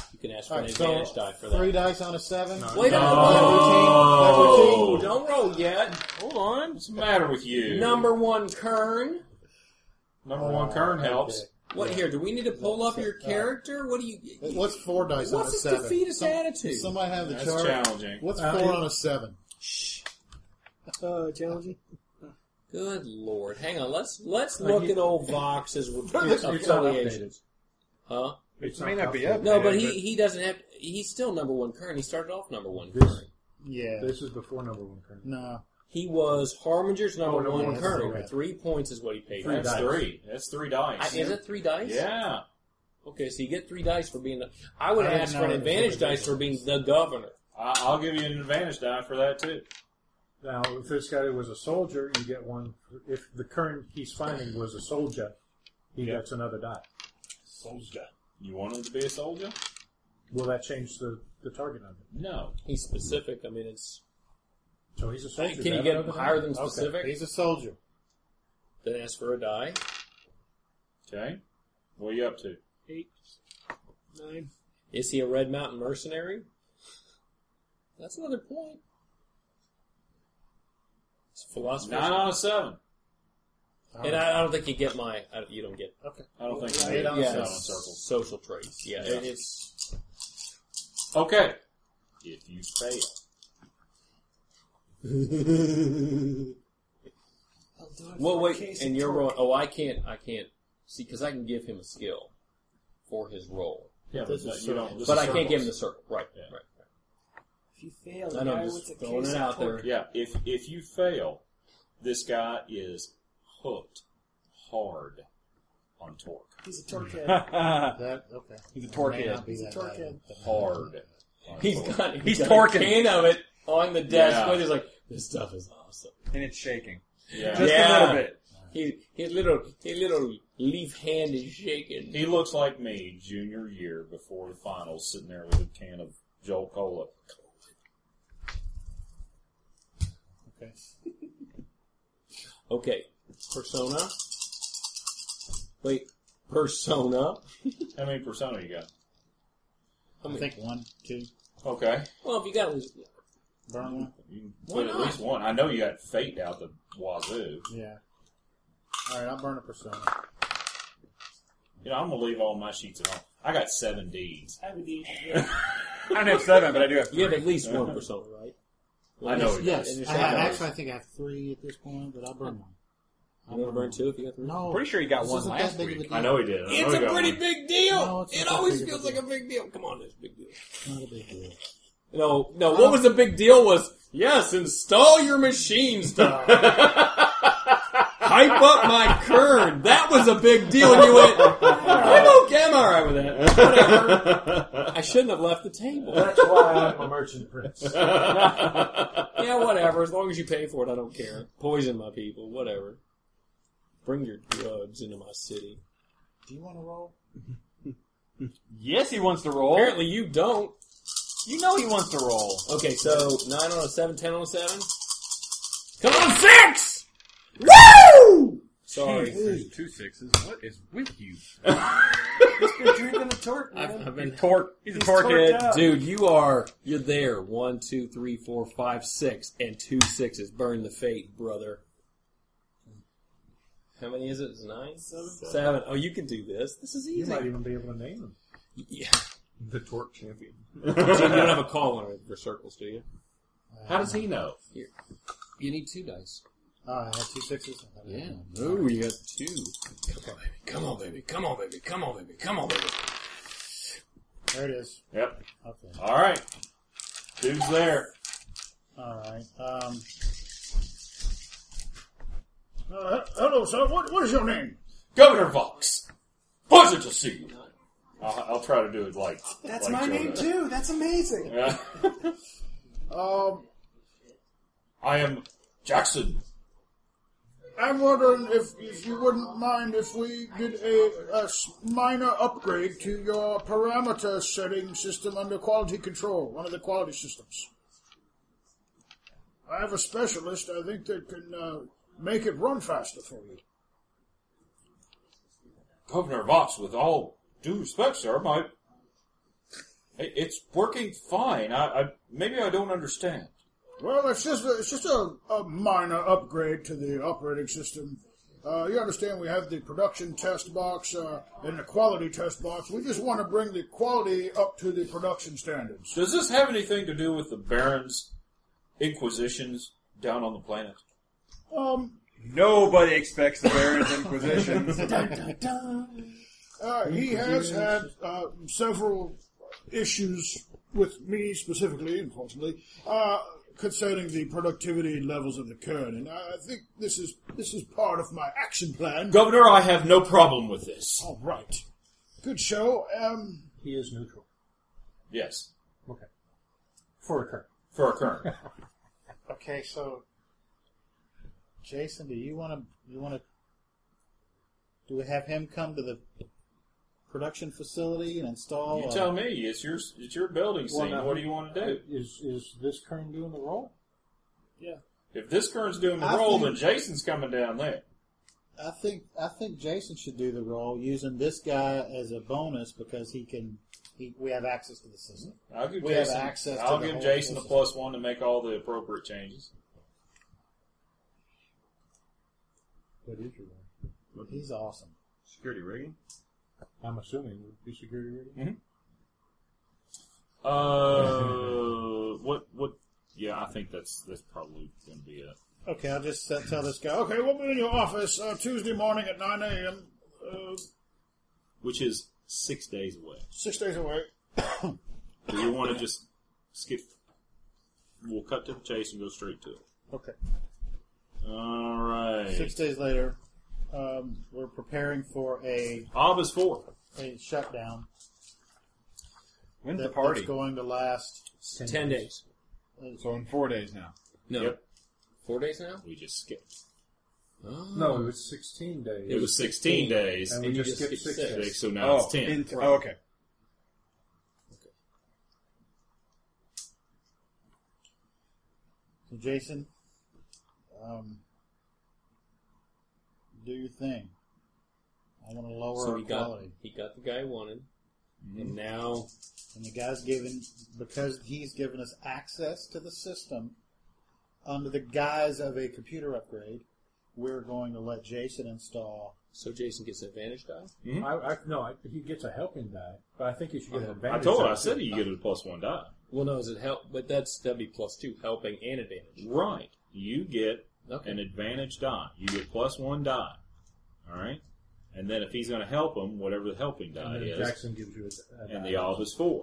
S7: You can ask for
S3: All
S7: an
S3: right,
S7: advantage
S3: so
S7: die for that.
S3: three dice on a seven.
S7: Wait a
S3: That
S7: minute.
S3: routine?
S7: Oh, don't roll yet. Hold on.
S10: What's the matter with you?
S7: Number one, Kern.
S10: Number one, Kern helps.
S7: What here? Do we need to pull up your character? What do you?
S3: What's four dice on a
S7: What's this
S3: seven?
S7: defeatist
S3: Some-
S7: attitude?
S3: Somebody have the
S10: That's
S3: chart.
S10: challenging.
S3: What's
S8: Uh,
S3: four
S8: it-
S3: on a seven?
S5: Uh, challenging.
S7: Good lord. Hang on. Let's let's
S8: Uh,
S7: look
S8: he-
S7: at old Vox's
S8: It's not
S7: affiliations. Huh?
S8: It's
S1: It may
S8: not
S1: not be
S8: updated.
S1: up.
S7: No, but
S1: Yeah,
S7: he, he doesn't have. He's still number one Kern. He started off number one
S8: This-
S7: Kern.
S3: Yeah.
S8: This is before number one current.
S3: No.
S7: He was Harbinger's number
S8: Oh, number
S7: one
S8: one
S7: Kern.
S8: Kern.
S7: Three points is what he paid.
S8: Three
S7: for.
S10: That's
S8: dice.
S10: three. That's three dice.
S7: I, is it three dice?
S10: Yeah.
S7: Okay, so you get three dice for being the. I would
S3: I didn't
S7: ask
S3: know
S7: for an
S3: it was
S7: advantage
S3: three
S7: dice for
S3: dice.
S7: being the governor.
S10: I, I'll give you an advantage die for that too.
S8: Now, if this guy was a soldier, you get one. If the current he's finding was a soldier, he
S10: Yeah.
S8: gets another die.
S10: Soldier. You want him to be a soldier?
S8: Will that change the, the target number?
S10: No.
S7: He's specific. I mean, it's.
S8: So he's a soldier.
S7: Can you
S8: That
S7: get
S8: another
S7: higher
S8: die?
S7: than specific?
S3: He's a soldier.
S7: Then ask for a die.
S10: Okay. What are you up to?
S5: Eight, nine.
S7: Is he a Red Mountain mercenary? That's another point. It's philosophy.
S10: Nine on a seven.
S7: And I, I don't think you get my. I, you don't get.
S3: Okay.
S10: I don't think
S3: Eight
S10: you
S3: on
S10: need
S7: Yeah,
S10: seven
S3: seven.
S10: circles.
S7: social traits. Yeah,
S10: Yeah.
S7: it- it's.
S10: Okay. If you fail,
S7: Well, wait, and you're rolling. Oh, I can't. I can't see because I can give him a skill for his roll,
S10: yeah,
S3: This
S10: but
S3: is
S10: you don't.
S3: circles.
S10: this
S7: but
S10: is
S7: I can't give him the
S10: circles.
S7: circle. Right,
S10: Yeah.
S7: right, right.
S5: If you fail,
S7: I
S5: the
S7: know,
S5: guy
S7: I'm
S5: with
S7: just
S5: the
S7: throwing
S5: case
S7: it
S5: of
S7: out there.
S5: torque.
S10: Yeah, if if you fail, this guy is hooked hard on torque.
S5: He's a torque head.
S3: That okay.
S1: He's a torque
S3: May
S1: head.
S3: not be
S5: He's a
S3: that
S5: torque
S3: bad.
S5: head.
S10: Hard. on
S7: He's
S10: torque.
S7: got.
S1: He's
S7: got
S1: torquing.
S7: a can of it on the desk.
S10: Yeah.
S7: But he's like, this stuff is awesome.
S1: And it's shaking.
S10: Yeah.
S1: Just
S7: Yeah.
S1: a little bit.
S7: He, his little, his little leaf hand is shaking.
S10: He looks like me junior year before the finals, sitting there with a can of Joel Cola.
S3: Okay.
S7: Okay, persona. Wait, persona.
S10: How many persona you got?
S7: I
S3: I
S7: mean,
S3: think one, two,
S10: Okay.
S7: well, if you got at least
S3: burn one.
S10: You can
S7: Why
S10: put at
S7: not?
S10: least one. I know you got Fate out the wazoo.
S3: Yeah. All right, I'll burn a persona.
S10: You know, I'm going to leave all my sheets at home. I got seven Ds.
S5: I have a D.
S1: I don't have seven, but I do have
S7: you have
S1: three.
S7: at least one persona, right?
S10: I know he
S3: Yes.
S10: does.
S7: And
S3: I
S7: you're
S3: have,
S7: saying-
S3: actually, I think I have three at this point, but I'll burn one.
S7: You want to burn two if you got three?
S3: No.
S1: Pretty sure he got
S3: This
S1: one
S3: isn't
S1: last
S3: that big of a
S1: week.
S3: deal.
S10: I know he did. I know
S7: It's
S10: he
S7: a
S10: got
S7: pretty
S10: one.
S7: big deal.
S3: No, it's not
S7: it
S3: that
S7: always
S3: big of a
S7: feels like
S3: deal.
S7: a big deal. Come on, it's a big deal.
S3: Not a big deal.
S7: No, no. What was the big deal? Was yes, install your machine stuff. Hype up my Kern. That was a big deal. And you went, I'm okay. I'm all right with that. Whatever. I shouldn't have left the table.
S8: That's why I'm a merchant prince.
S7: Yeah, whatever. As long as you pay for it, I don't care. Poison my people. Whatever. Bring your drugs into my city.
S3: Do you want to roll?
S1: Yes, he wants to roll.
S7: Apparently, you don't.
S1: You know he wants to roll.
S7: Okay, so nine on a seven, ten on a seven. Come on, six! Woo! Sorry.
S1: Jeez, there's two sixes. What is with you?
S5: He's been drinking a torque, man.
S7: I've, I've been
S1: Torque. He's a
S5: He's
S1: torque
S5: torqued
S1: head.
S5: out.
S7: Dude, you are, you're there. One, two, three, four, five, six, and two sixes. Burn the fate, brother. How many is it? Is it nine?
S5: Seven.
S7: Seven. Oh, you can do this. This is
S8: You
S7: easy.
S8: might even be able to name them.
S7: Yeah.
S6: The Torque Champion.
S7: So you don't have a call on it for circles, do you?
S10: How does he know?
S7: Here. You need two dice.
S3: Oh, I have two sixes? I thought I
S7: Yeah.
S3: had one.
S7: Oh, you got two. Come on, baby. Come on, baby. Come on, baby. Come on, baby. Come on, baby.
S3: There it is.
S10: Yep.
S3: Okay.
S10: All right. Dude's there.
S3: All right. Um,
S9: Uh, hello, sir. What, what is your name?
S10: Governor Vox. Pleasure to see you. I'll, I'll try to do it like
S5: That's
S10: like
S5: my
S10: Joe
S5: name
S10: does.
S5: too. That's amazing.
S10: Yeah.
S9: Um,
S10: I am Jackson.
S9: I'm wondering if, if you wouldn't mind if we did a, a s- minor upgrade to your parameter setting system under quality control, one of the quality systems. I have a specialist, I think, that can uh, make it run faster for you.
S10: Governor Vox, with all due respect, sir, my It- It's working fine. I, I maybe I don't understand.
S9: Well, it's just a, it's just a, a minor upgrade to the operating system. Uh, you understand we have the production test box uh, and the quality test box. We just want to bring the quality up to the production standards.
S10: Does this have anything to do with the Baron's inquisitions down on the planet?
S9: Um,
S1: Nobody expects the Baron's inquisitions.
S9: uh, he has had uh, several issues with me specifically, unfortunately, uh, concerning the productivity levels of the Kern, and I think this is this is part of my action plan.
S10: Governor, I have no problem with this.
S9: All right, good show. Um,
S8: He is neutral.
S10: Yes,
S8: Okay. For a current.
S10: for a current.
S3: Okay, so Jason, do you want to you want to do we have him come to the production facility and install?
S10: You
S3: uh,
S10: tell me. It's your it's your building
S8: Well,
S10: scene.
S8: now,
S10: What do you want to do?
S8: Is is this current doing the role?
S10: If this Kern's doing the
S3: I
S10: role,
S3: think-
S10: then Jason's coming down there.
S3: I think I think Jason should do the role using this guy as a bonus because he can. He, we have access to the system.
S10: I'll give
S3: We have
S10: Jason.
S3: access to
S10: I'll
S3: the
S10: give
S3: whole
S10: Jason the
S3: system.
S10: plus one to make all the appropriate changes.
S8: What is your role?
S3: He's awesome.
S11: Security rigging?
S8: I'm assuming it would be security rating.
S10: Uh, what what? Yeah, I think that's that's probably going to be it.
S3: Okay, I'll just uh, tell this guy.
S9: okay, we'll be in your office uh, Tuesday morning at nine a.m. Uh,
S10: Which is six days away.
S9: six days away.
S10: Do you want to just skip? We'll cut to the chase and go straight to it.
S3: Okay.
S10: All right.
S3: Six days later, um, we're preparing for a
S10: August four.
S3: a shutdown.
S1: When's
S3: that,
S1: the party?
S3: That's going to last.
S5: Ten days.
S1: So in four days now.
S5: No.
S10: Yep.
S5: Four days now?
S10: We just skipped.
S5: Oh.
S8: No, it was sixteen days.
S10: It was sixteen days.
S8: And we
S5: And you
S8: just
S5: just
S8: skipped
S5: skipped
S8: six
S5: six.
S8: days.
S10: So now it's ten.
S1: in t-
S5: Right.
S1: oh, okay.
S3: So Jason, um, do your thing. I want to lower
S7: So
S3: our
S7: he got
S3: quality.
S7: he got the guy he wanted, and now
S3: And the guy's given, because he's given us access to the system under the guise of a computer upgrade, we're going to let Jason install.
S7: so Jason gets an advantage die.
S8: I, I, no, I, he gets a helping die, but I think he should get an
S10: I
S8: advantage.
S10: told her.
S8: die.
S10: I said you get a plus one die.
S7: Well, no, is it help? But that's that'd be plus two, helping and advantage.
S10: Right. You get
S7: Okay.
S10: an advantage die. You get plus one die. All right. And then if he's going to help him, whatever the helping die
S8: And then
S10: is,
S8: Jackson gives you a, a
S10: and
S8: die.
S10: the off is four.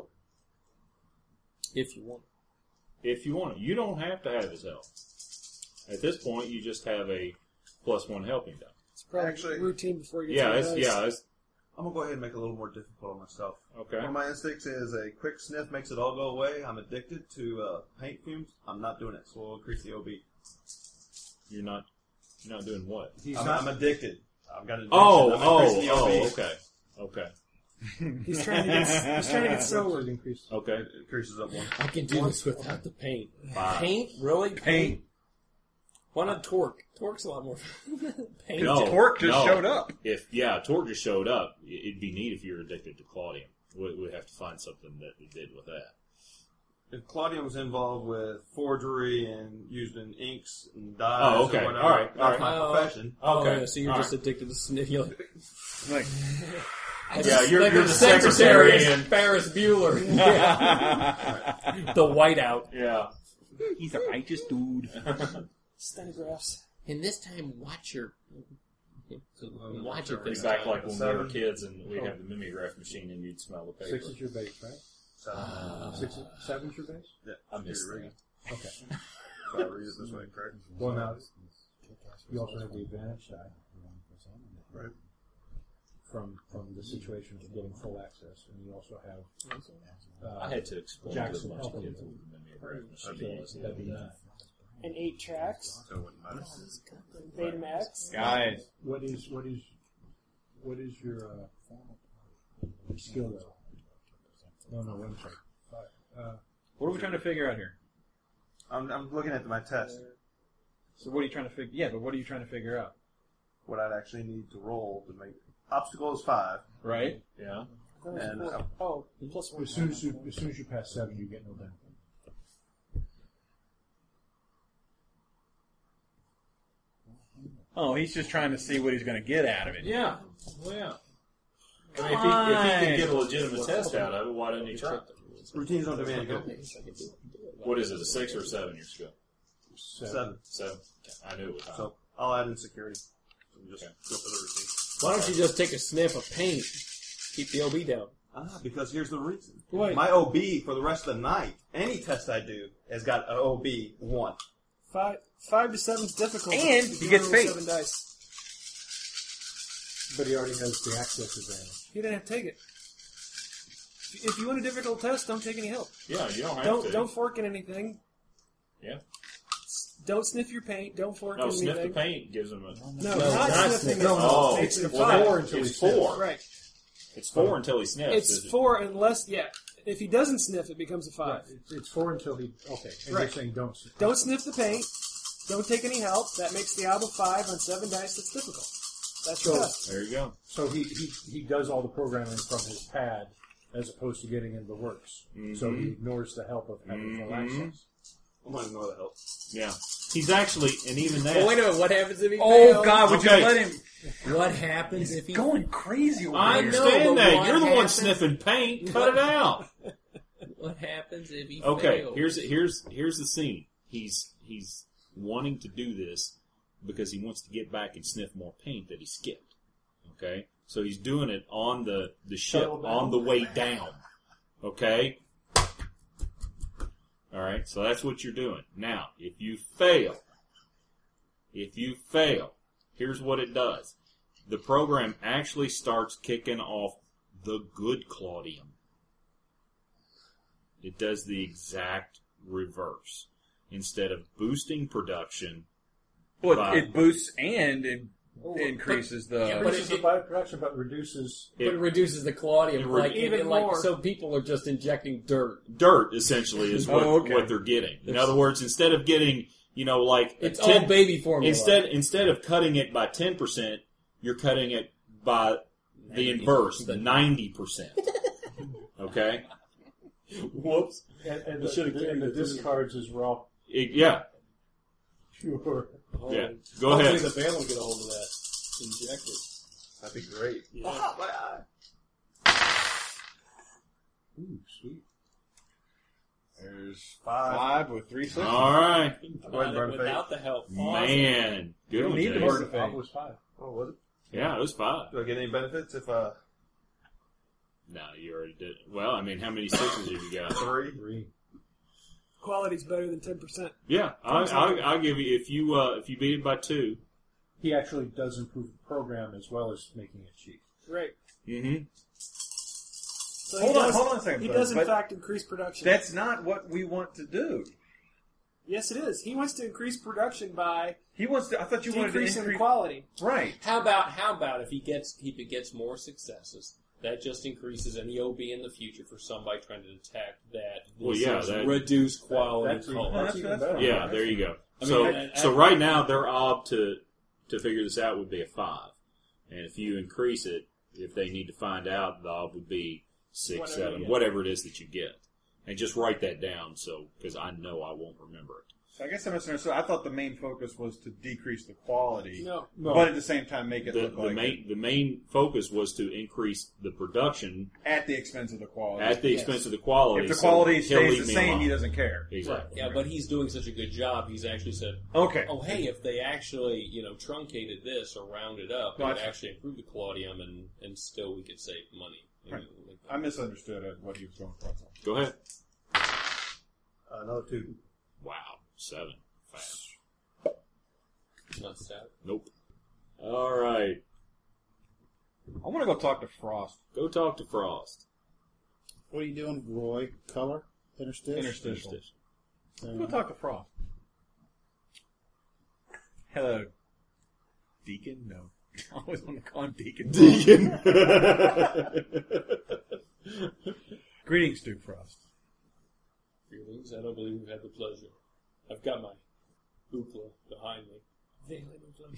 S7: If you want.
S10: If you want it, you don't have to have his help. At this point, you just have a plus one helping die.
S5: It's probably
S11: Actually-
S5: routine before you get
S10: Yeah,
S5: to
S10: it's,
S5: the
S10: yeah, it's,
S11: I'm gonna go ahead and make it a little more difficult on myself.
S10: okay.
S11: One of my instincts is a quick sniff makes it all go away. I'm addicted to uh, paint fumes. I'm not doing it, so we'll increase the O B.
S10: You're not, you're not doing what?
S8: He's
S11: I'm,
S8: not,
S11: I'm addicted. I've got an addiction.
S10: Oh,
S11: I'm
S10: oh,
S11: increasing the O B.
S10: oh, okay, okay,
S5: He's trying to get he's trying to get sober.
S8: It increased.
S10: okay.
S11: It increases up one.
S7: I can do this without the paint.
S10: Five.
S7: Paint? Really?
S1: Paint.
S7: Why not Torque? Torque's a lot more paint.
S10: No,
S1: Torque just
S10: no.
S1: showed up.
S10: If yeah, Torque just showed up. I- It'd be neat if you're addicted to Claudium. We would have to find something that we did with that.
S11: If Claudium was involved with forgery and using inks and dyes,
S10: Oh, okay.
S11: or whatever,
S10: All right.
S11: that's
S10: All right.
S11: my
S7: Oh.
S11: profession.
S7: Oh,
S10: Okay.
S7: yeah, so you're
S10: All
S7: just addicted to sniffing.
S1: Like,
S10: Yeah, you're,
S7: like
S10: you're
S7: the
S10: the
S7: secretary
S10: secretary
S7: is
S10: and
S7: Ferris Bueller. The whiteout.
S10: yeah.
S1: he's a righteous dude.
S5: Stenographs.
S7: And this time, watch your watch it this
S10: Back
S7: time.
S10: like when we were kids and we'd have the mimeograph machine and you'd smell the paper.
S8: Six is your base, right?
S11: So,
S8: Six, seven's your base?
S11: yeah,
S10: I missed
S11: security
S10: that.
S8: Okay.
S11: rigging. So I read it this way, correct?
S8: Well, now, you also have the advantage die.
S11: Right.
S8: From from the situation of getting full access, and you also have. Uh,
S10: I had to explain
S8: Jackson
S10: to a bunch of
S8: helping
S10: kids
S8: you.
S10: what the mimeograph
S8: so
S10: machine was.
S8: that'd be nine.
S5: And eight tracks.
S11: So it wouldn't matter.
S5: Betamax.
S1: Guys,
S8: What is what is what is your uh, skill level? No, no, I'm sorry. Five. Uh,
S1: what are we trying to figure out here?
S11: I'm, I'm looking at my test.
S1: So what are you trying to figure? Yeah, but what are you trying to figure out?
S11: What I'd actually need to roll to make obstacle is five.
S1: Right?
S10: Yeah.
S11: And
S5: Four.
S11: uh,
S5: Oh, plus one.
S8: As soon as you as soon as you pass seven, you get no benefit.
S1: Oh, he's just trying to see what he's going to get out of it.
S10: Yeah. Well, yeah. I mean, if he, if he could get a legitimate test out of it, why didn't he try it?
S11: routines don't demand go.
S10: What is it, a six or a seven year skill?
S11: Seven.
S10: Seven. I knew it was high.
S11: So I'll add in security. And just
S10: Okay.
S11: go for the routine.
S7: Why don't you just take a sniff of paint? Keep the O B down.
S11: Ah, because here's the reason.
S5: Wait.
S11: My O B for the rest of the night, any test I do, has got an O B one.
S5: Five, five to seven is difficult.
S1: And
S5: If
S1: he
S5: you
S1: gets
S5: roll
S1: fate.
S5: Seven dice.
S8: But he already has the access advantage.
S5: You didn't have to take it. If you want a difficult test, don't take any help.
S10: Yeah, you don't have
S5: Don't
S10: to.
S5: don't fork in anything.
S10: Yeah.
S5: Don't sniff your paint. Don't fork
S10: No,
S5: in
S10: sniff
S5: anything.
S10: the paint gives him a...
S5: No,
S7: No,
S5: not,
S7: not
S5: sniffing.
S7: sniff.
S5: it.
S10: No, no.
S5: Makes it a
S10: Well,
S5: five.
S10: that-
S8: until
S10: it's
S8: he sniffs.
S10: four.
S5: Right.
S10: It's four until he sniffs.
S5: It's
S10: isn't it?
S5: four unless yeah. If he doesn't sniff, it becomes a
S8: Right.
S5: five.
S8: It's, it's four until he. Okay. And
S5: Right.
S8: you're saying don't. s-
S5: Don't sniff the paint. Don't take any help. That makes the ob a five on seven dice. That's difficult. That's your
S8: So-
S5: test.
S10: There you go.
S8: So he, he, he does all the programming from his pad as opposed to getting into the works. So he ignores the help of having full
S10: Mhm.
S8: access.
S11: I'm going to ignore the help.
S10: Yeah. He's actually, and even that...
S7: Oh, wait a minute. What happens if he
S1: Oh,
S7: fails?
S1: God, would
S10: Okay.
S1: you let him...
S7: What happens if he
S1: Going crazy over
S10: I
S1: here.
S7: know,
S10: understand
S7: but
S10: that.
S7: what
S10: You're the one
S7: happens-
S10: sniffing paint. Cut it out.
S7: What happens if he
S10: Okay,
S7: fails?
S10: here's here's here's the scene. He's he's wanting to do this because he wants to get back and sniff more paint that he skipped. Okay, so he's doing it on the the ship
S8: Shuttle down.
S10: on the way down. Okay. All right, so that's what you're doing. Now, if you fail, if you fail, here's what it does. The program actually starts kicking off the good Claudium. It does the exact reverse. Instead of boosting production,
S1: Well,
S10: Five.
S1: it, it boosts and it
S7: Oh,
S1: increases the...
S7: yeah, but
S8: Increases
S7: it-
S8: the bioproduction, but reduces.
S7: But it reduces the Claudium,
S10: It re-
S7: like
S5: Even
S7: it- like
S5: more.
S7: so people are just injecting dirt.
S10: dirt essentially is what,
S1: Oh, okay.
S10: what they're getting. In other words, instead of getting, you know, like a
S7: It's
S10: ten
S7: all baby formula.
S10: instead instead of cutting it by ten percent, you're cutting it by the inverse, the ninety percent. Okay? Whoops.
S8: And, and
S10: I
S8: the,
S10: should've
S8: the,
S10: carried
S8: and the
S10: it through.
S8: discards is raw
S10: It- yeah,
S8: pure.
S10: yeah. Go ahead.
S7: the band will get a hold of that. Inject it.
S11: That'd be great.
S7: Yeah.
S11: Ah, my eye.
S8: Ooh, sweet.
S11: There's five.
S1: Five with three sixes.
S10: All right,
S11: Go ahead and burn
S7: Without the help.
S10: man. Good
S1: don't
S10: one,
S1: need to
S10: Jason.
S1: burn a
S8: That
S1: fate.
S8: was five.
S11: Oh, was it?
S10: Yeah, it was five.
S11: Do I get any benefits if uh
S10: No, you already did. Well, I mean, how many sixes have you got?
S11: three?
S8: Three.
S5: Quality's better than ten percent.
S10: Yeah, I, I, I'll give you if you uh, if you beat it by two.
S8: He actually does improve the program as well as making it cheap.
S5: Right.
S10: Mm-hmm.
S5: So
S1: Hold
S5: he
S1: on,
S5: does,
S1: hold on a second,
S5: He
S1: bud,
S5: does in
S1: but
S5: fact increase production.
S1: That's not what we want to do.
S5: Yes, it is. He wants to increase production by
S1: He wants to... I thought you wanted to
S5: decreasing the
S1: increase...
S5: quality.
S1: Right.
S7: How about how about if he gets if he gets more successes, that just increases any O B in the future for somebody trying to detect that this
S10: Well, yeah,
S7: is
S10: that-
S7: reduced quality
S8: That's,
S7: color.
S8: that's
S1: that's-
S8: even
S1: that's
S8: better.
S1: fine.
S10: Yeah, there you go.
S7: I mean,
S10: so
S7: I- I-
S10: so right now their ob to to figure this out would be a five, and if you increase it, if they need to find out, the ob would be six,
S7: Whatever
S10: seven,
S7: you get.
S10: whatever it is that you get, and just write that down so because I know I won't remember it.
S1: So I guess I misunderstood. I thought the main focus was to decrease the quality,
S5: No.
S8: No.
S1: but at the same time make it
S10: The,
S1: look
S10: the
S1: like
S10: main the main focus was to increase the production
S1: at the expense of the quality.
S10: at the
S5: Yes.
S10: expense of the quality.
S1: if the
S10: so
S1: quality
S10: he'll
S1: stays
S10: leave
S1: the
S10: me
S1: same,
S10: alone.
S1: he doesn't care.
S10: Exactly.
S7: Yeah, but he's doing such a good job. He's actually said,
S1: Okay.
S7: "Oh, hey, if they actually, you know, truncated this or rounded up, it would
S1: Gotcha.
S7: actually improve the Claudium, and, and still we could save money." You
S1: Right.
S7: know, like that.
S1: I misunderstood uh, what he was going for.
S10: Go ahead.
S11: Uh, another two.
S10: Wow, seven. Fast.
S7: Not stout.
S10: Nope. All right.
S1: I want to go talk to Frost.
S10: Go talk to Frost.
S3: What are you doing, Roy? Color? Interstitial?
S1: Interstitial.
S3: Uh,
S1: Go talk to Frost. Hello, Deacon? No. I always want to call him Deacon.
S10: Deacon.
S1: Greetings, Duke Frost.
S7: Feelings, I don't believe we've had the pleasure. I've got my hoopla behind me.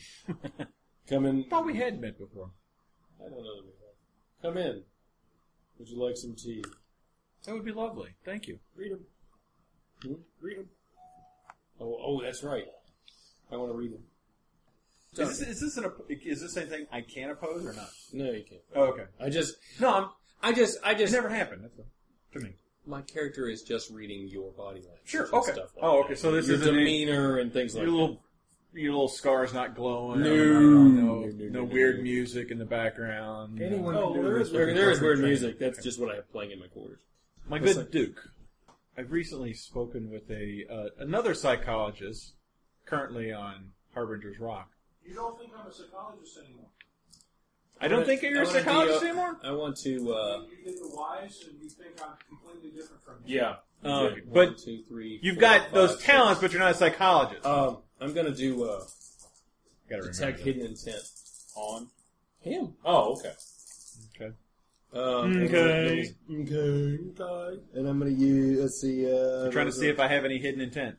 S7: Come in.
S1: Thought we had met before.
S7: I don't know that we have. Come in. Would you like some tea?
S2: That would be lovely. Thank you.
S7: Read them. Hmm? Read them. Oh, oh, that's right. I want to read them.
S2: Is this, is this an is this anything I can oppose or not?
S7: No, you can't.
S2: Oh, okay.
S7: I just,
S2: No, I'm,
S7: I just, I
S2: it
S7: just.
S2: never happened. That's a, to me.
S7: My character is just reading your body language.
S2: Sure.
S7: and
S2: Okay.
S7: Stuff like
S2: Oh,
S7: that.
S2: okay. So this
S7: your
S2: is a-
S7: demeanor and things like
S2: Your
S7: that.
S2: little your little scars not glowing.
S7: No.
S2: no,
S7: No,
S2: no,
S7: no,
S2: no
S7: no,
S2: weird
S7: no.
S2: music in the background.
S8: Anyone
S2: no.
S8: can do
S7: There
S8: this
S7: is,
S8: with
S7: there,
S8: the
S7: there is
S8: perfect
S7: weird
S8: training.
S7: music. That's just what I have playing in my quarters.
S2: My
S7: What's
S2: good
S7: that?
S2: Duke, I've recently spoken with a uh, another psychologist currently on Harbinger's Rock.
S8: You don't think I'm a psychologist anymore.
S2: I don't think you're
S7: I
S2: a
S7: wanna
S2: psychologist
S7: be, uh,
S2: anymore.
S7: I want to. Uh,
S8: You get the wise, and you think I'm completely different from him.
S10: Yeah.
S2: Uh,
S7: one,
S2: but
S7: two, three,
S2: you've
S7: four,
S2: got
S7: five,
S2: those
S7: six.
S2: talents, but you're not a psychologist.
S7: Um, I'm gonna do uh,
S2: Gotta
S7: detect
S2: remember
S7: hidden intent
S10: On.
S7: him.
S10: Oh, okay.
S2: that. Okay.
S7: Um,
S2: Okay.
S7: Okay. Okay. And I'm gonna use. Let's see. Uh,
S2: I'm trying to see if I have any hidden intent.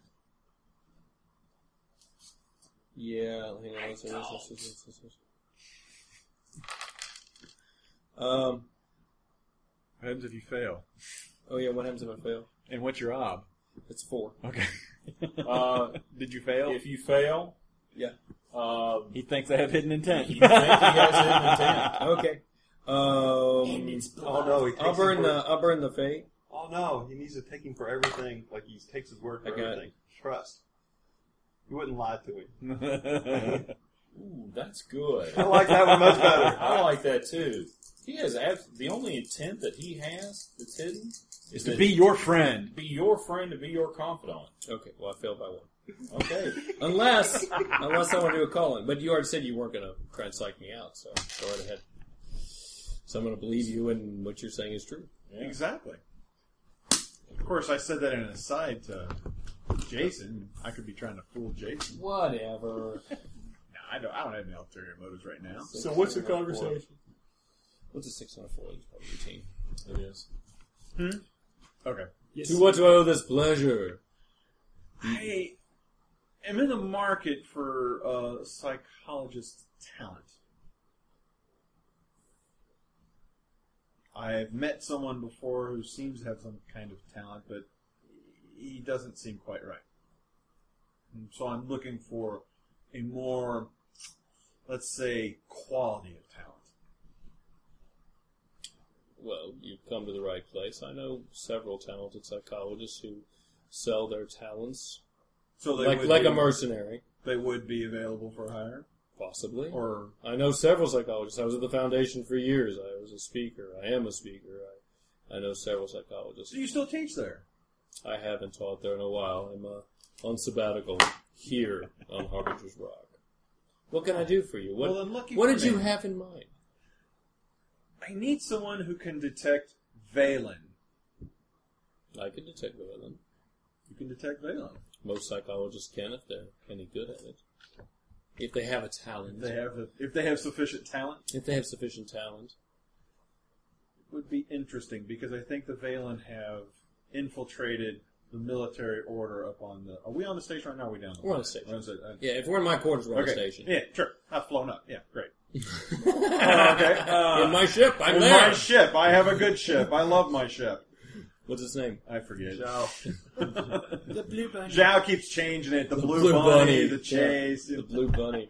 S7: Yeah. Hang on. What's this, what's this, what's this, what's this? Um.
S2: What happens if you fail?
S7: Oh yeah. What happens if I fail?
S2: And what's your ob?
S7: It's four.
S2: Okay.
S10: Uh,
S2: Did you fail?
S10: if you fail,
S7: Yeah.
S10: uh,
S2: He thinks I have hidden intent.
S10: you think he has hidden intent.
S7: Okay. Um.
S11: Oh no, he takes
S7: I'll burn
S11: him for,
S7: the. I'll burn the fate.
S11: Oh no, he needs to take him for everything. Like he takes his word for
S7: I got it.
S11: everything. Trust. You wouldn't lie to him.
S10: Ooh, that's good.
S11: I like that one much better.
S10: I like that too. He has abs- the only intent that he has that's hidden
S2: Is to be your friend.
S10: be your friend, to be your confidant.
S7: Okay. Well, I failed by one.
S10: Okay.
S7: Unless, unless I want to do a call-in. But you already said you weren't going to try and psych me out, so go right ahead. So I'm going to believe you, and what you're saying is true.
S10: Yeah.
S2: Exactly. Of course, I said that in an aside to Jason. I could be trying to fool Jason.
S7: Whatever.
S2: No, I don't. I don't have any ulterior motives right now.
S7: So what's the conversation? What's a six on a four? It's probably routine.
S10: It is.
S2: Okay.
S7: To what do I owe this pleasure?
S2: I am in the market for uh, psychologist talent. I've met someone before who seems to have some kind of talent, but he doesn't seem quite right. And so I'm looking for a more, let's say, quality of talent.
S7: Well, you've come to the right place. I know several talented psychologists who sell their talents,
S2: So they
S7: like
S2: would
S7: like
S2: be,
S7: a mercenary,
S2: They would be available for hire,
S7: possibly.
S2: or
S7: I know several psychologists. I was at the foundation for years. I was a speaker. I am a speaker. I, I know several psychologists.
S2: so you still teach there.
S7: I haven't taught there in a while. I'm uh, on sabbatical here on Harbinger's Rock. What can I do for you? What,
S2: Well, then lucky
S7: what
S2: for
S7: did you
S2: me.
S7: have in mind?
S2: I need someone who can detect Valen.
S7: I can detect Valen.
S2: You can detect Valen.
S7: Most psychologists can if they're any good at it. If they have a talent.
S2: If they have the, if they have sufficient talent,
S7: If they have sufficient talent.
S2: it would be interesting because I think the Valen have infiltrated the military order up on the. Are we on the station right now? Or are we down? The
S7: We're on
S2: line?
S7: the station.
S2: We're on the sta- uh,
S7: Yeah, if we're in my quarters, we're on
S2: okay.
S7: the station.
S2: Yeah, sure. I've flown up. Yeah, great. Uh, okay. Uh,
S7: in my ship, I'm
S2: in
S7: there.
S2: my ship. I have a good ship. I love my ship.
S7: What's its name?
S2: I forget.
S11: Zhao.
S5: The blue bunny.
S2: Zhao keeps changing it. The,
S7: The
S2: blue,
S7: blue
S2: bunny,
S7: bunny.
S2: the chase.
S7: The blue bunny.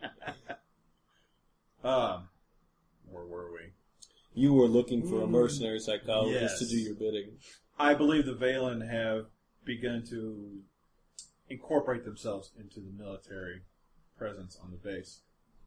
S2: Um, where were we?
S7: You were looking for a mercenary psychologist
S2: Yes.
S7: to do your bidding.
S2: I believe the Valen have begun to incorporate themselves into the military presence on the base.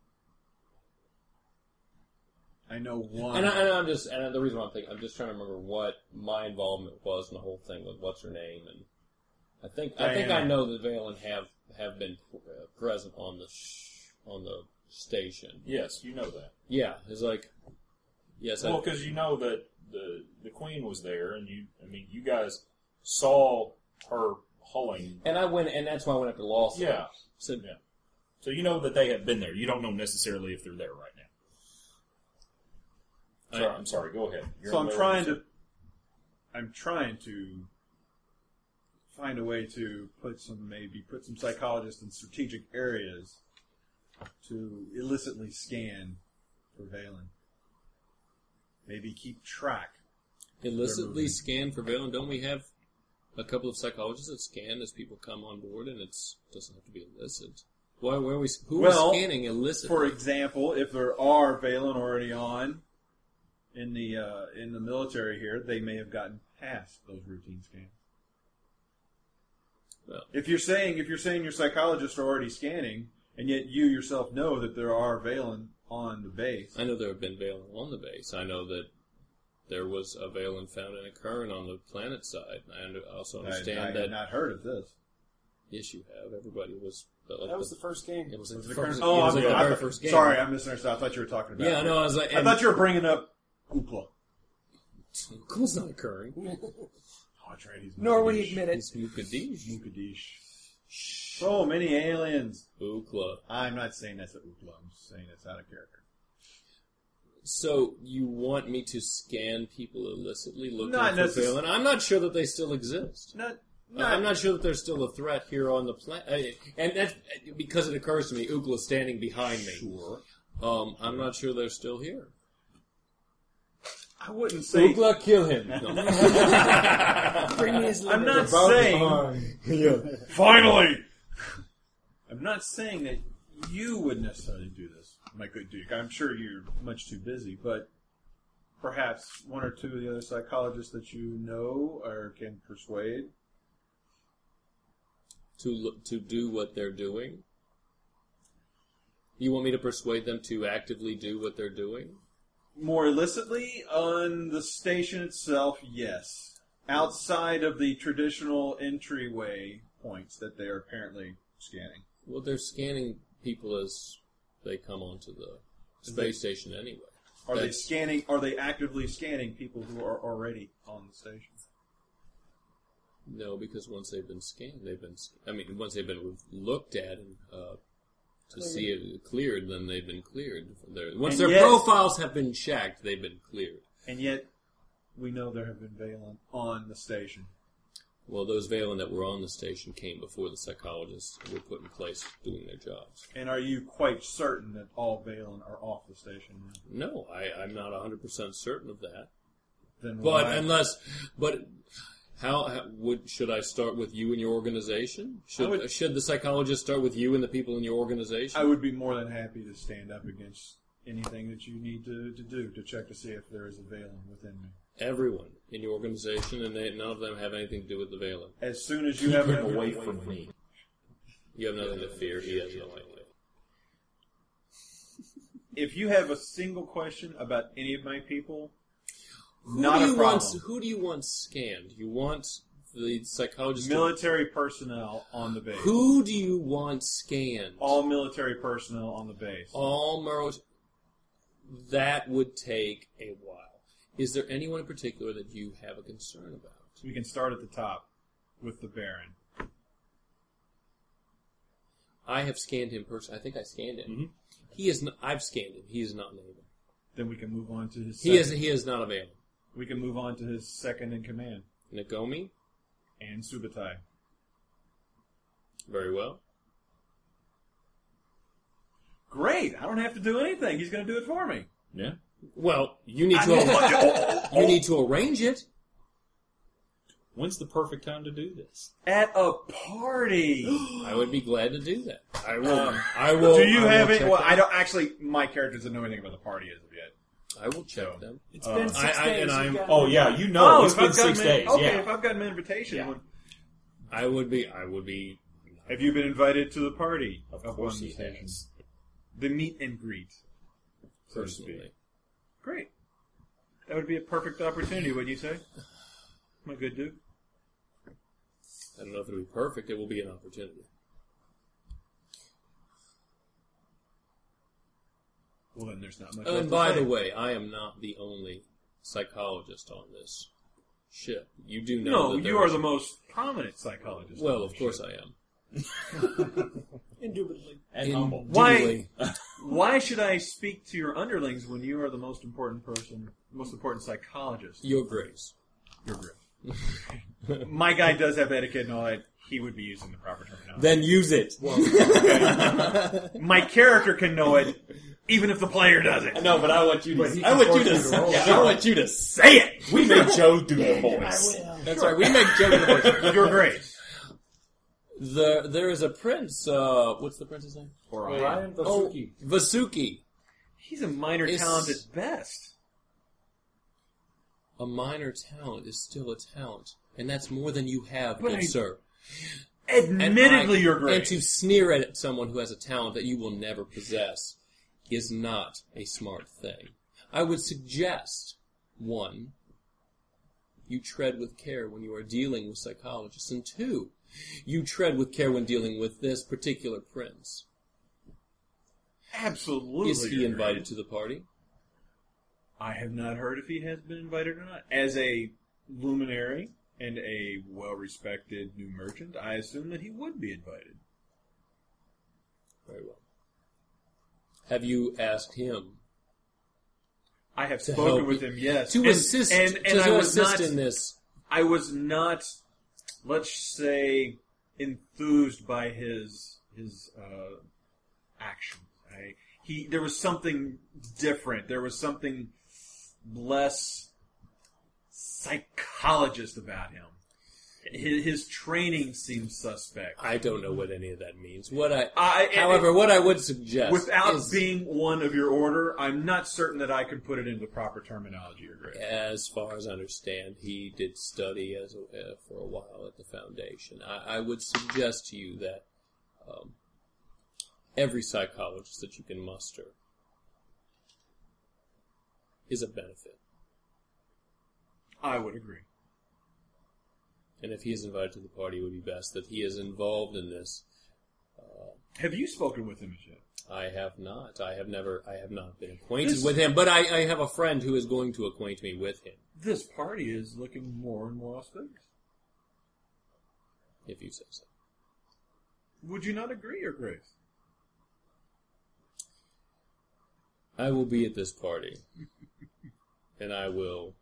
S2: I know one.
S7: And, I, and I'm just, and the reason why I'm thinking, I'm just trying to remember what my involvement was in the whole thing with what's her name, and I think I think I
S2: Diana.
S7: know that Valen have have been uh, present on the sh- on the station.
S10: Yes, you know that.
S7: Yeah, it's like yes,
S10: Well,
S7: I,
S10: because you know that the the queen was there, and you, I mean, you guys saw her hulling.
S7: and I went, and that's why I went up to law school.
S10: Yeah.
S7: So
S10: Yeah. So you know that they have been there. You don't know necessarily if they're there right now. Sorry,
S7: I-
S10: I'm sorry. Go ahead. You're
S2: so
S10: in
S2: I'm
S10: the
S2: trying
S10: middle
S2: to. I'm trying to find a way to put some maybe put some psychologists in strategic areas to illicitly scan for Valen. Maybe keep track.
S7: illicitly scan for Valen? Don't we have a couple of psychologists that scan as people come on board, and it doesn't have to be illicit? Why? Where are we? Who
S1: Well,
S7: is scanning illicit?
S1: For example, if there are Valen already on in the uh, in the military here, they may have gotten past those routine scans.
S7: Well,
S1: If you're saying if you're saying your psychologists are already scanning, and yet you yourself know that there are Valen on the base,
S7: I know there have been Valen on the base. I know that there was a Valen found in a Kern on the planet side. I under- also understand
S1: I, I
S7: that.
S1: have not heard of this.
S7: Yes, you have. Everybody was. But like
S5: That was the first game.
S7: It was like
S1: Was
S7: the
S1: the
S7: first.
S1: Kern- oh,
S7: it was
S1: I'm-
S7: like the
S1: I
S7: very
S1: thought-
S7: first game.
S1: Sorry, I misunderstood. I thought you were talking about.
S7: Yeah, no, I was like,
S1: I
S7: and-
S1: thought you were bringing up Oopla.
S7: It's not occurring.
S1: Oh, that's right. He's
S5: Nor would he
S1: Mukadish.
S5: admit it.
S7: It's Mukadish.
S1: Mukadish. So many aliens.
S7: Ukla.
S1: I'm not saying that's an Oopla. I'm just saying it's out of character.
S7: So you want me to scan people illicitly looking
S1: Not
S7: for
S1: necess-
S7: Valen? I'm not sure that they still exist.
S1: Not.
S7: Uh, I'm not sure that there's still a threat here on the planet. And that's because it occurs to me, Ukla standing behind me.
S1: Sure.
S7: Um, I'm not sure they're still here.
S1: I wouldn't say.
S7: Ukla, kill him. No.
S5: Bring me his
S1: I'm
S5: liver.
S1: not saying. Finally! I'm not saying that you would necessarily do this, my good Duke. I'm sure you're much too busy, but perhaps one or two of the other psychologists that you know or can persuade.
S7: to lo- to do what they're doing? You want me to persuade them to actively do what they're doing?
S1: More illicitly, on the station itself, yes. Outside of the traditional entryway points that they are apparently scanning.
S7: Well, they're scanning people as they come onto the space station anyway.
S1: Are they
S7: That's-
S1: scanning? Are they actively scanning people who are already on the station?
S7: No, because once they've been scanned, they've been. sc- I mean, once they've been looked at and uh, to see it cleared, then they've been cleared. They're, once
S1: And
S7: their
S1: yet-
S7: profiles have been checked, they've been cleared.
S1: And yet, we know there have been Valen on the station.
S7: Well, those Valen that were on the station came before the psychologists were put in place doing their jobs.
S1: And are you quite certain that all Valen are off the station now?
S7: No, I, I'm not one hundred percent certain of that.
S1: Then
S7: But
S1: why-
S7: unless, but how, how would should I start with you and your organization? Should
S1: I would-
S7: should the psychologist start with you and the people in your organization?
S1: I would be more than happy to stand up against anything that you need to, to do to check to see if there is a Valen within me.
S7: Everyone in your organization, and they, none of them have anything to do with the Valen.
S1: As soon as you have
S10: Keep him
S1: an-
S10: away from me.
S7: You have nothing to fear. He has no idea.
S1: if you have a single question about any of my people,
S7: Who
S1: not
S7: do
S1: a
S7: you
S1: problem.
S7: want? Who do you want scanned? You want the psychologist. to-
S1: Military personnel on the base.
S7: Who do you want scanned?
S1: All military personnel on the base.
S7: All Maro. That would take a while. Is there anyone in particular that you have a concern about?
S1: We can start at the top with the Baron.
S7: I have scanned him personally. I think I scanned him.
S1: Mhm.
S7: He is. Not, I've scanned him. He is not naval.
S1: Then we can move on to his.
S7: He is.
S1: second-
S7: He is not available.
S1: We can move on to his second in command,
S7: Nagomi,
S1: and Subutai.
S7: very well.
S1: Great! I don't have to do anything. He's going to do it for me.
S10: Yeah.
S7: Well, you need
S1: I
S7: to.
S1: mean-
S7: you need to arrange it.
S10: When's the perfect time to do this?
S1: At a party.
S7: I would be glad to do that. I will.
S1: Um,
S7: I will.
S1: do you
S7: I will
S1: have it?
S7: check
S1: Well,
S7: them.
S1: I don't actually. My character doesn't know anything about the party as of yet.
S7: I will check
S1: So,
S7: them.
S5: It's
S1: Uh,
S5: been six
S7: I- I-
S5: days.
S7: and
S5: you've
S7: I'm-
S5: got
S10: Oh
S5: it.
S10: yeah, you know it's
S1: if
S10: been
S1: I've got
S10: six
S1: an-
S10: days.
S1: Okay,
S10: yeah.
S1: if I've got an invitation,
S5: Yeah.
S1: would-
S7: I would be. I would be.
S1: have you been invited to the party?
S10: Of
S1: up
S10: course
S1: on the
S10: he
S1: station?
S10: has.
S1: The meet and greet. So to speak.
S7: Personally,
S1: Great. That would be a perfect opportunity, wouldn't you say? My good dude.
S7: I don't know if it'll be perfect. It will be an opportunity.
S1: Well, then there's not much.
S7: And
S1: left
S7: by
S1: to say.
S7: the way, I am not the only psychologist on this ship. You do know.
S1: no,
S7: that there
S1: you are
S7: is-
S1: the most prominent psychologist.
S7: Well,
S1: on
S7: of
S1: the
S7: course
S1: ship.
S7: I am.
S5: Indubitably.
S10: And humble.
S1: Why? Why should I speak to your underlings when you are the most important person, most important psychologist?
S7: Your Grace.
S1: Your grip. My guy does have etiquette and all that. He would be using the proper terminology.
S7: Then use it.
S1: My character can know it. even if the player doesn't.
S7: No, but I want you
S8: But
S7: to.
S8: he
S7: I
S8: can
S7: want you
S8: force
S7: to.
S8: you to roll.
S7: Yeah, I want you to say it.
S10: We made Joe do the voice.
S7: That's right. We make Joe do the voice.
S1: Your Grace.
S7: The there is a prince. Uh, what's the prince's name?
S8: Ryan
S7: Oh,
S8: Vasuki.
S7: Vasuki.
S1: He's a minor
S7: It's-
S1: talent at best.
S7: A minor talent is still a talent, and that's more than you have,
S1: But
S7: good
S1: I-
S7: sir. And
S1: Admittedly,
S7: I-
S1: Your Grace.
S7: And to sneer at someone who has a talent that you will never possess is not a smart thing. I would suggest, one, you tread with care when you are dealing with psychologists, and two, you tread with care when dealing with this particular prince.
S1: Absolutely.
S7: Is he
S1: Your
S7: invited
S1: Grace.
S7: to the party?
S1: I have not heard if he has been invited or not. As a luminary and a well-respected new merchant, I assume that he would be invited.
S7: Very well. Have you asked him
S1: I have
S7: to
S1: spoken
S7: help
S1: with
S7: you-
S1: him, yes.
S7: to
S1: and,
S7: assist
S1: and, and
S7: to
S1: I was
S7: assist
S1: not,
S7: in this?
S1: I was not, let's say, enthused by his his uh, actions. I, he there was something different. There was something less psychologist about him. His, his training seems suspect.
S7: I don't know what any of that means. What I,
S1: I-
S7: however, what I would suggest
S1: Without
S7: is,
S1: being one of your order, I'm not certain that I can put it into the proper terminology, Your Grace.
S7: as far as I understand, he did study as a, uh, for a while at the foundation. I, I would suggest to you that um, every psychologist that you can muster is a benefit.
S1: I would agree.
S7: And if he is invited to the party, it would be best that he is involved in this.
S1: Have you spoken with him as yet?
S7: I have not. I have never. I have not been acquainted
S1: This-
S7: with him, but I, I have a friend who is going to acquaint me with him,
S1: This party is looking more and more auspicious.
S7: if you say so.
S1: Would you not agree, Your Grace?
S7: I will be at this party, and I will.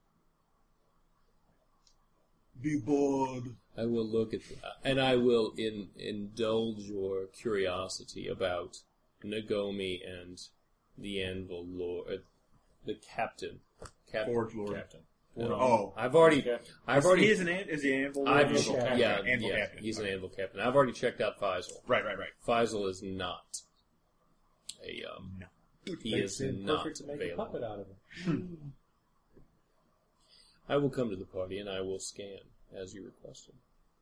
S1: Be bored.
S7: I will look at, and I will in, indulge your curiosity about Nagomi and the Anvil Lord, uh, the captain. Captain.
S1: Forge Lord.
S7: Captain.
S1: Forge-
S7: No.
S1: oh.
S7: I've already, I've
S1: Is-
S7: already.
S1: He is an an, is he Anvil Lord?
S7: I've,
S1: Anvil Captain.
S7: yeah,
S1: Anvil
S7: yeah,
S1: Captain.
S7: he's an
S1: Okay.
S7: Anvil Captain. I've already checked out Faisal.
S1: Right, right, right.
S7: Faisal is not a, um,
S1: No.
S7: he
S8: Makes
S7: is
S8: him
S7: not
S8: perfect to make a
S7: available.
S8: puppet out of him.
S7: I will come to the party and I will scan as you requested.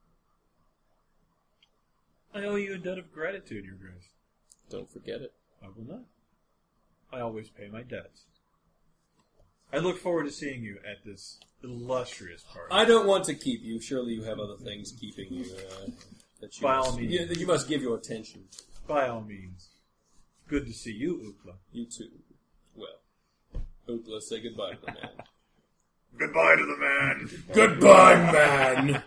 S1: I owe you a debt of gratitude, Your Grace.
S7: Don't forget it.
S1: I will not. I always pay my debts. I look forward to seeing you at this illustrious party.
S7: I don't want to keep you. Surely you have other things keeping you. Uh, that you
S1: By all
S7: must,
S1: means.
S7: you, that you must give your attention to.
S1: By all means. Good to see you, Oopla.
S7: You too. Well, Oopla, say goodbye to the man.
S1: Goodbye to the man.
S7: Goodbye, man.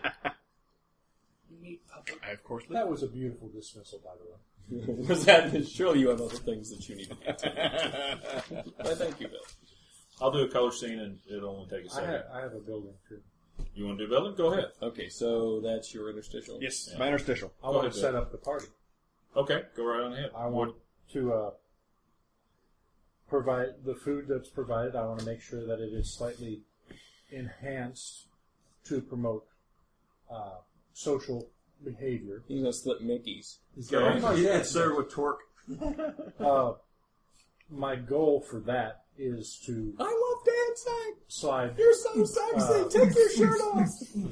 S1: I, of course, live.
S8: That was a beautiful dismissal, by the way.
S7: Was that? Surely you have other things that you need to get to. Why, thank you, Bill.
S10: I'll do a color scene, and it'll only take a
S8: I
S10: second.
S8: have, I have a building, too.
S10: You want to do building? Go ahead.
S7: Okay, so that's your interstitial.
S1: Yes,
S10: Yeah.
S1: my interstitial.
S8: I
S10: Go
S8: want
S10: ahead,
S8: to set
S10: Bill.
S8: up the party.
S10: Okay, go right on ahead.
S8: I want to uh, provide the food that's provided. I want to make sure that it is slightly enhanced to promote uh, social behavior.
S7: He's gonna slip Mickey's.
S8: Very much
S11: Yeah,
S8: that.
S11: it's served with torque.
S8: Uh, my goal for that is to
S7: I love dancing.
S8: slide
S7: You're so sexy.
S8: Uh,
S7: Take your shirt off.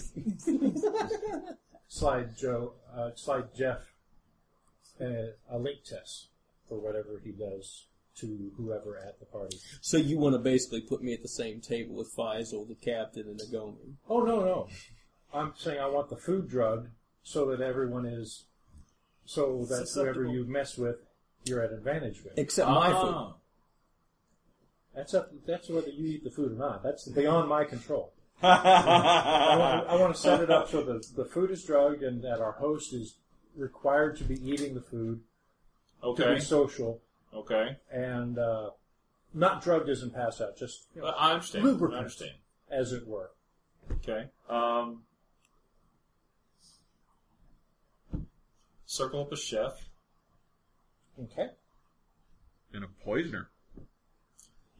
S8: slide Joe, uh, slide Jeff a, a link test for whatever he does to whoever at the party.
S7: So you want to basically put me at the same table with Faisal, the captain, and Nagomi?
S8: Oh no, no, I'm saying I want the food drug so that everyone is, so that whoever you mess with, you're at advantage with.
S7: Except my food.
S10: Ah.
S8: That's up. That's whether you eat the food or not. That's beyond my control. I, want, I want to set it up so that the food is drugged and that our host is required to be eating the food to
S10: Okay.
S8: be social
S10: Okay.
S8: and uh, not drugged as in pass out, just you know,
S10: Uh, I understand.
S8: lubricant,
S10: I understand.
S8: as it were.
S10: Okay. Um, circle up a chef.
S8: Okay.
S1: And a poisoner.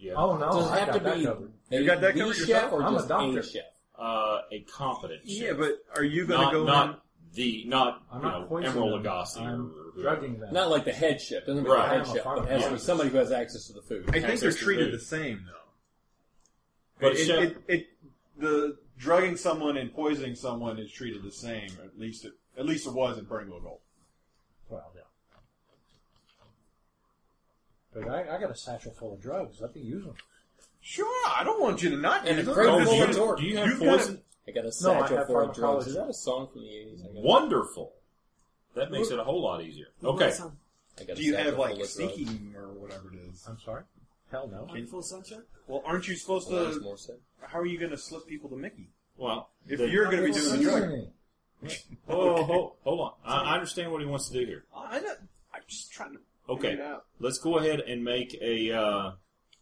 S10: Yeah.
S8: Oh no,
S7: Does it
S8: I
S7: have
S8: got
S7: to
S8: that
S7: be
S8: covered.
S1: You got that
S7: the
S1: covered
S7: chef
S1: yourself?
S7: or
S8: I'm a
S7: just
S8: doctor.
S7: chef?
S10: Uh, a competent chef.
S1: Yeah, but are you going to
S10: not
S1: go
S10: not
S1: in?
S10: the not
S8: I'm
S10: you
S8: not
S10: know
S8: poisoning
S10: Emerald
S8: them.
S10: Lagasse
S8: I'm
S10: or, or
S8: drugging them.
S7: Not like the head chef. Doesn't mean
S10: Right.
S7: the head
S8: I'm a
S7: chef, but it
S8: pharmacist.
S7: has to be somebody who has access to the food.
S1: I think they're
S10: access to
S1: treated
S10: food.
S1: the same, though.
S10: But
S2: it,
S10: chef-
S2: it, it, the drugging someone and poisoning someone is treated the same. At least it, at least it was in Burning Gold.
S8: Well, yeah. But I, I got a satchel full of drugs. Let me use them.
S2: Sure, I don't want you to not
S7: And
S2: use
S7: a
S2: it.
S7: crate
S10: Oh,
S7: full
S10: do,
S7: of
S10: you,
S7: torque.
S10: do you have
S2: You've gotta-
S10: poison?
S7: I got a
S8: No, I
S7: satchel
S8: have
S7: full of drugs.
S8: pharmacology.
S7: Is that a song from the eighties? I got,
S10: Wonderful. That makes it a whole lot easier. Okay.
S7: I got
S2: Do
S7: a
S2: you
S7: satchel
S2: have
S7: full
S2: like
S7: of drugs.
S2: sneaking or whatever it is?
S8: I'm sorry? Hell no.
S5: Full sunshine?
S2: Well, aren't you supposed
S7: Alanis
S2: to?
S7: Morissette.
S2: How are you going to slip people to Mickey
S10: Well,
S2: if
S10: the-
S2: you're going to be doing the drug?
S8: Seasoning.
S10: oh, hold, hold on. I, I understand what he wants to do here.
S2: I know. I'm just trying to
S10: Okay,
S2: figure it out.
S10: let's go ahead and make a uh,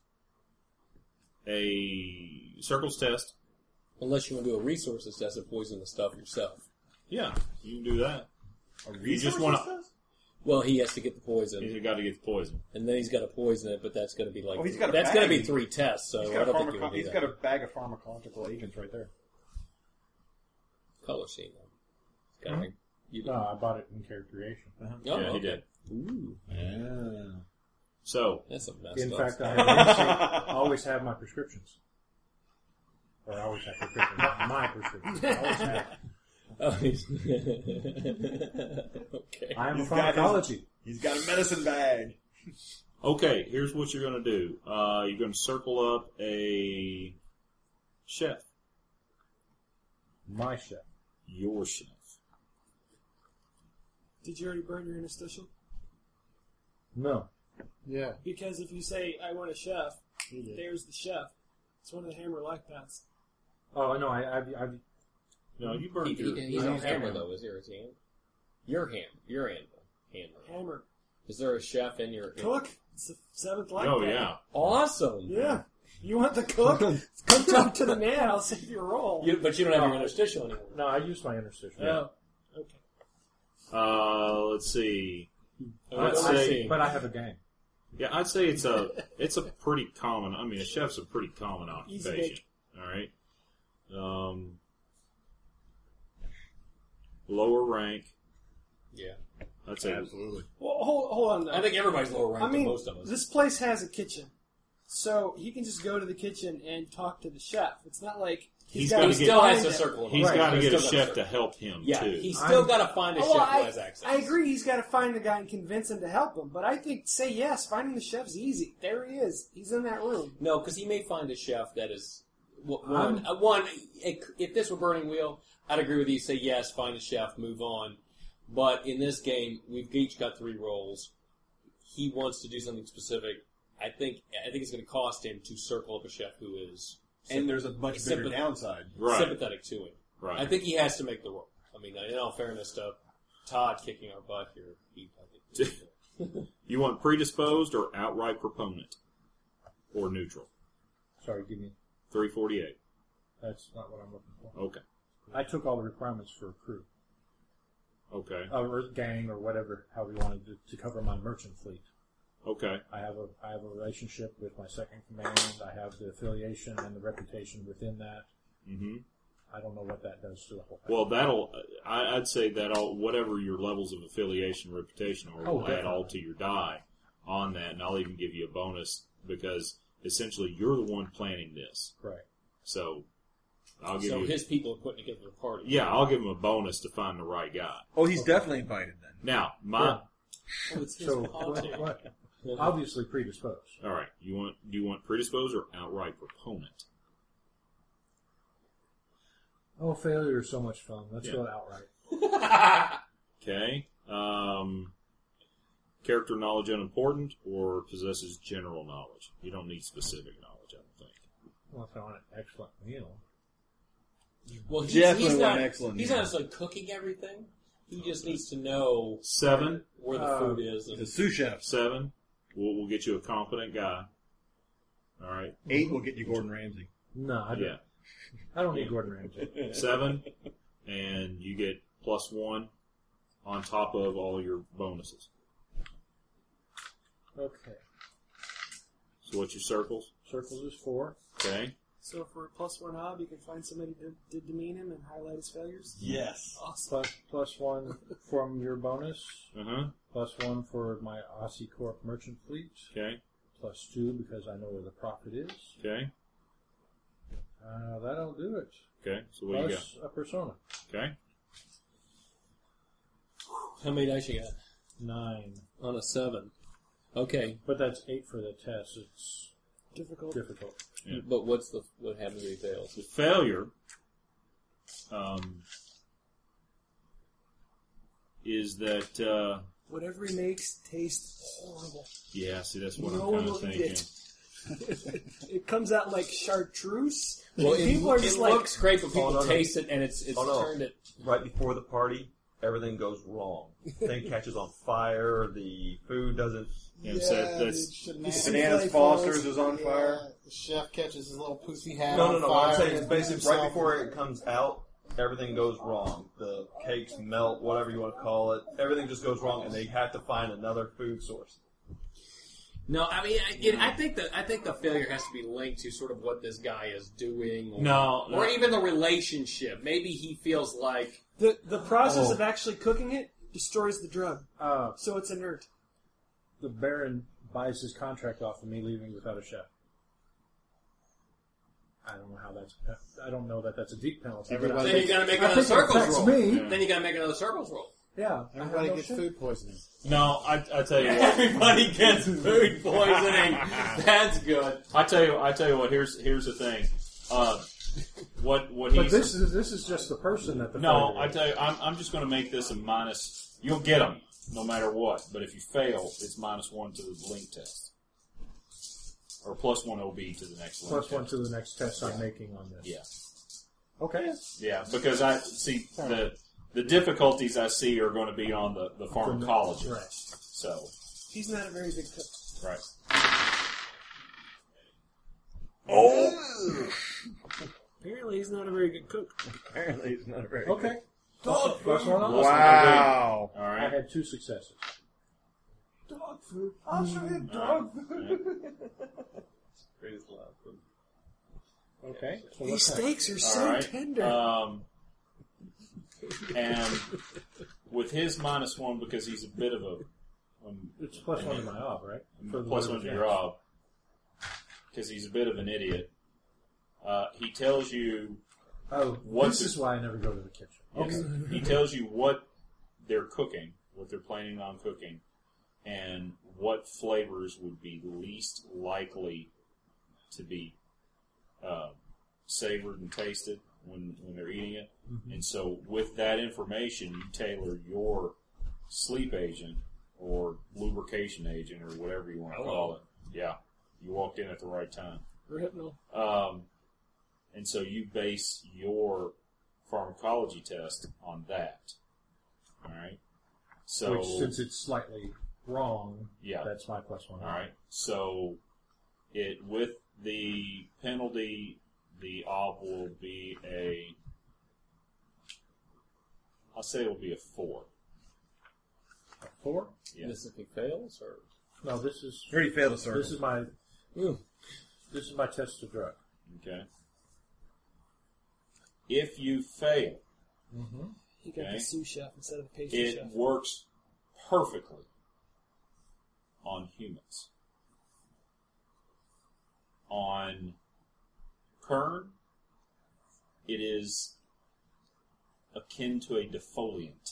S10: a circles test.
S7: Unless you want to do a resources test and poison the stuff yourself.
S10: Yeah, you can do that.
S2: A
S10: You just
S2: resources
S10: want to.
S2: test?
S7: Well, he has to get the poison,
S10: He's got to get the poison.
S7: and then he's got to poison it, but that's going to be like
S2: Oh, he's got a
S7: that's going to
S2: bag.
S7: be three tests. So
S2: He's
S7: I
S2: got, a
S7: don't think you
S2: pharmaco-
S7: would do
S2: he's
S7: that.
S2: got a bag of pharmacological agents right there.
S7: Color scheme. Though. It's got like, you,
S8: No, I bought it in character creation.
S7: oh,
S10: yeah, he
S7: okay.
S10: did.
S7: Ooh,
S10: So,
S7: that's a mess.
S8: In
S7: up.
S8: fact, I, have I always have my prescriptions. Or I always have prescriptions. Not my prescriptions. I always have.
S7: Oh, he's okay.
S8: I am a
S2: He's got his-
S8: pharmacology.
S2: He's got a medicine bag.
S10: okay, here's what you're going to do. Uh, you're going to circle up a chef.
S8: My chef.
S10: Your chef.
S5: Did you already burn your interstitial?
S8: No.
S3: Yeah.
S5: Because if you say, I want a chef, there's the chef. It's one of the hammer life paths.
S8: Oh, no, I, I've, I've,
S10: No, you
S7: He,
S10: burned
S7: he,
S10: your...
S7: he's
S8: I
S7: a
S8: don't have
S7: hammer
S8: him.
S7: though, is there? Is he? Your hand. Your hand. Handler.
S5: Hammer.
S7: Is there a chef in your?
S5: Cook. It's the seventh life
S10: Oh,
S5: path.
S10: yeah.
S7: Awesome.
S5: Yeah. You want the cook? Come talk to the man. I'll save your role.
S7: You, but you don't have your interstitial anymore.
S8: no, I use my interstitial.
S5: Oh, okay.
S10: Uh, let's see.
S7: Oh,
S10: I'd
S7: let's
S10: say...
S7: see.
S8: But I have a gang.
S10: Yeah, I'd say it's a it's a pretty common. I mean, a chef's a pretty common
S5: Easy
S10: occupation.
S5: bake.
S10: All right. Um, lower rank.
S7: Yeah.
S10: I'd say
S2: Absolutely.
S5: Well, hold, hold on. Though.
S7: I think everybody's lower ranked
S5: I mean,
S7: than most of us.
S5: this place has a kitchen. So he can just go to the kitchen and talk to the chef. It's not like he's,
S10: He's
S5: got
S10: gotta
S7: he
S5: to
S10: get-
S7: still has
S5: find
S7: to
S5: it.
S7: circle him.
S10: he's
S7: Right,
S10: got to
S7: he's
S10: get a
S7: still gotta
S10: chef to
S7: circle.
S10: help him
S7: Yeah,
S10: too.
S7: he's still
S8: I'm-
S7: got to find a
S5: Oh,
S7: chef
S5: well,
S7: who
S5: I,
S7: has access.
S5: I agree. He's got to find the guy and convince him to help him. But I think say yes. Finding the chef's easy. There he is. He's in that room.
S7: No, because he may find a chef that is w-
S8: I'm-
S7: one. Uh, one, it- if this were Burning Wheel, I'd agree with you. Say yes, find a chef, move on. But in this game, we've each got three roles. He wants to do something specific. I think I think it's going to cost him to circle up a chef who is
S2: And there's a much bigger
S7: Sympath-
S2: downside.
S10: Right.
S7: sympathetic to him.
S10: Right.
S7: I think he has to make the role. I mean, in all fairness to Todd kicking our butt here, he, I think,
S10: You want predisposed or outright proponent, or neutral?
S8: Sorry, give me.
S10: Three forty-eight.
S8: That's not what I'm looking for.
S10: Okay.
S8: I took all the requirements for a crew.
S10: Okay.
S8: Uh, or gang, or whatever, however you wanted to, to cover my merchant fleet.
S10: Okay.
S8: I have a I have a relationship with my second command. I have the affiliation and the reputation within that.
S10: hmm
S8: I don't know what that does to the whole thing.
S10: Well, that'll. I, I'd say that all whatever your levels of affiliation, reputation are,
S8: Oh,
S10: will add all
S8: definitely.
S10: to your die on that, and I'll even give you a bonus because essentially you're the one planning this.
S8: Right.
S10: So I'll give
S7: so
S10: you.
S7: his people are putting together a party.
S10: Yeah, I'll give him a bonus to find the right guy.
S1: Oh, he's definitely invited then.
S10: Now, my.
S7: Oh, it's his
S8: So
S7: party.
S8: what, what? Obviously predisposed.
S10: All right. You want? Do you want predisposed or outright proponent?
S8: Oh, failure is so much fun. Let's
S10: Yeah.
S8: go outright.
S10: Okay. Um, character knowledge unimportant or possesses general knowledge. You don't need specific knowledge, I don't think.
S8: Well, if I want an excellent meal.
S7: Well, he's,
S1: Definitely
S7: he's
S1: want
S7: not.
S1: an excellent
S7: he's
S1: meal.
S7: not necessarily cooking everything. He just needs to know
S10: Seven.
S7: where the
S8: Uh,
S7: food is.
S1: The
S7: And,
S1: sous chef.
S10: Seven. We'll, we'll get you a competent guy. All right.
S1: Eight will get you Gordon Ramsay.
S8: No, I don't.
S10: Yeah.
S8: I don't need Gordon Ramsay.
S10: Seven, and you get plus one on top of all your bonuses.
S8: Okay.
S10: So what's your circles?
S8: Circles is four.
S10: Okay.
S5: So for a plus one ob, you can find somebody to, to demean him and highlight his failures.
S11: Yes.
S5: Awesome.
S8: Plus, plus one from your bonus.
S10: Uh huh.
S8: Plus one for my Aussie Corp merchant fleet.
S10: Okay.
S8: Plus two because I know where the profit is.
S10: Okay.
S8: Uh, that'll do it.
S10: Okay. So what do you got?
S8: Plus a persona.
S10: Okay.
S7: How many dice you got?
S8: Nine.
S7: On a seven. Okay.
S8: But that's eight for the test. It's
S5: Difficult.
S8: difficult.
S10: Yeah.
S7: But what's the what happens if he fails?
S10: The failure um, is that. Uh,
S5: Whatever he makes tastes horrible.
S10: yeah. See, that's what
S5: No
S10: I'm
S5: one
S10: kind of
S5: will
S10: thinking.
S5: eat it. It comes out like chartreuse.
S7: Well,
S5: and
S7: it,
S5: people are
S7: it
S5: just like,
S7: looks great, but people
S11: Oh, no, no.
S7: taste it, and it's it's
S11: Oh, no.
S7: turned it.
S11: Right before the party, everything goes wrong. Thing catches on fire. The food doesn't.
S10: You know, so that's
S1: Bananas Foster's is on fire.
S3: The chef catches his little pussy hat
S11: No,
S3: on
S11: no, no.
S3: fire.
S11: What I'm saying is
S3: and
S11: basically
S3: himself-
S11: right before it comes out, everything goes wrong. The cakes melt, whatever you want to call it. Everything just goes wrong, and they have to find another food source.
S7: No, I mean, I, it, I think that I think the failure has to be linked to sort of what this guy is doing, or,
S10: No, no.
S7: or even the relationship. Maybe he feels like
S5: the the process
S8: Oh.
S5: of actually cooking it destroys the drug,
S8: Uh,
S5: so it's inert.
S8: the Baron buys his contract off of me, leaving without a chef. I don't know how that's. I don't know that that's a deep penalty. but
S3: Everybody-
S8: I
S7: then you got to make
S8: I
S7: another
S8: think it
S7: circles
S8: affects
S7: roll.
S8: me.
S10: Yeah.
S7: Then you got to make another circles roll.
S8: Yeah, I
S3: Everybody
S8: have no
S3: gets
S8: chef.
S3: food poisoning.
S10: No, I, I tell you what.
S7: Everybody gets food poisoning. That's good.
S10: I tell you. I tell you what. Here's here's the thing. Uh, what what
S8: But
S10: he's
S8: this is this is just the person that the
S10: no.
S8: failure
S10: I
S8: is.
S10: tell you. I'm I'm just going to make this a minus. You'll get them no matter what. But if you fail, it's minus one to the link test, or plus one O B to the next link
S8: Plus one
S10: test.
S8: to the next test I'm making on this.
S10: Yeah.
S8: Okay.
S10: Yeah, because I see the the difficulties I see are going to be on the, the pharmacology.
S8: Right.
S10: So,
S5: He's not a very good cook.
S10: right.
S5: Apparently, he's not a very good cook.
S1: Apparently, it's not very.
S8: Okay. Plus, plus one on.
S1: Wow.
S10: All
S8: I
S10: right.
S8: had two successes.
S3: Dog food. I'll show you dog food.
S11: Greatest laugh.
S8: Okay. So
S5: These
S8: what's next?
S5: steaks are
S10: All
S5: so
S10: right.
S5: tender.
S10: Um, and with his minus one, because he's a bit of a um,
S8: It's plus one to my ob, right? For the
S10: plus
S8: whatever
S10: one to
S8: chance.
S10: your ob, because he's a bit of an idiot. Uh, he tells you
S8: Oh,
S10: What's
S8: this
S10: it-
S8: is why I never go to the kitchen.
S10: Yes. He tells you what they're cooking, what they're planning on cooking, and what flavors would be least likely to be uh, savored and tasted when, when they're eating it.
S8: Mm-hmm.
S10: And so with that information, you tailor your sleep agent or lubrication agent or whatever you want to call it. Yeah. You walked in at the right time.
S5: Retinol.
S10: Um, and so you base your pharmacology test on that. All right. So
S8: Which, since it's slightly wrong,
S10: yeah.
S8: that's my plus one.
S10: All right. So it with the penalty, the ob will be a. I'll say it will be a four.
S8: A four?
S10: Yeah.
S7: This if he fails, or
S8: No, this is
S1: You already failed the circle.
S8: this is my
S7: Ooh.
S8: this is my test of drug.
S10: Okay. If you fail,
S8: Mm-hmm.
S5: He got
S10: Okay.
S5: the sous chef instead of the pastry
S10: it
S5: chef.
S10: works perfectly on humans. On Kern, it is akin to a defoliant.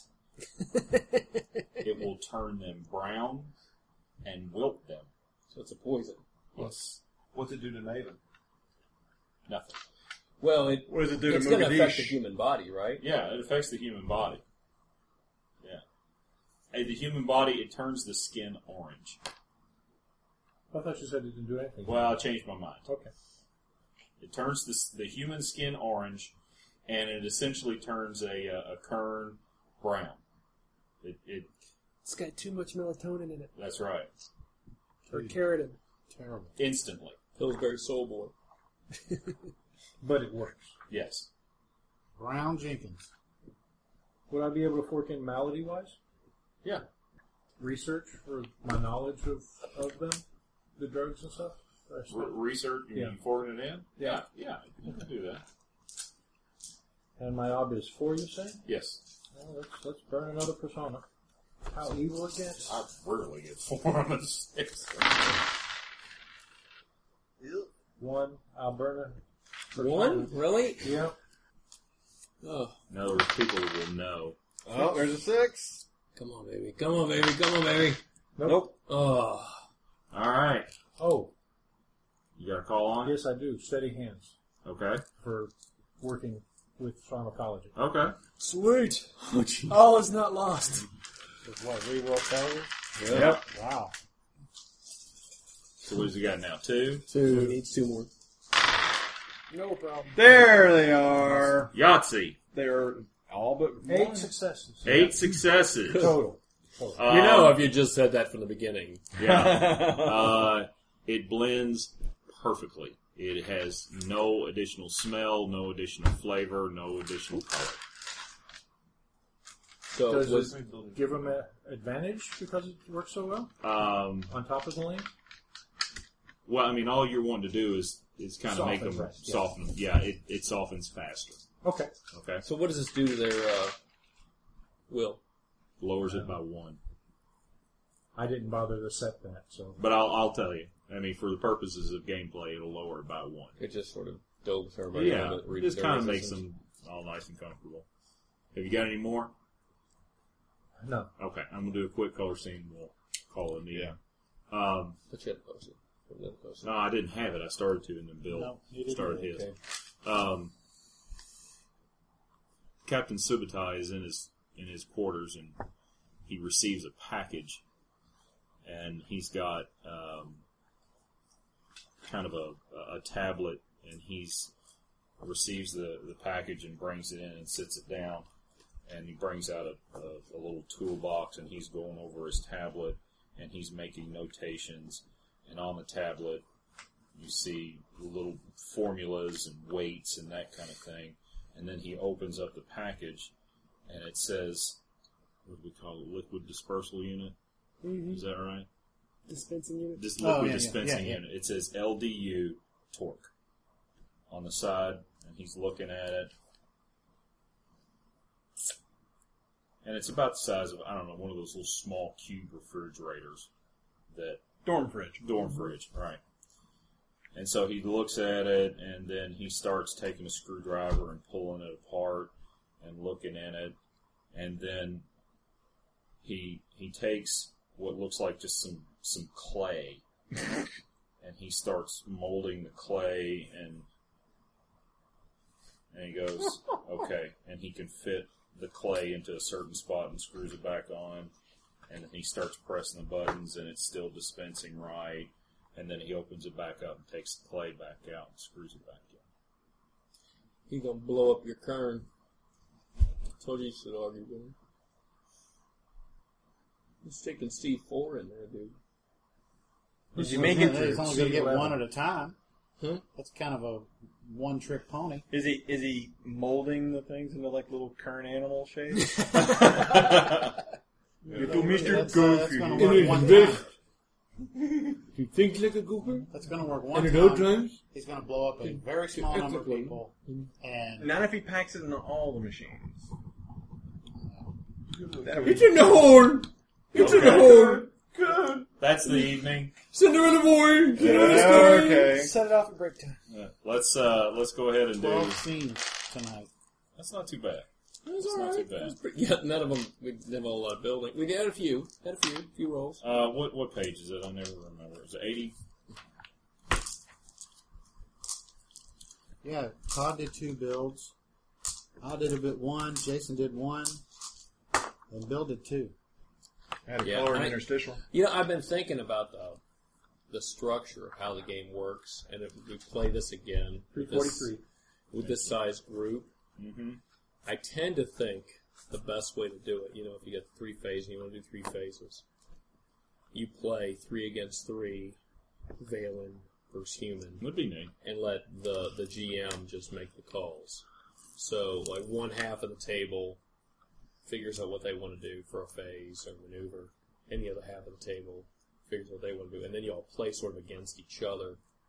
S10: It will turn them brown and wilt them.
S7: so it's a poison.
S10: Yes.
S11: What's it do to Maven?
S10: Nothing.
S7: Well, it
S1: What does it do
S7: it's
S1: to
S7: going to affect
S1: Mogadishu?
S7: the human body, right?
S10: Yeah, it affects the human body. Yeah. Hey, the human body, it turns the skin orange.
S8: I thought you said it didn't do anything.
S10: Well, I changed my mind.
S8: Okay.
S10: It turns the, the human skin orange, and it essentially turns a, a, a kern brown. It, it
S5: It's got too much melatonin in it.
S10: That's right.
S5: Or keratin.
S3: Terrible.
S10: Instantly.
S7: Pillsbury Soul Boy.
S8: But it works.
S10: Yes.
S3: Brown Jenkins.
S8: Would I be able to fork in malady wise?
S10: Yeah.
S8: Research for my knowledge of, of them? The drugs and stuff?
S10: Re- research? You
S8: Yeah.
S10: mean forwarding it in?
S8: Yeah.
S10: Yeah, you can do that.
S8: And my ob is four, you say?
S10: Yes.
S8: Well, let's, let's burn another persona. How evil it gets.
S10: I rarely get four on a six.
S8: One, I'll burn a
S7: One? Really?
S8: Yeah.
S7: Oh,
S10: In other words, people will know.
S2: Oh, there's a six.
S7: come on, baby. Come on, baby. Come on, baby.
S2: Nope.
S7: Oh.
S10: All right.
S8: Oh,
S10: You got a call on?
S8: yes, I do. Steady hands
S10: Okay.
S8: for working with pharmacology.
S10: Okay.
S5: Sweet. All is not lost.
S3: With what, reroll failure?
S10: Yep.
S3: Wow.
S10: So what has he got now? Two?
S7: Two. He needs two more.
S5: No problem.
S2: There they are.
S10: Yahtzee.
S2: They're all but
S8: Eight
S2: one.
S8: successes.
S10: Eight successes.
S8: Total.
S10: Uh,
S7: You know, if you just said that from the beginning.
S10: Yeah. uh, it blends perfectly. It has no additional smell, no additional flavor, no additional color.
S7: So,
S8: Does
S7: was,
S8: it give them an advantage because it works so well
S10: Um,
S8: on top of the lane?
S10: well, I mean, all you're wanting to do is, is kind of make
S8: Soften,
S10: them
S8: right, yeah.
S10: soften them. Yeah, it, it softens faster.
S8: Okay.
S10: Okay?
S7: so what does this do to their uh, will?
S10: Lowers it by one.
S8: I didn't bother to set that, so.
S10: But I'll, I'll tell you. I mean, for the purposes of gameplay, it'll lower it by one.
S7: It just sort of dopes everybody.
S10: Yeah,
S7: down that re-
S10: just
S7: their
S10: kind of makes
S7: resistance.
S10: them all nice and comfortable. Have you got any more?
S8: No.
S10: Okay, I'm gonna do a quick color scene. We'll call it the yeah. Um,
S7: But you had to post it. You had to post it.
S10: no, I didn't have it. I started to, and then Bill
S3: No, you didn't.
S10: started his.
S7: Okay.
S10: Um, Captain Subutai is in his in his quarters, and he receives a package, and he's got um, kind of a, a tablet, and he's receives the, the package and brings it in and sits it down, and he brings out a, a, a little toolbox, and he's going over his tablet, and he's making notations, and on the tablet you see little formulas and weights and that kind of thing, and then he opens up the package, and it says, what do we call it, liquid dispersal unit?
S5: Mm-hmm.
S10: Is that right?
S5: Dispensing unit.
S10: This
S3: Oh,
S10: liquid
S3: yeah, yeah,
S10: dispensing
S3: yeah, yeah.
S10: unit. It says L D U torque on the side, and he's looking at it. And it's about the size of, I don't know, one of those little small cube refrigerators that
S2: Dorm fridge.
S10: dorm fridge, right. And so he looks at it, and then he starts taking a screwdriver and pulling it apart and looking in it, and then he he takes what looks like just some some clay, and he starts molding the clay, and and he goes, okay, and he can fit the clay into a certain spot and screws it back on, and then he starts pressing the buttons, and it's still dispensing right, and then he opens it back up and takes the clay back out and screws it back in.
S7: He gonna blow up your kern. Told you you should argue with him. He's sticking C four in there, dude.
S2: Did you make it
S3: He's
S2: through?
S3: only going to get
S8: eleven.
S3: one at a time.
S7: Huh?
S3: That's kind of a one-trick pony.
S2: Is he is he molding the things into like little Kern animal shapes? Little Mister
S3: That's, uh, that's
S2: Goofy.
S3: going to work one time.
S5: You think like a gooper?
S3: That's going to work one
S5: And at all
S3: time.
S5: times?
S3: He's going to blow up a very small number of people. And
S2: Not if he packs it into all the machines. That would
S5: It's in the hole! It's in the hole!
S10: Good. That's the evening.
S5: Cinderella boy! Cinderella
S2: Yeah,
S5: story!
S2: okay.
S5: Set it off at break time.
S10: Uh, let's uh, let's go ahead and do.
S3: twelve scenes tonight.
S10: That's not too bad.
S7: That's
S10: It's
S7: all
S10: not
S7: right.
S10: too bad.
S7: That was pretty- yeah, none of them. We didn't have a lot of building. We had a few. Had a few. few rolls.
S10: Uh, what what page is it? I never remember. Is it eighty?
S3: Yeah, Todd did two builds. I did a bit one. Jason did one. And Bill did two.
S2: Had a
S7: Yeah,
S2: color and
S7: I-
S2: interstitial.
S7: You know, I've been thinking about the the structure of how the game works, and if we play this again with this,
S8: three forty-three.
S7: with this size group,
S10: Mm-hmm.
S7: I tend to think the best way to do it, you know, if you get three phases and you want to do three phases, you play three against three, Valen versus human,
S10: Would be neat.
S7: and let the, the G M just make the calls. So, like, one half of the table figures out what they want to do for a phase or maneuver, and the other half of the table figures out what they want to do, and then you all play sort of against each other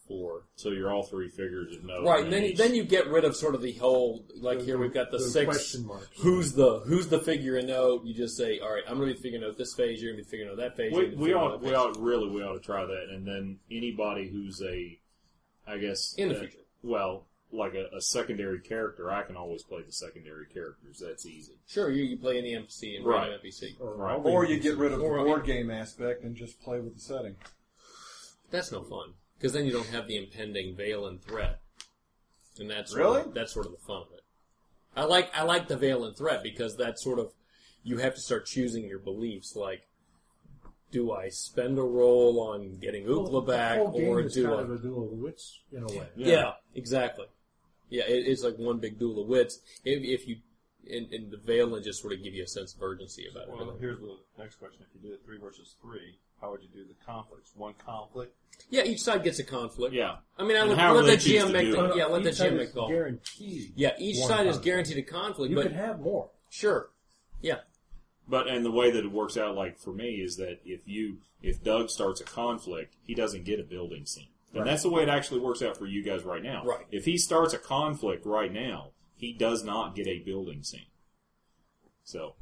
S7: four.
S10: So you're all three figures of no.
S7: Right, and
S10: and
S7: then
S10: each-
S7: then you get rid of sort of the whole like
S8: The-
S7: here we've got the,
S8: the
S7: six
S8: question marks.
S7: Who's the who's the figure in note? You just say, all right, I'm going to be figuring out this phase. You're going to be figuring out that phase.
S10: We,
S7: you're gonna be
S10: we
S7: figuring out
S10: ought,
S7: that
S10: we
S7: phase.
S10: ought, really, we ought to try that. And then anybody who's a, I guess.
S7: In the
S10: uh,
S7: future.
S10: Well, like a, a secondary character, I can always play the secondary characters. That's easy.
S7: Sure, you, you play any N P C and
S10: Right.
S7: random N P C.
S10: Right.
S12: Or you get rid of the
S7: Or-
S12: board game aspect and just play with the setting.
S7: That's no fun because then you don't have the impending veil and threat, and that's sort
S12: Really?
S7: of, that's sort of the fun of it. I like I like the veil and threat because that's sort of you have to start choosing your beliefs. Like, do I spend a roll on getting
S8: Well,
S7: Ookla
S8: the
S7: back,
S8: whole game
S7: or
S8: is
S7: do
S8: kind
S7: I?
S8: of a duel of the wits in a way.
S7: Yeah, exactly. Yeah, it, it's like one big duel of wits. If, if you in, in the veil and just sort of give you a sense of urgency about it.
S11: Well, here's the next question. If you did it three versus three, how would you do the conflicts? One conflict?
S7: Yeah, each side gets a conflict.
S10: Yeah.
S7: I mean, I
S10: And
S7: would
S10: however
S7: let
S10: they
S7: the
S10: choose
S7: G M
S10: to
S7: make
S10: do
S7: the
S10: it.
S7: yeah, let the
S8: Each
S7: G M
S8: side
S7: make
S8: is
S7: the call.
S8: guaranteed.
S7: Yeah, each
S8: one
S7: side is
S8: conflict.
S7: guaranteed a conflict,
S8: You
S7: but
S8: could have more.
S7: sure, yeah.
S10: But and the way that it works out, like for me, is that if you if Doug starts a conflict, he doesn't get a building scene, and
S8: Right.
S10: that's the way it actually works out for you guys right now.
S7: Right.
S10: If he starts a conflict right now, he does not get a building scene. So,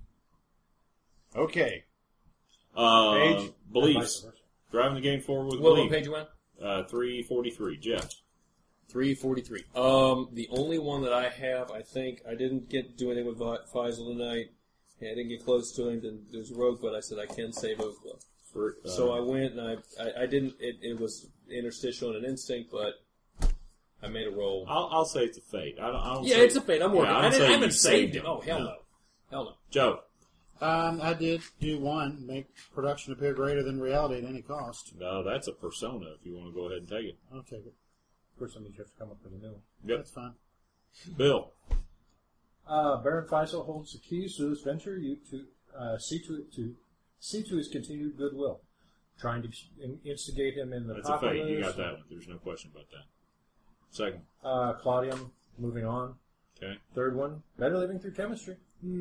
S12: Okay.
S10: uh,
S12: Page?
S8: And vice
S10: beliefs
S8: versa.
S10: driving the game forward with
S7: What, what
S10: belief.
S7: page you on?
S10: Uh, three forty three. Jeff.
S7: Three forty-three. Um, the only one that I have, I think, I didn't get do anything with Vi- Faisal tonight. I didn't get close to him. Then there's Rogue, but I said I can save Oakland.
S10: For, uh,
S7: So I went and I, I, I didn't. It, it was interstitial and an instinct, but I made a roll.
S10: I'll, I'll say it's a fate. I don't. I don't
S7: Yeah,
S10: say,
S7: it's a fate. I'm working.
S10: Yeah,
S7: I,
S10: don't
S7: didn't, I
S10: say
S7: haven't
S10: you
S7: saved it.
S10: him.
S7: Oh hell no, hell no.
S10: Joe.
S3: Um, I did do one, make production appear greater than reality at any cost.
S10: No, that's a persona. If you want to go ahead and take it.
S3: I'll take it.
S8: First, that means you have to come up with a new one.
S10: Yep.
S3: That's fine.
S10: Bill.
S8: Uh, Baron Faisal holds the keys to this venture. You to uh, see to to see to his continued goodwill, trying to in- instigate him in the
S10: That's a
S8: populace.
S10: fate. You got that one. There's no question about that. Second.
S8: Uh, Claudium, moving on.
S10: Okay.
S8: Third one, better living through chemistry.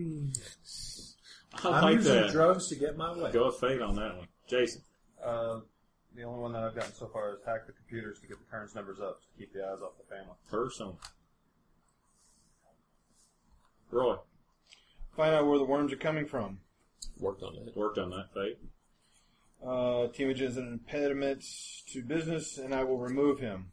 S10: I
S8: I'm
S10: like
S8: using
S10: that.
S8: drugs to get my way.
S10: Go with fate on that one. Jason.
S11: Uh, the only one that I've gotten so far is hack the computers to get the turns numbers up to keep the eyes off the family.
S10: Persona. Roy.
S12: Find out where the worms are coming from.
S7: Worked on it.
S10: Worked on that fate.
S12: Uh, Teamage is an impediment to business, and I will remove him.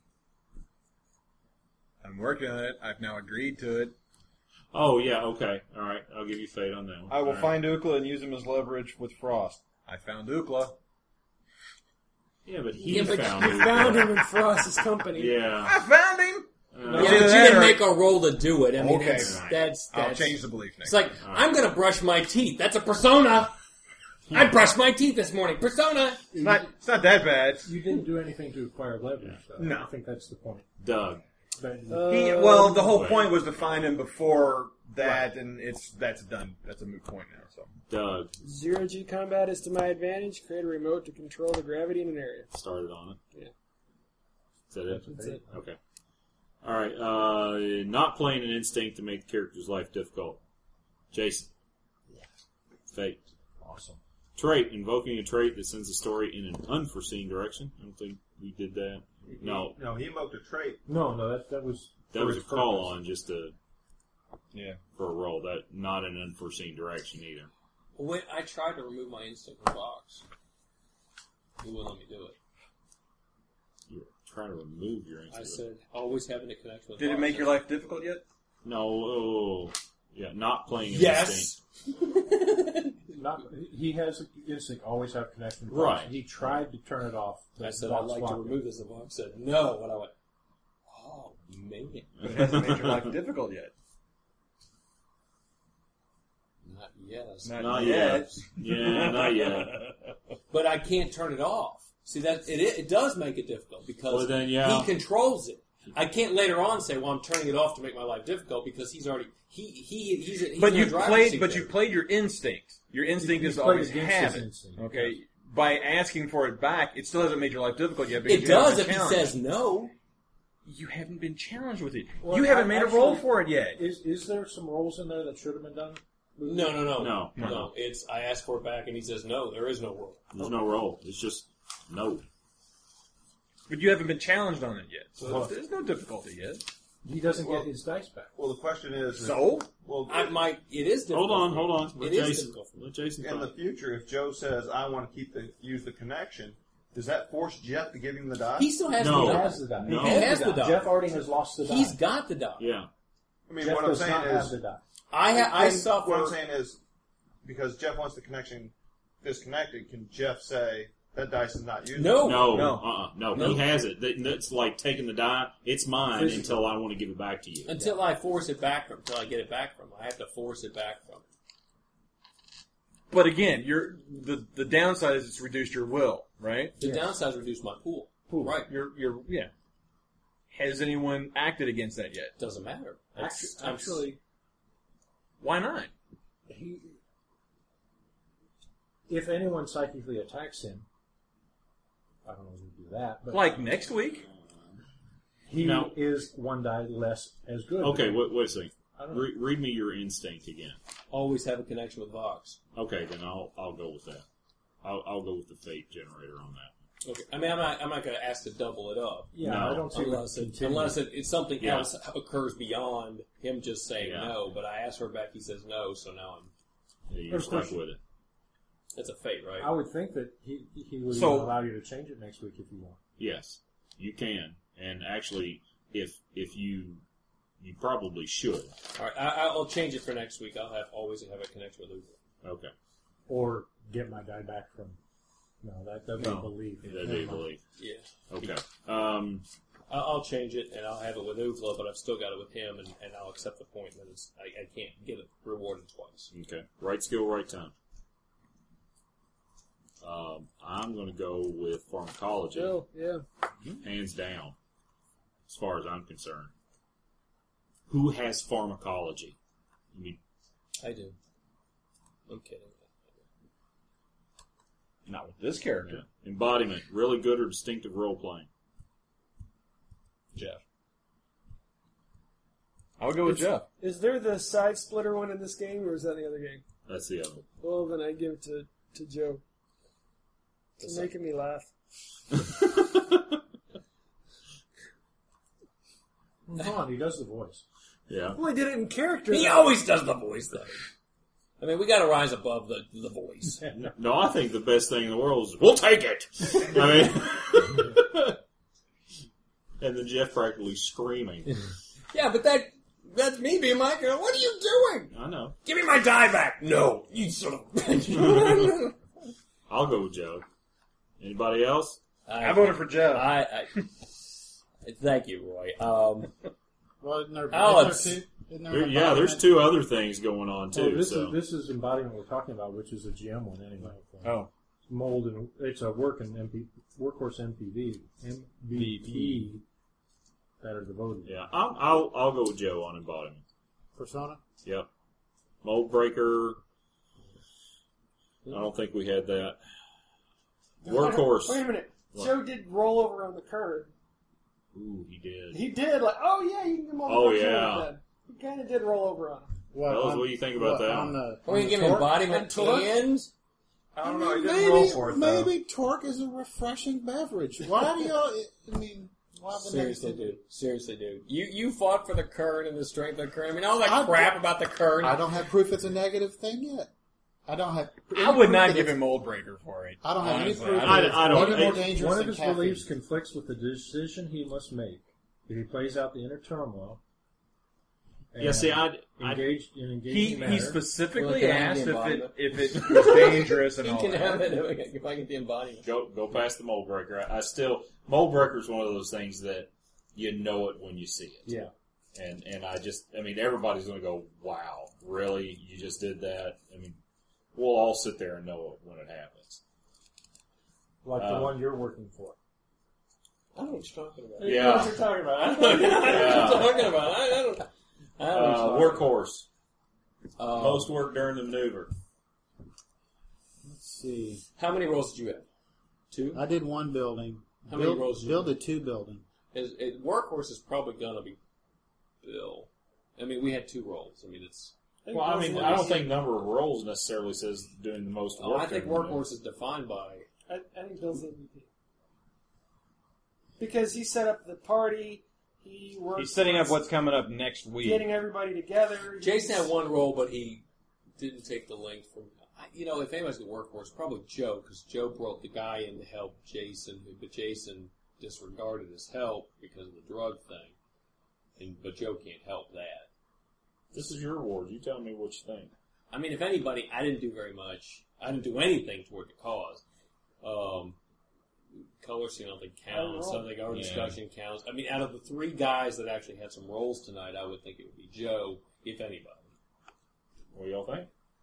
S12: I'm working on it. I've now agreed to it.
S10: Oh, yeah, okay. All right. I'll give you fate on that one.
S12: I will
S10: All right.
S12: find Ukla and use him as leverage with Frost. I found Ukla.
S10: Yeah, but he
S5: Yeah, but
S10: found
S5: you
S10: it.
S5: found him in Frost's company.
S10: Yeah.
S12: I found him!
S10: Uh,
S7: Yeah,
S12: Either
S7: but you
S12: that
S7: didn't
S12: or-
S7: make a roll to do it. I mean,
S12: Okay,
S7: that's,
S12: fine.
S7: that's,
S12: I'll
S7: that's
S12: change the belief next
S7: It's like,
S10: All
S7: I'm going to brush my teeth. That's a persona. I brushed my teeth this morning. Persona.
S12: It's not, it's not that bad.
S8: You didn't do anything to acquire leverage, though.
S12: No.
S8: I think that's the point.
S10: Doug.
S8: But,
S12: He, well, the whole
S10: wait.
S12: point was to find him before that, and it's that's done. That's a moot point now. So
S10: Doug
S5: Zero G combat is to my advantage. Create a remote to control the gravity in an area.
S10: started on it.
S5: Yeah.
S10: Is that it?
S5: That's it.
S10: Okay. All right. Uh, not playing an instinct to make the character's life difficult. Jason. Fate.
S8: awesome.
S10: Trait. Invoking a trait that sends the story in an unforeseen direction. I don't think we did that. No.
S11: No, he invoked a trait.
S8: No, no, that that was
S10: That
S8: for
S10: was a
S8: his
S10: call
S8: purpose.
S10: on just to,
S12: yeah,
S10: for a roll. That not an unforeseen direction either.
S7: When I tried to remove my instinct from the box, it wouldn't let me do it.
S10: You're trying to remove your
S7: I
S10: instinct.
S7: said, always having a connection with
S12: did
S7: the
S12: it
S7: box.
S12: make your life difficult yet?
S10: No. Oh, yeah, not playing an
S7: Yes.
S10: instinct.
S8: Not, he has instinct always have connection. to
S10: Right.
S8: box. He tried to turn it off.
S7: I
S8: The
S7: said, I'd
S8: box
S7: like to
S8: blocked it.
S7: remove this. And the box said, no. And I went, oh, man.
S12: But it hasn't made your life difficult yet.
S7: Not yet.
S12: Not,
S10: Not
S12: yet.
S10: yet. Yeah, not yet.
S7: But I can't turn it off. See, that it, it does make it difficult because
S10: Well, then, yeah.
S7: he controls it. I can't later on say, "Well, I'm turning it off to make my life difficult," because he's already he he he's. he's
S12: But
S7: in
S12: you
S7: the driver's
S12: played.
S7: seat
S12: But
S7: there.
S12: you played your instinct. Your instinct
S8: You
S12: is
S8: played
S12: always
S8: against
S12: have
S8: his
S12: it.
S8: instinct.
S12: Okay. By asking for it back, it still hasn't made your life difficult yet. Because
S7: It
S12: you haven't
S7: does
S12: been
S7: if he
S12: challenged.
S7: says no.
S12: You haven't been challenged with it.
S8: Well,
S12: you haven't
S8: I-
S12: made a
S8: actually-
S12: roll for it yet.
S8: Is is there some rolls in there that should have been done?
S7: No, no, no,
S10: No,
S7: no,
S10: no.
S7: It's I ask for it back, and he says no. There is no rule.
S10: There's no roll. It's just no.
S2: But you haven't been challenged on it yet, so there's no difficulty yet.
S8: He doesn't
S11: Well-
S8: get his dice back.
S11: Well, the question is,
S2: So?
S11: well,
S7: I might. It is difficult.
S10: Hold on, hold on. Let
S7: It is
S10: Jason.
S7: difficult for me.
S10: Let Jason.
S11: in the
S10: talk.
S11: future, if Joe says I want to keep the use the connection, does that force Jeff to give him the die?
S7: He still has
S10: No.
S7: the
S8: He
S7: die.
S8: has the die.
S10: No.
S7: He has the die.
S8: Jeff already has lost the die.
S7: He's got the die.
S10: Yeah.
S11: I mean,
S8: Jeff
S11: what I'm
S8: does
S11: saying
S8: not have
S11: is,
S8: the die.
S7: I ha- I
S11: Then
S7: suffer.
S11: What I'm saying is, because Jeff wants the connection disconnected, can Jeff say that dice is not used?
S7: No.
S10: No,
S2: No.
S10: uh-uh, no,
S7: No.
S10: he has it. That- That's like taking the die. It's mine
S8: Physical.
S10: until I want to give it back to you.
S7: Until I force it back from, until I get it back from him. I have to force it back from him.
S2: But again, you're the the downside is it's reduced your will, right?
S7: The
S8: Yes.
S7: downside is reduce my pool.
S8: Pool.
S7: Right.
S2: You're you're yeah. Has anyone acted against that yet?
S7: Doesn't matter. That's,
S8: Actu- Actually,
S2: Why not?
S8: he, if anyone psychically attacks him, I don't know if we do that, but
S2: Like next week?
S8: he
S10: No.
S8: is one die less as good.
S10: Okay, wait, wait a second.
S8: I don't know.
S10: Re- read me your instinct again.
S7: always have a connection with Vox.
S10: Okay, then I'll I'll go with that. I'll I'll go with the fate generator on that.
S7: Okay. I mean, I'm not. I'm not going to ask to double it up.
S8: Yeah,
S10: No.
S8: I don't see
S7: Unless
S8: what
S7: it,
S8: continue.
S7: unless it, it's something
S10: Yeah.
S7: else occurs beyond him just saying
S10: Yeah.
S7: no. But I asked for it back. He says no. So now I'm.
S10: Yeah, you're
S8: Of
S10: stuck
S8: course.
S10: with it.
S7: That's a fate, right?
S8: I would think that he he would
S2: So-
S8: even allow you to change it next week if you want.
S10: Yes, you can. And actually, if if you you probably should.
S7: All right. I, I'll change it for next week. I'll have always have a connection with Uber.
S10: Okay,
S8: Or get my die back from. No, that that'd be
S10: No.
S8: belief.
S10: that'd be a belief.
S7: Yeah.
S10: Okay. Um,
S7: I'll, I'll change it and I'll have it with Uvla, but I've still got it with him, and, and I'll accept the point that it's I, I can't get it rewarded twice.
S10: okay. Right skill, right time. Um, I'm going to go with pharmacology,
S5: yeah.
S10: hands down, as far as I'm concerned. Who has pharmacology? I mean,
S7: I do. I'm kidding.
S2: Not with this character.
S10: yeah. Embodiment, really good or distinctive role playing.
S2: Jeff. I would go with Jeff.
S5: Is there the side splitter one in this game, or is that the other game?
S10: That's the other.
S5: Well, then I give it to, to Joe. It's making me laugh.
S8: Come on, he does the voice.
S10: Yeah.
S5: Well, I did it in character.
S7: He
S5: though.
S7: always does the voice, though. I mean, we got to rise above the the voice.
S10: No, I think the best thing in the world is we'll take it. I mean, and then Jeff practically screaming.
S7: Yeah, but that that's me being my girl. What are you doing?
S10: I know.
S7: Give me my die back. No, you son of a bitch.
S10: I'll go with Joe. Anybody else?
S2: I voted for Jeff.
S7: I, I thank you, Roy. Um,
S3: Well, isn't there,
S7: Alex.
S3: isn't there two? Isn't there
S10: There-
S3: an
S10: yeah, there's
S3: embodiment?
S10: two other things going on too.
S8: Well, this
S10: so
S8: is this is embodiment we're talking about, which is a G M one anyway.
S2: Oh.
S8: Mold and it's a work and M P, workhorse M P V M V P that are devoted.
S10: yeah, I'll, I'll I'll go with Joe on embodiment.
S3: Persona?
S10: Yep. Mold breaker. I don't think we had that. Workhorse.
S5: Wait a minute.
S10: What?
S5: Joe did roll over on the curve.
S10: Ooh, he did.
S5: He did, like, oh yeah, you can come over.
S10: Oh,
S5: the curve
S10: yeah.
S5: then. He kind of did roll over on him.
S3: What,
S10: Fellas,
S3: on-
S10: what do you think about
S3: what,
S10: that?
S3: On the,
S7: Are we
S3: on the
S7: giving
S3: torque?
S7: embodiment
S3: On torque?
S7: tens?
S1: I don't know. He
S3: maybe,
S1: didn't roll for it, though.
S3: maybe torque is a refreshing beverage. Why do y'all? I mean, why the
S7: Seriously,
S3: negative-
S7: dude. Seriously, dude. You you fought for the current and the strength of the current. I mean, all that
S3: I-
S7: crap about the current.
S3: I don't have proof it's a negative thing yet. I don't have. any
S2: I would
S3: proof
S2: not
S3: that
S2: give
S3: it's-
S2: him Mold Breaker for it.
S3: I don't have any
S2: honestly.
S3: proof.
S10: I-
S3: that it's
S10: I don't-
S3: any more
S10: it-
S3: dangerous
S8: One of
S3: than
S8: his
S3: caffeine.
S8: beliefs conflicts with the decision he must make if he plays out the inner turmoil.
S10: Yeah, see, I, I
S8: engaged in engaging
S2: He
S8: manner.
S2: he specifically
S7: Well, can I have
S2: asked
S7: the
S2: if it
S7: embodiment?
S2: if it was dangerous and
S7: He
S2: all
S7: can have
S2: that.
S7: it if I get the embodiment.
S10: go go past the mold breaker. I, I still mold breaker is one of those things that you know it when you see it.
S8: Yeah.
S10: And and I just I mean everybody's going to go, wow, really? You just did that? I mean, we'll all sit there and know it when it happens.
S8: like the
S10: uh,
S8: one you're working for.
S7: I don't know what you're talking about.
S10: Yeah.
S7: I don't know what you're talking about. I don't know what you're talking about. I, I don't. I don't know what
S10: Uh,
S7: you're talking
S10: workhorse.
S7: about. Um,
S10: Most work during the maneuver.
S3: Let's see.
S7: How many rolls did you have? Two.
S3: I did one building.
S7: How many
S3: Bill,
S7: rolls did you
S3: Bill
S7: do?
S3: did two building.
S7: Is, it, workhorse is probably gonna be Bill. I mean, we had two rolls. I mean, it's.
S10: Well, I mean, I don't think number of rolls necessarily says doing the most
S7: Oh,
S10: work.
S7: I think
S10: during the maneuver.
S7: workhorse is defined by.
S5: I, I think Bill's M V P. because he set up the party. He worked
S12: He's setting up
S5: towards
S12: what's coming up next week.
S5: getting everybody together.
S7: Jason had one role, but he didn't take the link from. You know, if anybody's going to work for us, probably Joe, because Joe brought the guy in to help Jason, but Jason disregarded his help because of the drug thing. And but Joe can't help that.
S10: This is your award. You tell me what you think.
S7: I mean, if anybody, I didn't do very much. I didn't do anything toward the cause. Um, color scene, I don't think counts. I don't think our
S10: Yeah.
S7: discussion counts. I mean, out of the three guys that actually had some roles tonight, I would think it would be Joe, if anybody.
S10: What do y'all think?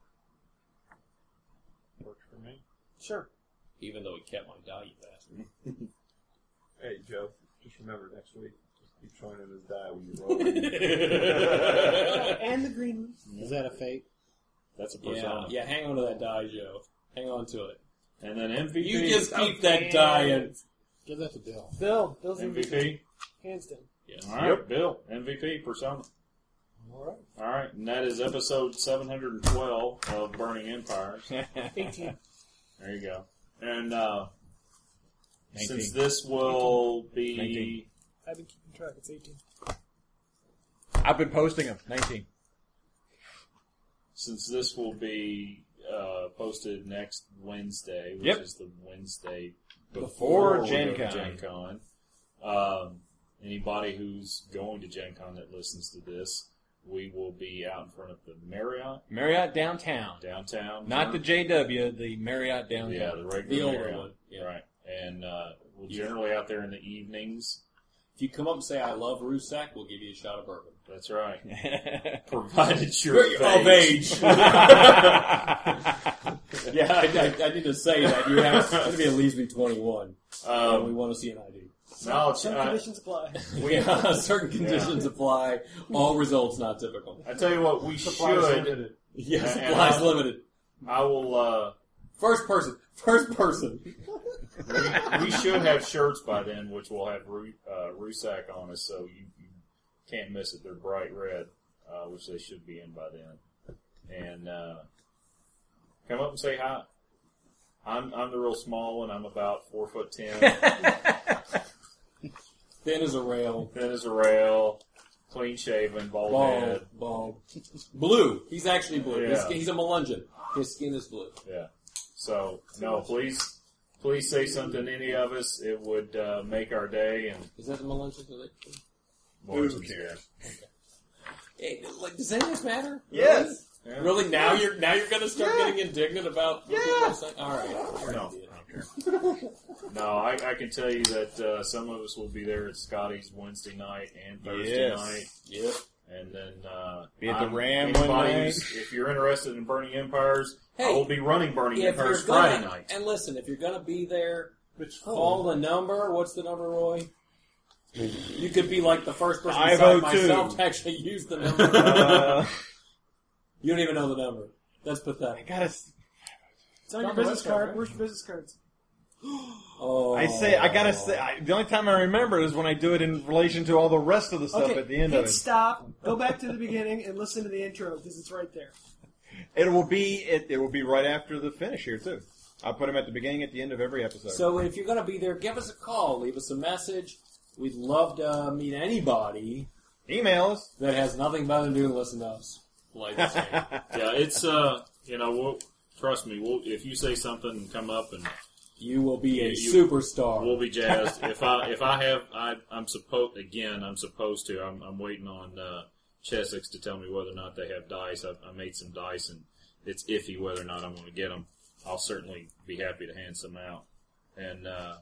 S12: Works for me.
S5: Sure.
S7: Even though he kept my die, you bastard.
S11: Hey, Joe, just remember next week, just keep showing him his die when you roll it.
S5: And the green one.
S3: Is that a fate?
S10: That's a
S7: Yeah,
S10: persona.
S7: yeah, hang on to that die, Joe. Hang on to it.
S10: And then M V P.
S7: You just keep that die and...
S3: Give that to Bill.
S5: Bill. Bill's
S10: M V P.
S5: hands down.
S7: Yes.
S10: All right, Bill. M V P persona.
S5: All right.
S10: All right, and that is episode seven hundred twelve of Burning Empires.
S5: eighteen.
S10: There you go. And uh,
S12: nineteen.
S10: since this will be
S12: nineteen.
S5: I've been keeping track. It's eighteen.
S12: I've been posting them. nineteen.
S10: since this will be uh, posted next Wednesday, which
S12: Yep.
S10: is the Wednesday
S12: Before
S10: we
S12: Gen
S10: go to
S12: Con.
S10: Gen Con. Um, anybody who's going to Gen Con that listens to this, we will be out in front of the Marriott
S12: Marriott downtown.
S10: downtown.
S12: Not the J W, the Marriott downtown.
S10: yeah, the regular
S7: The older
S10: Marriott.
S7: one, yeah.
S10: Right, and uh, we're generally out there in the evenings.
S7: If you come up and say, I love Rusak, we'll give you a shot of bourbon.
S10: That's right. Provided you're
S7: Of age. Yeah, I, I, I need to say that. You have to be at least be twenty-one. and we
S10: Um,
S7: want to see an I D.
S10: no,
S5: Some
S10: uh,
S5: conditions apply.
S7: Yeah, certain conditions apply. All results not typical.
S10: I tell you what, we
S8: Supplies
S10: should.
S8: limited.
S7: Yes,
S10: And
S7: supplies
S10: I-
S7: limited.
S10: I will. Uh,
S7: First person. First person.
S10: we, we should have shirts by then, which will have Ru, uh, Rusak on us, so you, you can't miss it. They're bright red, uh, which they should be in by then. And uh, come up and say hi. I'm I'm the real small one. I'm about four foot ten,
S7: Thin as a rail.
S10: thin as a rail, clean shaven, bald
S7: Bald.
S10: head.
S7: Bald. Blue. He's actually blue. His
S10: Yeah.
S7: skin, he's a Melungeon. His skin is blue.
S10: Yeah. So no, please, please say something to any of us. It would uh, make our day. And
S7: Is that the Melungeon?
S10: who cares?
S7: Hey, like, does any of this matter?
S12: Yes.
S10: Yeah.
S7: Really? Now you're now you're gonna start getting indignant about what people are saying? All right.
S10: No, no, I, I can tell you that uh, some of us will be there at Scotty's Wednesday night and Thursday
S12: Yes.
S10: night,
S7: Yep.
S10: and then uh,
S12: Be at the
S10: I'm-
S12: Ram one
S10: anybody
S12: night.
S10: who's- If you're interested in Burning Empires, I
S7: Hey,
S10: will be running Burning
S7: If you're
S10: Empires
S7: gonna,
S10: Friday night.
S7: and listen, if you're gonna be there,
S8: It's
S7: call the number. What's the number, Roy? You could be like the first person
S12: five
S7: besides
S12: oh two.
S7: myself to actually use the number.
S12: Uh,
S7: You don't even know the number. That's pathetic.
S12: I gotta. s-
S5: It's on your
S7: on the
S5: business
S7: website,
S5: card.
S7: right?
S5: Where's your business cards?
S7: Oh,
S12: I say I gotta say. I, the only time I remember is when I do it in relation to all the rest of the stuff
S5: Okay,
S12: at the end
S5: hit
S12: of it.
S5: stop. Go back to the beginning and listen to the intro because it's right there.
S12: It will be. It, it will be right after the finish here too. I'll put them at the beginning, at the end of every episode.
S7: So if you're gonna be there, give us a call. Leave us a message. We'd love to meet anybody
S12: email us.
S7: that has nothing better to do than listen to us. Like this game.
S10: Yeah, it's uh, you know, we'll, trust me. We'll, if you say something and come up and
S7: You will be a
S10: You-
S7: superstar.
S10: we'll be jazzed. if I if I have I I'm supposed again I'm supposed to. I'm I'm waiting on uh, Chessex to tell me whether or not they have dice. I, I made some dice and it's iffy whether or not I'm going to get them. I'll certainly be happy to hand some out. And uh,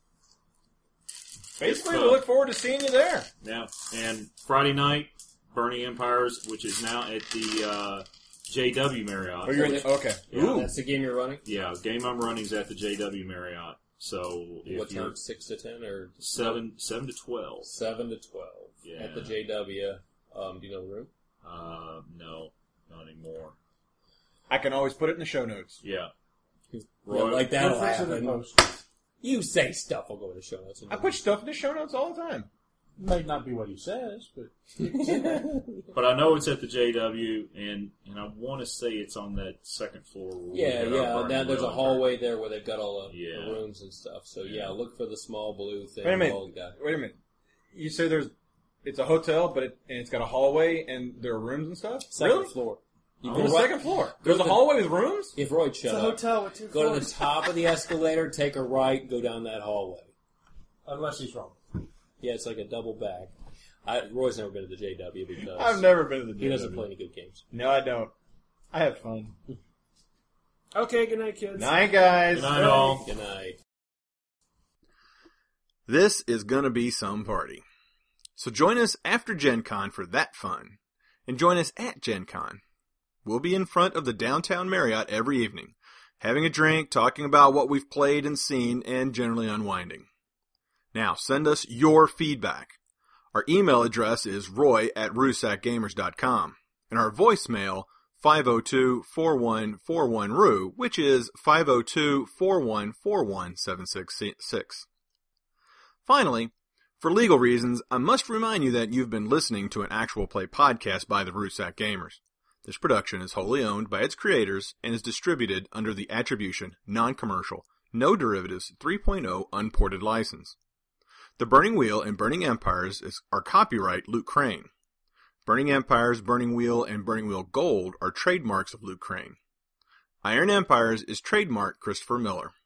S12: Basically,
S10: It's
S12: we
S10: fun.
S12: look forward to seeing you there.
S10: yeah, and Friday night, Burning Empires, which is now at the uh, J W Marriott.
S12: Oh, you're in, okay.
S10: Yeah.
S7: That's the game you're running?
S10: Yeah, the game I'm running is at the J W Marriott. So if
S7: What
S10: you're
S7: time? Six to ten or
S10: seven seven to twelve.
S7: seven to twelve
S10: Yeah.
S7: at the J W. Um, do you know the room?
S10: Uh, no, not anymore.
S12: I can always put it in the show notes.
S10: Yeah.
S7: Yeah,
S10: Roy,
S7: like
S8: We'll
S7: that'll
S8: fix it in
S7: happen.
S8: post.
S7: You say stuff. I'll go to the show notes.
S12: I put stuff in the show notes all the time.
S8: May not be what he says, but it's in there.
S10: But I know it's at the J W, and, and I want to say it's on that second floor. Where we
S7: Yeah,
S10: got our
S7: yeah.
S10: burning
S7: Now there's a
S10: wheel.
S7: hallway there where they've got all the,
S10: Yeah.
S7: the rooms and stuff. So yeah, look for the small blue thing.
S2: Wait a minute.
S7: bald guy.
S2: Wait a minute. You say there's it's a hotel, but it, and it's got a hallway and there are rooms and stuff.
S7: Second
S2: Really?
S7: floor. You
S2: On
S7: go
S2: the
S7: right-
S2: second floor.
S7: go
S2: There's
S7: to
S2: a
S7: the-
S2: hallway with rooms.
S7: If Roy
S5: It's
S7: shut
S5: a
S7: up,
S5: hotel with two
S7: go to the
S5: floors.
S7: top of the escalator, take a right, go down that hallway.
S8: Unless he's wrong.
S7: Yeah, it's like a double back. I, Roy's never been to the J W because
S2: I've never been to the J W.
S7: he doesn't play any good games.
S2: No, I don't. I have fun.
S5: Okay, good night, kids.
S2: Night, guys.
S10: Good night, all.
S7: Good night.
S2: This is gonna be some party. So join us after Gen Con for that fun. And join us at Gen Con. We'll be in front of the downtown Marriott every evening, having a drink, talking about what we've played and seen, and generally unwinding. Now, send us your feedback. Our email address is roy at rusack gamers dot com, and our voicemail, five oh two, four one four one, R U, which is five oh two, four one four one, seven six six. Finally, for legal reasons, I must remind you that you've been listening to an actual play podcast by the Rusack Gamers. This production is wholly owned by its creators and is distributed under the Attribution, Non-Commercial, No Derivatives three point oh Unported License. The Burning Wheel and Burning Empires is, are copyright Luke Crane. Burning Empires, Burning Wheel, and Burning Wheel Gold are trademarks of Luke Crane. Iron Empires is trademark Christopher Miller.